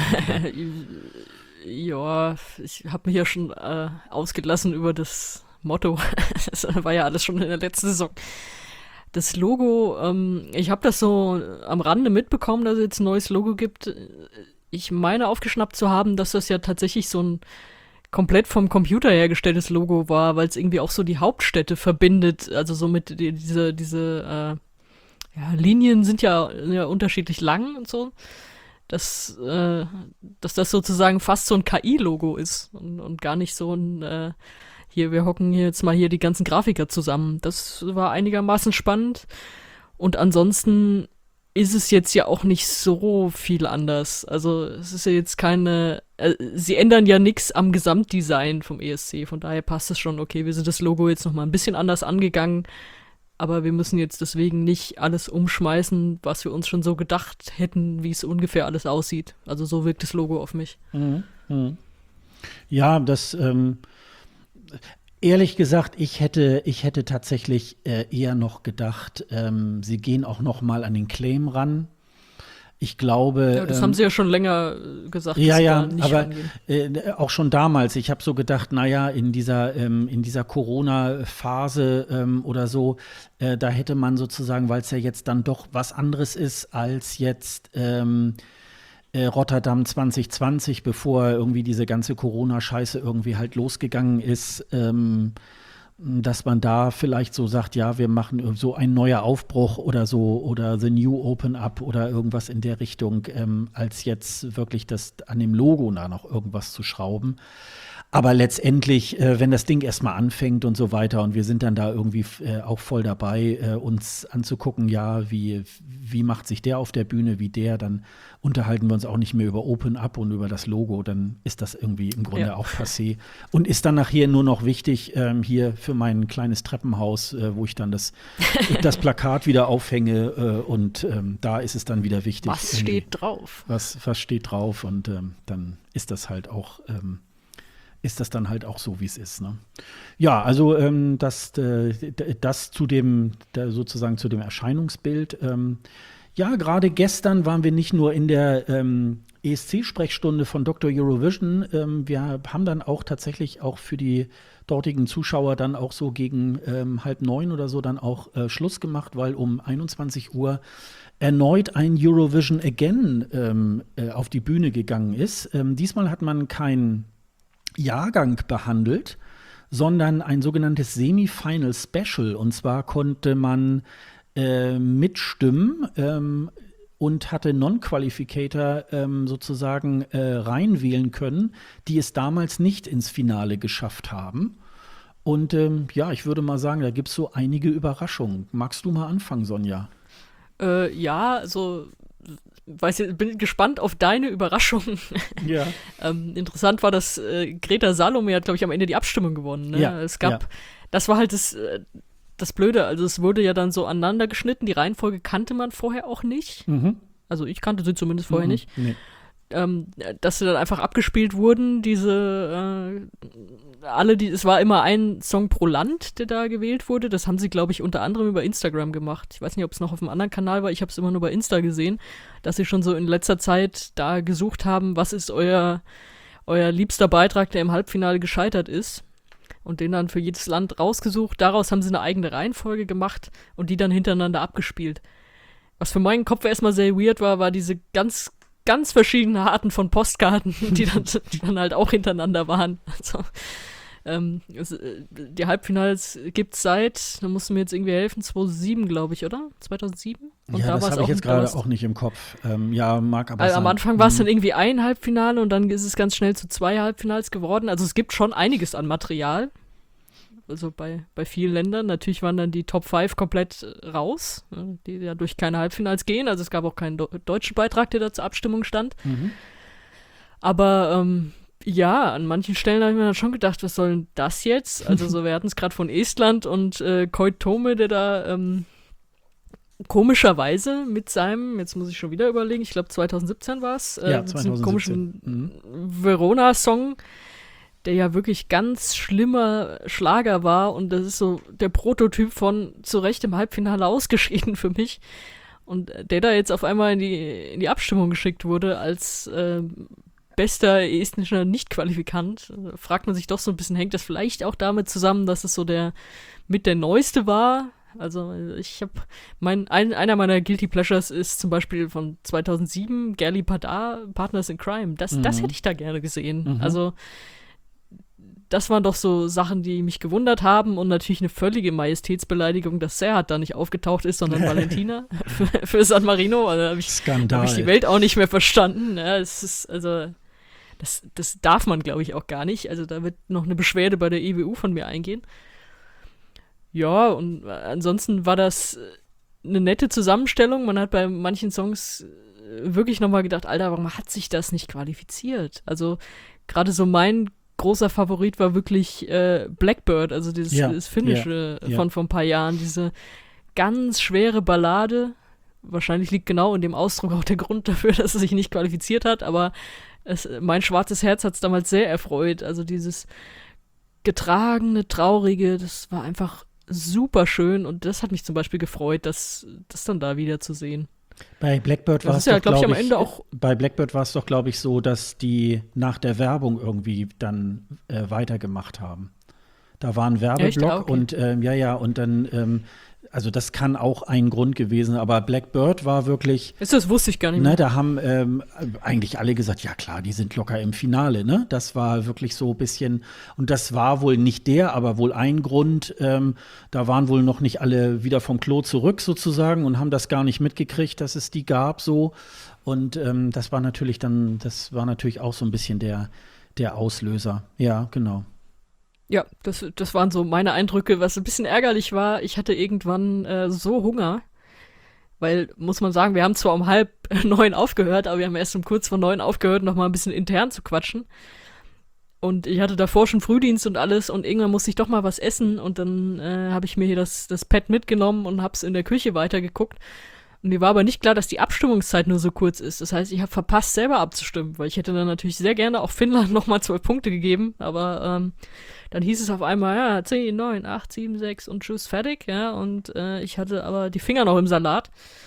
Ja, ich habe mich ja schon äh, ausgelassen über das Motto. Das war ja alles schon in der letzten Saison. Das Logo, ähm, ich habe das so am Rande mitbekommen, dass es jetzt ein neues Logo gibt. Ich meine aufgeschnappt zu haben, dass das ja tatsächlich so ein komplett vom Computer hergestelltes Logo war, weil es irgendwie auch so die Hauptstädte verbindet. Also so mit die, diese, diese äh, ja, Linien sind ja, ja unterschiedlich lang und so, dass, äh, dass das sozusagen fast so ein K I-Logo ist und, und gar nicht so ein, äh, hier, wir hocken hier jetzt mal hier die ganzen Grafiker zusammen. Das war einigermaßen spannend und ansonsten ist es jetzt ja auch nicht so viel anders. Also es ist ja jetzt keine, äh, sie ändern ja nichts am Gesamtdesign vom E S C, von daher passt es schon, okay, wir sind das Logo jetzt noch mal ein bisschen anders angegangen, aber wir müssen jetzt deswegen nicht alles umschmeißen, was wir uns schon so gedacht hätten, wie es ungefähr alles aussieht. Also so wirkt das Logo auf mich. Mhm. Mhm. Ja, das ähm, ehrlich gesagt, ich hätte, ich hätte tatsächlich äh, eher noch gedacht, ähm, sie gehen auch noch mal an den Claim ran. Ich glaube. Ja, das ähm, haben sie ja schon länger äh, gesagt, ja, dass sie ja, da nicht aber rangehen. äh, auch schon damals. Ich habe so gedacht, naja, in dieser, ähm, in dieser Corona-Phase ähm, oder so, äh, da hätte man sozusagen, weil es ja jetzt dann doch was anderes ist als jetzt ähm, äh, Rotterdam zwanzig zwanzig, bevor irgendwie diese ganze Corona-Scheiße irgendwie halt losgegangen ist, ähm, dass man da vielleicht so sagt, ja, wir machen so ein neuer Aufbruch oder so oder The New Open Up oder irgendwas in der Richtung, ähm, als jetzt wirklich das an dem Logo da noch irgendwas zu schrauben. Aber letztendlich, äh, wenn das Ding erstmal anfängt und so weiter und wir sind dann da irgendwie äh, auch voll dabei, äh, uns anzugucken, ja, wie, wie macht sich der auf der Bühne, wie der, dann unterhalten wir uns auch nicht mehr über Open Up und über das Logo, dann ist das irgendwie im Grunde Ja. auch passé. Und ist dann nachher nur noch wichtig, ähm, hier für mein kleines Treppenhaus, äh, wo ich dann das, das Plakat wieder aufhänge äh, und ähm, da ist es dann wieder wichtig. Was irgendwie, steht drauf? Was, was steht drauf und ähm, dann ist das halt auch ähm, ist das dann halt auch so, wie es ist. Ne? Ja, also ähm, das, äh, das zu dem, da sozusagen zu dem Erscheinungsbild. Ähm, ja, gerade gestern waren wir nicht nur in der ähm, E S C-Sprechstunde von Doktor Eurovision. Ähm, wir haben dann auch tatsächlich auch für die dortigen Zuschauer dann auch so gegen ähm, halb neun oder so dann auch äh, Schluss gemacht, weil um einundzwanzig Uhr erneut ein Eurovision Again ähm, äh, auf die Bühne gegangen ist. Ähm, diesmal hat man kein Jahrgang behandelt, sondern ein sogenanntes Semi-Final Special. Und zwar konnte man äh, mitstimmen ähm, und hatte Non-Qualificator ähm, sozusagen äh, reinwählen können, die es damals nicht ins Finale geschafft haben. Und ähm, ja, ich würde mal sagen, da gibt es so einige Überraschungen. Magst du mal anfangen, Sonja? Äh, ja, also weiß ich, bin gespannt auf deine Überraschung. Ja. ähm, interessant war, dass äh, Greta Salome hat, glaube ich, am Ende die Abstimmung gewonnen. Ne? Ja, Es gab, ja. das war halt das, äh, das Blöde, also es wurde ja dann so aneinander geschnitten, die Reihenfolge kannte man vorher auch nicht. Mhm. Also ich kannte sie zumindest vorher Mhm. nicht. Nee. Ähm, dass sie dann einfach abgespielt wurden, diese äh, alle, die, es war immer ein Song pro Land, der da gewählt wurde. Das haben sie, glaube ich, unter anderem über Instagram gemacht. Ich weiß nicht, ob es noch auf einem anderen Kanal war, ich habe es immer nur bei Insta gesehen, dass sie schon so in letzter Zeit da gesucht haben, was ist euer, euer liebster Beitrag, der im Halbfinale gescheitert ist. Und den dann für jedes Land rausgesucht. Daraus haben sie eine eigene Reihenfolge gemacht und die dann hintereinander abgespielt. Was für meinen Kopf erstmal sehr weird war, war diese ganz ganz verschiedene Arten von Postkarten, die dann, die dann halt auch hintereinander waren. Also, ähm, es, äh, die Halbfinals gibt's seit, da musst du mir jetzt irgendwie helfen, zweitausendsieben, glaube ich, oder? zweitausendsieben? Und Ja, da das war's habe ich auch- jetzt da gerade war's- auch nicht im Kopf. Ähm, ja, mag aber Also sein. am Anfang war es Mhm. dann irgendwie ein Halbfinale und dann ist es ganz schnell zu zwei Halbfinals geworden. Also es gibt schon einiges an Material. Also bei, bei vielen Ländern. Natürlich waren dann die Top fünf komplett äh, raus, äh, die ja durch keine Halbfinals gehen. Also es gab auch keinen do- deutschen Beitrag, der da zur Abstimmung stand. Mhm. Aber ähm, ja, an manchen Stellen habe ich mir dann schon gedacht, was soll denn das jetzt? Also so, wir hatten es gerade von Estland und äh, Koit Tome, der da ähm, komischerweise mit seinem, jetzt muss ich schon wieder überlegen, ich glaube zweitausendsiebzehn war es, äh, Ja, mit diesem komischen Mhm. Verona-Song, der ja wirklich ganz schlimmer Schlager war und das ist so der Prototyp von zu Recht im Halbfinale ausgeschieden für mich. Und der da jetzt auf einmal in die, in die Abstimmung geschickt wurde als äh, bester estnischer Nicht-Qualifikant, äh, fragt man sich doch so ein bisschen, hängt das vielleicht auch damit zusammen, dass es so der mit der Neueste war? Also ich habe, mein ein, einer meiner Guilty Pleasures ist zum Beispiel von zweitausendsieben, Gerli Padar, Partners in Crime. Das, das Mhm. hätte ich da gerne gesehen. Mhm. Also das waren doch so Sachen, die mich gewundert haben und natürlich eine völlige Majestätsbeleidigung, dass Serhat da nicht aufgetaucht ist, sondern Valentina für, für San Marino. Also da habe ich, da Skandal. hab ich die Welt auch nicht mehr verstanden. Ja, es ist, also, das, das darf man, glaube ich, auch gar nicht. Also da wird noch eine Beschwerde bei der E W U von mir eingehen. Ja, und ansonsten war das eine nette Zusammenstellung. Man hat bei manchen Songs äh, wirklich nochmal gedacht, Alter, warum hat sich das nicht qualifiziert? Also gerade so mein großer Favorit war wirklich äh, Blackbird, also dieses, Ja, dieses Finnische ja, ja. von vor ein paar Jahren, diese ganz schwere Ballade. Wahrscheinlich liegt genau in dem Ausdruck auch der Grund dafür, dass er sich nicht qualifiziert hat, aber es, mein schwarzes Herz hat es damals sehr erfreut. Also dieses getragene, traurige, das war einfach super schön und das hat mich zum Beispiel gefreut, das, das dann da wieder zu sehen. Bei Blackbird war Das es ist ja, doch, glaube ich, am glaub Ende auch. bei Blackbird war es doch, glaube ich, so, dass die nach der Werbung irgendwie dann äh, weitergemacht haben. Da war ein Werbeblock Echt? Ah, okay. und ähm, ja, ja, und dann, ähm, also das kann auch ein Grund gewesen, aber Blackbird war wirklich, Ist das wusste ich gar nicht mehr. ne, da haben ähm, eigentlich alle gesagt, ja klar, die sind locker im Finale, ne? Das war wirklich so ein bisschen, und das war wohl nicht der, aber wohl ein Grund, ähm, da waren wohl noch nicht alle wieder vom Klo zurück sozusagen und haben das gar nicht mitgekriegt, dass es die gab so. Und ähm, das war natürlich dann, das war natürlich auch so ein bisschen der, der Auslöser. Ja, genau. Ja, das, das waren so meine Eindrücke. Was ein bisschen ärgerlich war, ich hatte irgendwann äh, so Hunger, weil, muss man sagen, wir haben zwar um halb neun aufgehört, aber wir haben erst um kurz vor neun aufgehört, noch mal ein bisschen intern zu quatschen. Und ich hatte davor schon Frühdienst und alles und irgendwann musste ich doch mal was essen und dann äh, habe ich mir hier das, das Pad mitgenommen und hab's in der Küche weitergeguckt. Und mir war aber nicht klar, dass die Abstimmungszeit nur so kurz ist. Das heißt, ich habe verpasst, selber abzustimmen, weil ich hätte dann natürlich sehr gerne auch Finnland nochmal zwölf Punkte gegeben, aber ähm, dann hieß es auf einmal, ja, zehn, neun, acht, sieben, sechs und tschüss, fertig, ja, und äh, ich hatte aber die Finger noch im Salat.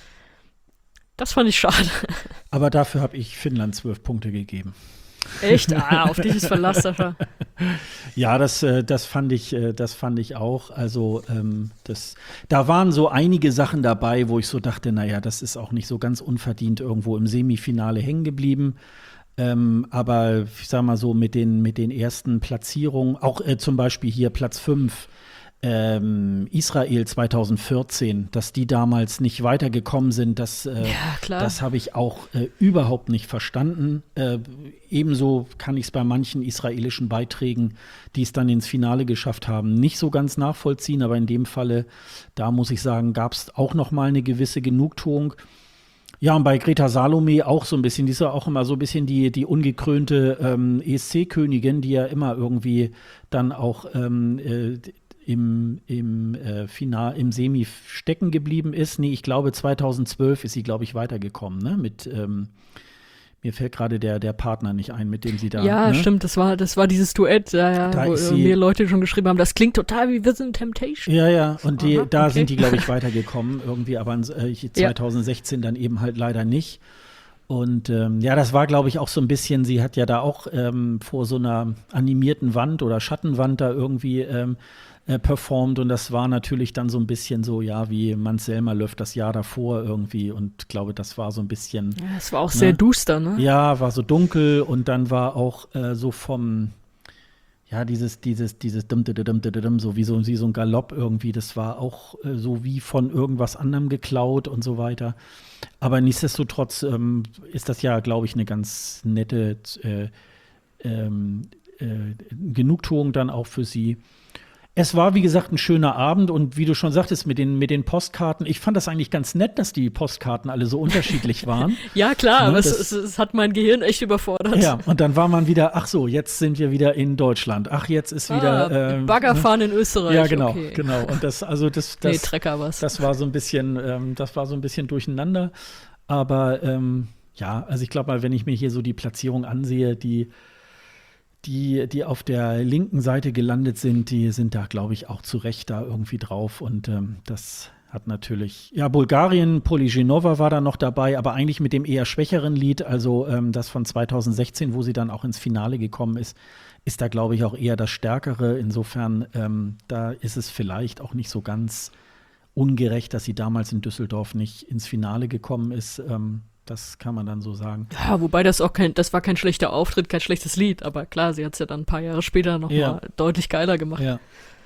Das fand ich schade. Aber dafür habe ich Finnland zwölf Punkte gegeben. Echt? Ah, auf dich ist Verlass, Sascha. Ja, das, äh, das fand ich, äh, das fand ich auch. Also ähm, das, da waren so einige Sachen dabei, wo ich so dachte, naja, das ist auch nicht so ganz unverdient irgendwo im Semifinale hängen geblieben. Ähm, aber ich sag mal so, mit den, mit den ersten Platzierungen, auch äh, zum Beispiel hier Platz fünf, ähm, Israel zwanzig vierzehn, dass die damals nicht weitergekommen sind, das, äh, Ja, klar. das habe ich auch äh, überhaupt nicht verstanden. Äh, ebenso kann ich es bei manchen israelischen Beiträgen, die es dann ins Finale geschafft haben, nicht so ganz nachvollziehen. Aber in dem Falle, da muss ich sagen, gab es auch noch mal eine gewisse Genugtuung. Ja, und bei Greta Salome auch so ein bisschen, die ist ja auch immer so ein bisschen die, die ungekrönte ähm, E S C-Königin, die ja immer irgendwie dann auch ähm, äh, im, im, äh, Final, im Semi stecken geblieben ist. Nee, ich glaube zweitausendzwölf ist sie, glaube ich, weitergekommen, ne? Mit, ähm, mir fällt gerade der, der Partner nicht ein, mit dem sie da, Ja, ne? stimmt, das war, das war dieses Duett, ja, ja, Da wo ist äh, sie- mir Leute schon geschrieben haben, das klingt total wie Within Temptation. Ja, ja, und die, Aha, da okay. sind die, glaube ich, weitergekommen irgendwie, aber äh, zweitausendsechzehn dann eben halt leider nicht. Und ähm, ja, das war, glaube ich, auch so ein bisschen, sie hat ja da auch ähm, vor so einer animierten Wand oder Schattenwand da irgendwie ähm, äh, performt und das war natürlich dann so ein bisschen so, ja, wie Mans Selmerlöw das Jahr davor irgendwie und ich glaube, das war so ein bisschen, Ja, es war auch sehr duster, ne? ja, war so dunkel und dann war auch äh, so vom, ja, dieses, dieses, dieses dum, dum, dum, dum, dum, so wie so, wie so ein Galopp irgendwie, das war auch äh, so wie von irgendwas anderem geklaut und so weiter. Aber nichtsdestotrotz ähm, ist das ja, glaube ich, eine ganz nette äh, ähm, äh, Genugtuung dann auch für sie. Es war, wie gesagt, ein schöner Abend und wie du schon sagtest, mit den, mit den Postkarten, ich fand das eigentlich ganz nett, dass die Postkarten alle so unterschiedlich waren. Ja, klar, Ne, aber es, das- es, es hat mein Gehirn echt überfordert. Ja, und dann war man wieder, ach so, jetzt sind wir wieder in Deutschland. Ach, jetzt ist wieder ah, ähm, Baggerfahren in Österreich. Ja, genau, okay. genau. Und das, also das, Nee, das, Trecker was. das war so ein bisschen, ähm, das war so ein bisschen durcheinander. Aber ähm, ja, also ich glaube mal, wenn ich mir hier so die Platzierung ansehe, die, die, die auf der linken Seite gelandet sind, die sind da, glaube ich, auch zu Recht da irgendwie drauf. Und ähm, das hat natürlich, ja, Bulgarien, Poligenova war da noch dabei, aber eigentlich mit dem eher schwächeren Lied, also ähm, das von zweitausendsechzehn, wo sie dann auch ins Finale gekommen ist, ist da, glaube ich, auch eher das Stärkere. Insofern, ähm, da ist es vielleicht auch nicht so ganz ungerecht, dass sie damals in Düsseldorf nicht ins Finale gekommen ist. Ähm, das kann man dann so sagen. Ja, wobei das auch kein, das war kein schlechter Auftritt, kein schlechtes Lied, aber klar, sie hat es ja dann ein paar Jahre später nochmal Ja. deutlich geiler gemacht. Ja.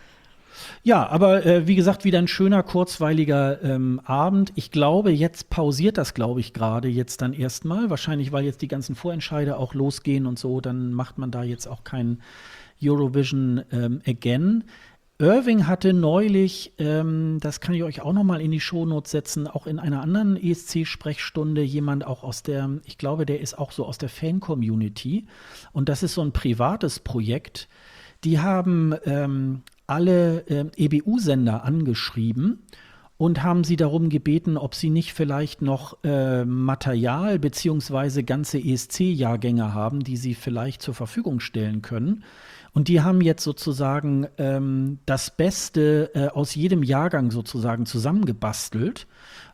Ja, aber äh, wie gesagt, wieder ein schöner, kurzweiliger ähm, Abend. Ich glaube, jetzt pausiert das, glaube ich, gerade jetzt dann erstmal. Wahrscheinlich, weil jetzt die ganzen Vorentscheide auch losgehen und so, dann macht man da jetzt auch kein Eurovision ähm, again. Irving hatte neulich, ähm, das kann ich euch auch noch mal in die Shownotes setzen, auch in einer anderen E S C-Sprechstunde jemand auch aus der, ich glaube, der ist auch so aus der Fan-Community. Und das ist so ein privates Projekt. Die haben ähm, alle äh, E B U-Sender angeschrieben und haben sie darum gebeten, ob sie nicht vielleicht noch äh, Material beziehungsweise ganze E S C-Jahrgänge haben, die sie vielleicht zur Verfügung stellen können. Und die haben jetzt sozusagen ähm, das Beste äh, aus jedem Jahrgang sozusagen zusammengebastelt.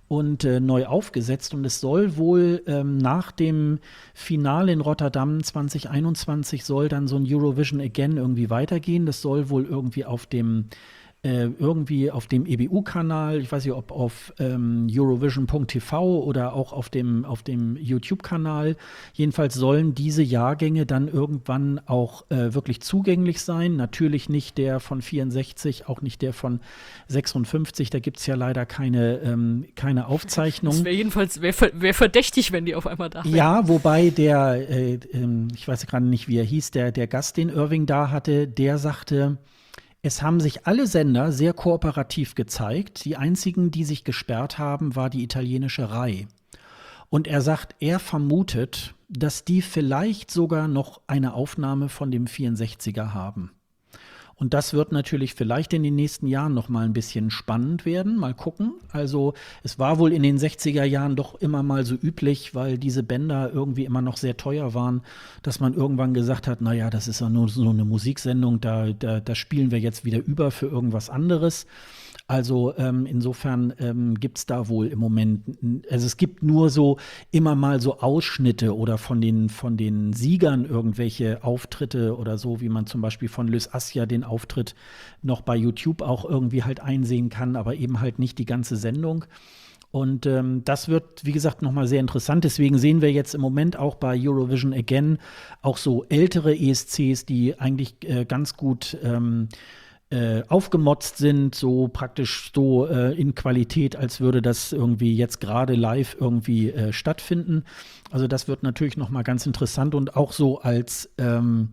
und äh, neu aufgesetzt. Und es soll wohl ähm, nach dem Finale in Rotterdam zwanzig einundzwanzig soll dann so ein Eurovision Again irgendwie weitergehen. Das soll wohl irgendwie auf dem äh, irgendwie auf dem E B U-Kanal, ich weiß nicht, ob auf ähm, Eurovision Punkt T V oder auch auf dem, auf dem YouTube-Kanal. Jedenfalls sollen diese Jahrgänge dann irgendwann auch äh, wirklich zugänglich sein. Natürlich nicht der von vierundsechzig, auch nicht der von sechsundfünfzig. Da gibt es ja leider keine, ähm, keine Aufzeichnung. Das wäre jedenfalls wär, wär verdächtig, wenn die auf einmal da wären. Ja, wobei der, äh, ähm, ich weiß gerade nicht, wie er hieß, der, der Gast, den Irving da hatte, der sagte, es haben sich alle Sender sehr kooperativ gezeigt. Die einzigen, die sich gesperrt haben, war die italienische Rai. Und er sagt, er vermutet, dass die vielleicht sogar noch eine Aufnahme von dem vierundsechziger haben. Und das wird natürlich vielleicht in den nächsten Jahren noch mal ein bisschen spannend werden. Mal gucken. Also es war wohl in den sechziger Jahren doch immer mal so üblich, weil diese Bänder irgendwie immer noch sehr teuer waren, dass man irgendwann gesagt hat, naja, das ist ja nur so eine Musiksendung, da, da, da spielen wir jetzt wieder über für irgendwas anderes. Also ähm, insofern ähm, gibt es da wohl im Moment, also es gibt nur so immer mal so Ausschnitte oder von den, von den Siegern irgendwelche Auftritte oder so, wie man zum Beispiel von Lys Assia den Auftritt noch bei YouTube auch irgendwie halt einsehen kann, aber eben halt nicht die ganze Sendung. Und ähm, das wird, wie gesagt, nochmal sehr interessant. Deswegen sehen wir jetzt im Moment auch bei Eurovision Again auch so ältere E S Cs, die eigentlich äh, ganz gut ähm, Äh, aufgemotzt sind, so praktisch so äh, in Qualität, als würde das irgendwie jetzt gerade live irgendwie äh, stattfinden. Also das wird natürlich noch mal ganz interessant und auch so als ähm,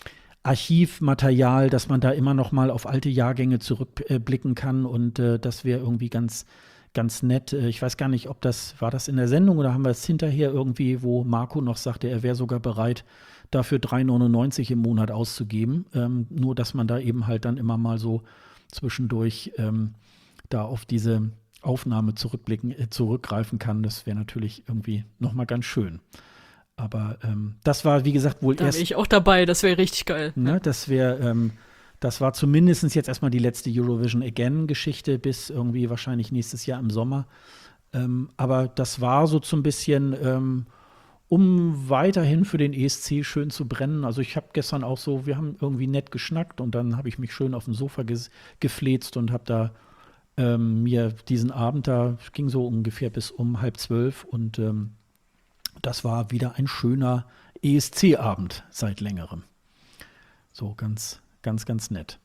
Archivmaterial, dass man da immer noch mal auf alte Jahrgänge zurückblicken äh, kann und äh, das wäre irgendwie ganz ganz nett. Äh, ich weiß gar nicht, ob das, war das in der Sendung oder haben wir es hinterher irgendwie, wo Marco noch sagte, er wäre sogar bereit, dafür drei neunundneunzig im Monat auszugeben. Ähm, nur, dass man da eben halt dann immer mal so zwischendurch ähm, da auf diese Aufnahme zurückblicken, äh, zurückgreifen kann. Das wäre natürlich irgendwie nochmal ganz schön. Aber ähm, das war, wie gesagt, wohl Da erst. wäre ich auch dabei, das wäre richtig geil. Ne, das wäre, ähm, das war zumindest jetzt erstmal die letzte Eurovision Again-Geschichte bis irgendwie wahrscheinlich nächstes Jahr im Sommer. Ähm, aber das war so so ein bisschen, ähm, um weiterhin für den E S C schön zu brennen. Also ich habe gestern auch so, wir haben irgendwie nett geschnackt und dann habe ich mich schön auf dem Sofa ges- gefläzt und habe da ähm, mir diesen Abend da, ging so ungefähr bis um halb zwölf und ähm, das war wieder ein schöner E S C-Abend seit längerem. So ganz, ganz, ganz nett.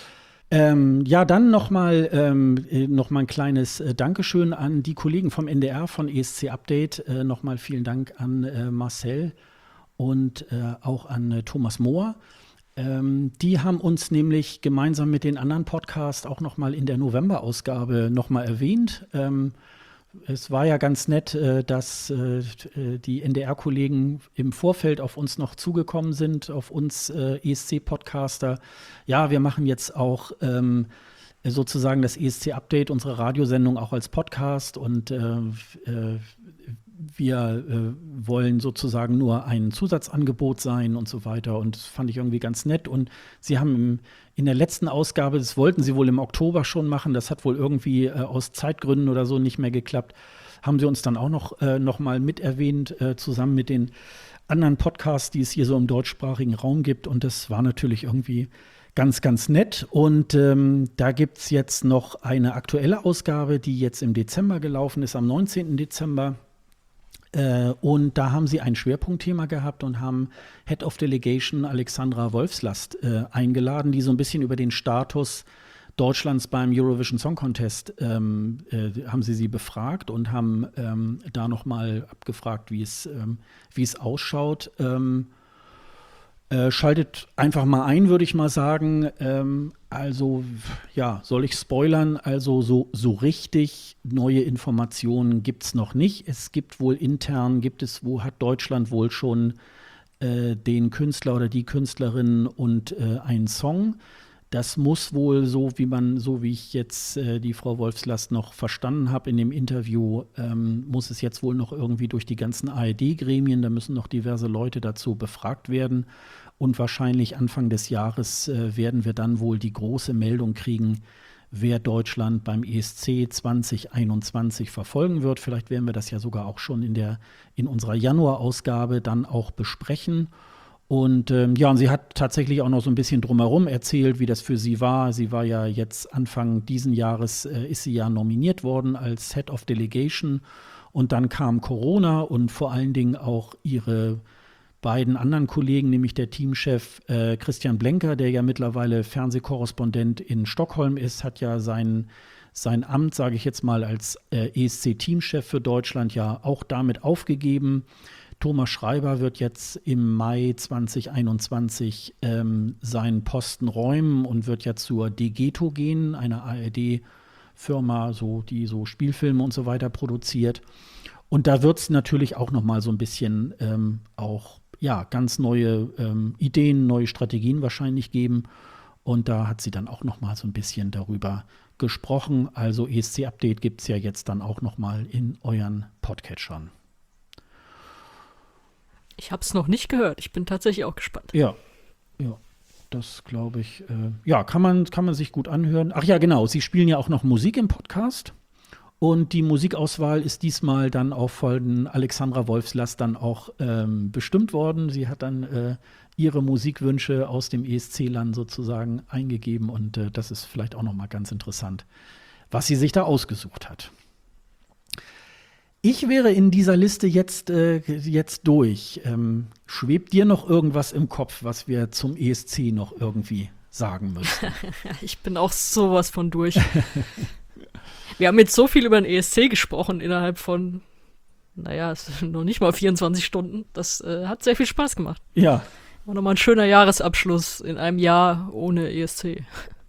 Ähm, ja, dann nochmal ähm, noch mal ein kleines äh, Dankeschön an die Kollegen vom N D R von E S C Update. Äh, nochmal vielen Dank an äh, Marcel und äh, auch an äh, Thomas Mohr. Ähm, die haben uns nämlich gemeinsam mit den anderen Podcasts auch nochmal in der November-Ausgabe nochmal erwähnt. Ähm, Es war ja ganz nett, äh, dass äh, die N D R-Kollegen im Vorfeld auf uns noch zugekommen sind, auf uns äh, E S C-Podcaster. Ja, wir machen jetzt auch ähm, sozusagen das E S C-Update, unsere Radiosendung auch als Podcast und äh, äh, wir äh, wollen sozusagen nur ein Zusatzangebot sein und so weiter. Und das fand ich irgendwie ganz nett. Und sie haben im, in der letzten Ausgabe, das wollten sie wohl im Oktober schon machen, das hat wohl irgendwie äh, aus Zeitgründen oder so nicht mehr geklappt, haben sie uns dann auch noch, äh, noch mal mit erwähnt, äh, zusammen mit den anderen Podcasts, die es hier so im deutschsprachigen Raum gibt. Und das war natürlich irgendwie ganz, ganz nett. Und ähm, da gibt es jetzt noch eine aktuelle Ausgabe, die jetzt im Dezember gelaufen ist, am neunzehnten Dezember. Und da haben sie ein Schwerpunktthema gehabt und haben Head of Delegation Alexandra Wolfslast äh, eingeladen, die so ein bisschen über den Status Deutschlands beim Eurovision Song Contest ähm, äh, haben sie sie befragt und haben ähm, da nochmal abgefragt, wie es, ähm, wie es ausschaut. Ähm, äh, schaltet einfach mal ein, würde ich mal sagen. Ähm, also, ja, soll ich spoilern? Also so, so richtig neue Informationen gibt es noch nicht. Es gibt wohl intern, gibt es, wo hat Deutschland wohl schon äh, den Künstler oder die Künstlerin und äh, einen Song. Das muss wohl so, wie man, so wie ich jetzt äh, die Frau Wolfslast noch verstanden habe in dem Interview, ähm, muss es jetzt wohl noch irgendwie durch die ganzen A R D-Gremien, da müssen noch diverse Leute dazu befragt werden. Und wahrscheinlich Anfang des Jahres äh, werden wir dann wohl die große Meldung kriegen, wer Deutschland beim E S C zwanzig einundzwanzig verfolgen wird. Vielleicht werden wir das ja sogar auch schon in der in unserer Januarausgabe dann auch besprechen. Und ähm, ja, und sie hat tatsächlich auch noch so ein bisschen drumherum erzählt, wie das für sie war. Sie war ja jetzt Anfang diesen Jahres, äh, ist sie ja nominiert worden als Head of Delegation. Und dann kam Corona und vor allen Dingen auch ihre beiden anderen Kollegen, nämlich der Teamchef äh, Christian Blenker, der ja mittlerweile Fernsehkorrespondent in Stockholm ist, hat ja sein, sein Amt, sage ich jetzt mal, als äh, E S C-Teamchef für Deutschland ja auch damit aufgegeben. Thomas Schreiber wird jetzt im Mai zwanzig einundzwanzig ähm, seinen Posten räumen und wird ja zur Degeto gehen, einer A R D-Firma, so, die so Spielfilme und so weiter produziert. Und da wird es natürlich auch noch mal so ein bisschen ähm, auch ja, ganz neue ähm, Ideen, neue Strategien wahrscheinlich geben. Und da hat sie dann auch noch mal so ein bisschen darüber gesprochen. Also E S C-Update gibt es ja jetzt dann auch noch mal in euren Podcatchern. Ich habe es noch nicht gehört. Ich bin tatsächlich auch gespannt. Ja, ja, das glaube ich. Äh, ja, kann man, kann man sich gut anhören. Ach ja, genau. Sie spielen ja auch noch Musik im Podcast. Und die Musikauswahl ist diesmal dann auch von Alexandra Wolfslass dann auch ähm, bestimmt worden. Sie hat dann äh, ihre Musikwünsche aus dem E S C-Land sozusagen eingegeben. Und äh, das ist vielleicht auch noch mal ganz interessant, was sie sich da ausgesucht hat. Ich wäre in dieser Liste jetzt, äh, jetzt durch. Ähm, schwebt dir noch irgendwas im Kopf, was wir zum E S C noch irgendwie sagen müssen? Ich bin auch sowas von durch. Wir haben jetzt so viel über den E S C gesprochen innerhalb von, naja, es sind noch nicht mal vierundzwanzig Stunden. Das äh, hat sehr viel Spaß gemacht. Ja. War nochmal ein schöner Jahresabschluss in einem Jahr ohne E S C.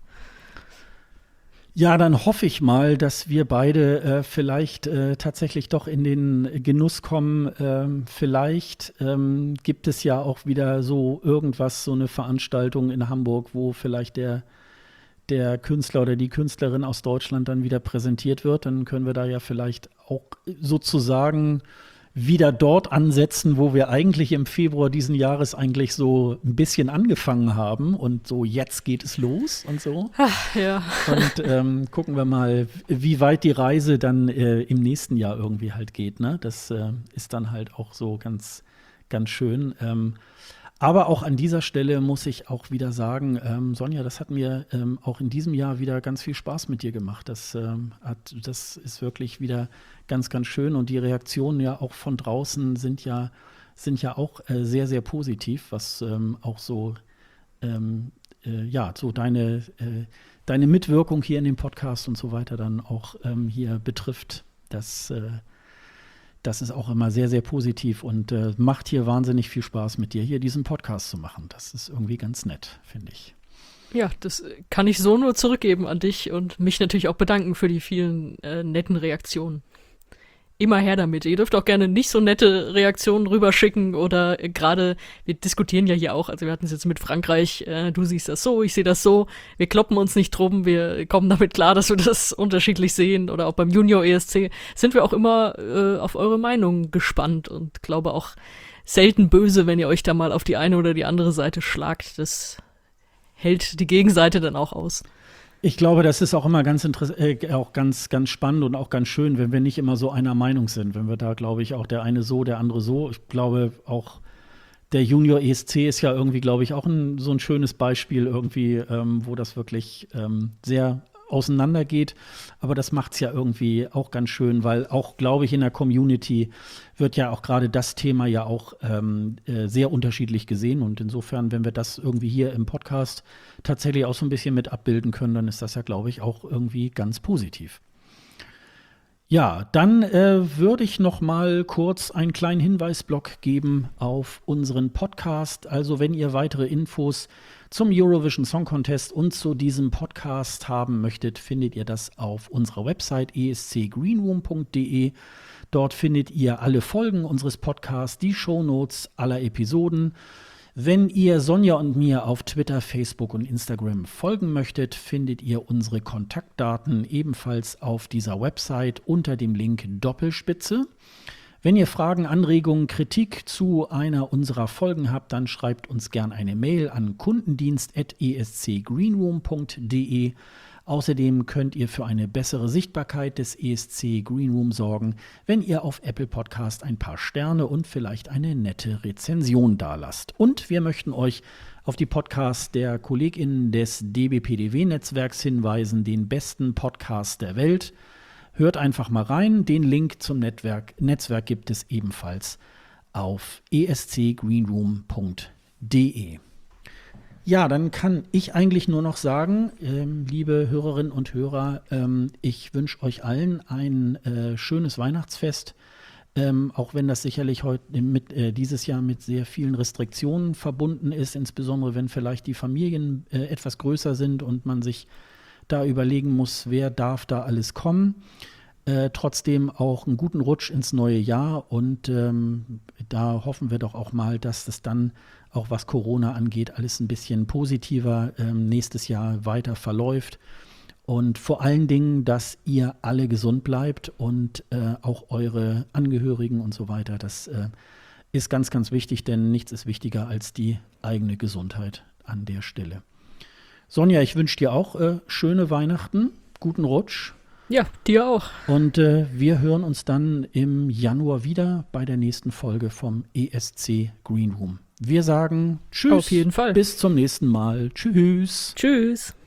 Ja, dann hoffe ich mal, dass wir beide äh, vielleicht äh, tatsächlich doch in den Genuss kommen. Ähm, vielleicht ähm, gibt es ja auch wieder so irgendwas, so eine Veranstaltung in Hamburg, wo vielleicht der, der Künstler oder die Künstlerin aus Deutschland dann wieder präsentiert wird. Dann können wir da ja vielleicht auch sozusagen wieder dort ansetzen, wo wir eigentlich im Februar diesen Jahres eigentlich so ein bisschen angefangen haben und so jetzt geht es los und so. Ach, ja. Und ähm, gucken wir mal, wie weit die Reise dann äh, im nächsten Jahr irgendwie halt geht. Ne? Das äh, ist dann halt auch so ganz, ganz schön. Ähm, aber auch an dieser Stelle muss ich auch wieder sagen, ähm, Sonja, das hat mir ähm, auch in diesem Jahr wieder ganz viel Spaß mit dir gemacht. Das, ähm, hat, das ist wirklich wieder ganz, ganz schön. Und die Reaktionen ja auch von draußen sind ja, sind ja auch äh, sehr, sehr positiv, was ähm, auch so, ähm, äh, ja, so deine, äh, deine Mitwirkung hier in dem Podcast und so weiter dann auch ähm, hier betrifft. Das äh, Das ist auch immer sehr, sehr positiv und äh, macht hier wahnsinnig viel Spaß, mit dir hier diesen Podcast zu machen. Das ist irgendwie ganz nett, finde ich. Ja, das kann ich so nur zurückgeben an dich und mich natürlich auch bedanken für die vielen äh, netten Reaktionen. Immer her damit. Ihr dürft auch gerne nicht so nette Reaktionen rüberschicken oder äh, gerade, wir diskutieren ja hier auch, also wir hatten es jetzt mit Frankreich, äh, du siehst das so, ich sehe das so, wir kloppen uns nicht drum, wir kommen damit klar, dass wir das unterschiedlich sehen oder auch beim Junior E S C sind wir auch immer äh, auf eure Meinung gespannt und glaube auch selten böse, wenn ihr euch da mal auf die eine oder die andere Seite schlagt. Das hält die Gegenseite dann auch aus. Ich glaube, das ist auch immer ganz interess- äh, auch ganz, ganz spannend und auch ganz schön, wenn wir nicht immer so einer Meinung sind. Wenn wir da, glaube ich, auch der eine so, der andere so. Ich glaube, auch der Junior E S C ist ja irgendwie, glaube ich, auch ein, so ein schönes Beispiel irgendwie, ähm, wo das wirklich ähm, sehr auseinandergeht. Aber das macht es ja irgendwie auch ganz schön, weil auch, glaube ich, in der Community wird ja auch gerade das Thema ja auch ähm, äh, sehr unterschiedlich gesehen. Und insofern, wenn wir das irgendwie hier im Podcast tatsächlich auch so ein bisschen mit abbilden können, dann ist das ja, glaube ich, auch irgendwie ganz positiv. Ja, dann äh, würde ich noch mal kurz einen kleinen Hinweisblock geben auf unseren Podcast. Also wenn ihr weitere Infos zum Eurovision Song Contest und zu diesem Podcast haben möchtet, findet ihr das auf unserer Website e s c greenroom punkt d e. Dort findet ihr alle Folgen unseres Podcasts, die Shownotes aller Episoden. Wenn ihr Sonja und mir auf Twitter, Facebook und Instagram folgen möchtet, findet ihr unsere Kontaktdaten ebenfalls auf dieser Website unter dem Link Doppelspitze. Wenn ihr Fragen, Anregungen, Kritik zu einer unserer Folgen habt, dann schreibt uns gern eine Mail an kundendienst at e s c greenroom punkt d e. Außerdem könnt ihr für eine bessere Sichtbarkeit des E S C Green Room sorgen, wenn ihr auf Apple Podcast ein paar Sterne und vielleicht eine nette Rezension dalasst. Und wir möchten euch auf die Podcasts der KollegInnen des D B P D W-Netzwerks hinweisen, den besten Podcast der Welt. Hört einfach mal rein. Den Link zum Netzwerk, Netzwerk gibt es ebenfalls auf e s c greenroom punkt d e. Ja, dann kann ich eigentlich nur noch sagen, ähm, liebe Hörerinnen und Hörer, ähm, ich wünsche euch allen ein äh, schönes Weihnachtsfest, ähm, auch wenn das sicherlich heute mit, äh, dieses Jahr mit sehr vielen Restriktionen verbunden ist, insbesondere wenn vielleicht die Familien äh, etwas größer sind und man sich da überlegen muss, wer darf da alles kommen. Äh, trotzdem auch einen guten Rutsch ins neue Jahr und ähm, da hoffen wir doch auch mal, dass es dann auch was Corona angeht, alles ein bisschen positiver ähm, nächstes Jahr weiter verläuft und vor allen Dingen, dass ihr alle gesund bleibt und äh, auch eure Angehörigen und so weiter. Das äh, ist ganz, ganz wichtig, denn nichts ist wichtiger als die eigene Gesundheit an der Stelle. Sonja, ich wünsche dir auch äh, schöne Weihnachten, guten Rutsch. Ja, dir auch. Und äh, wir hören uns dann im Januar wieder bei der nächsten Folge vom E S C Green Room. Wir sagen Tschüss. Auf jeden Fall. Bis zum nächsten Mal. Tschüss. Tschüss.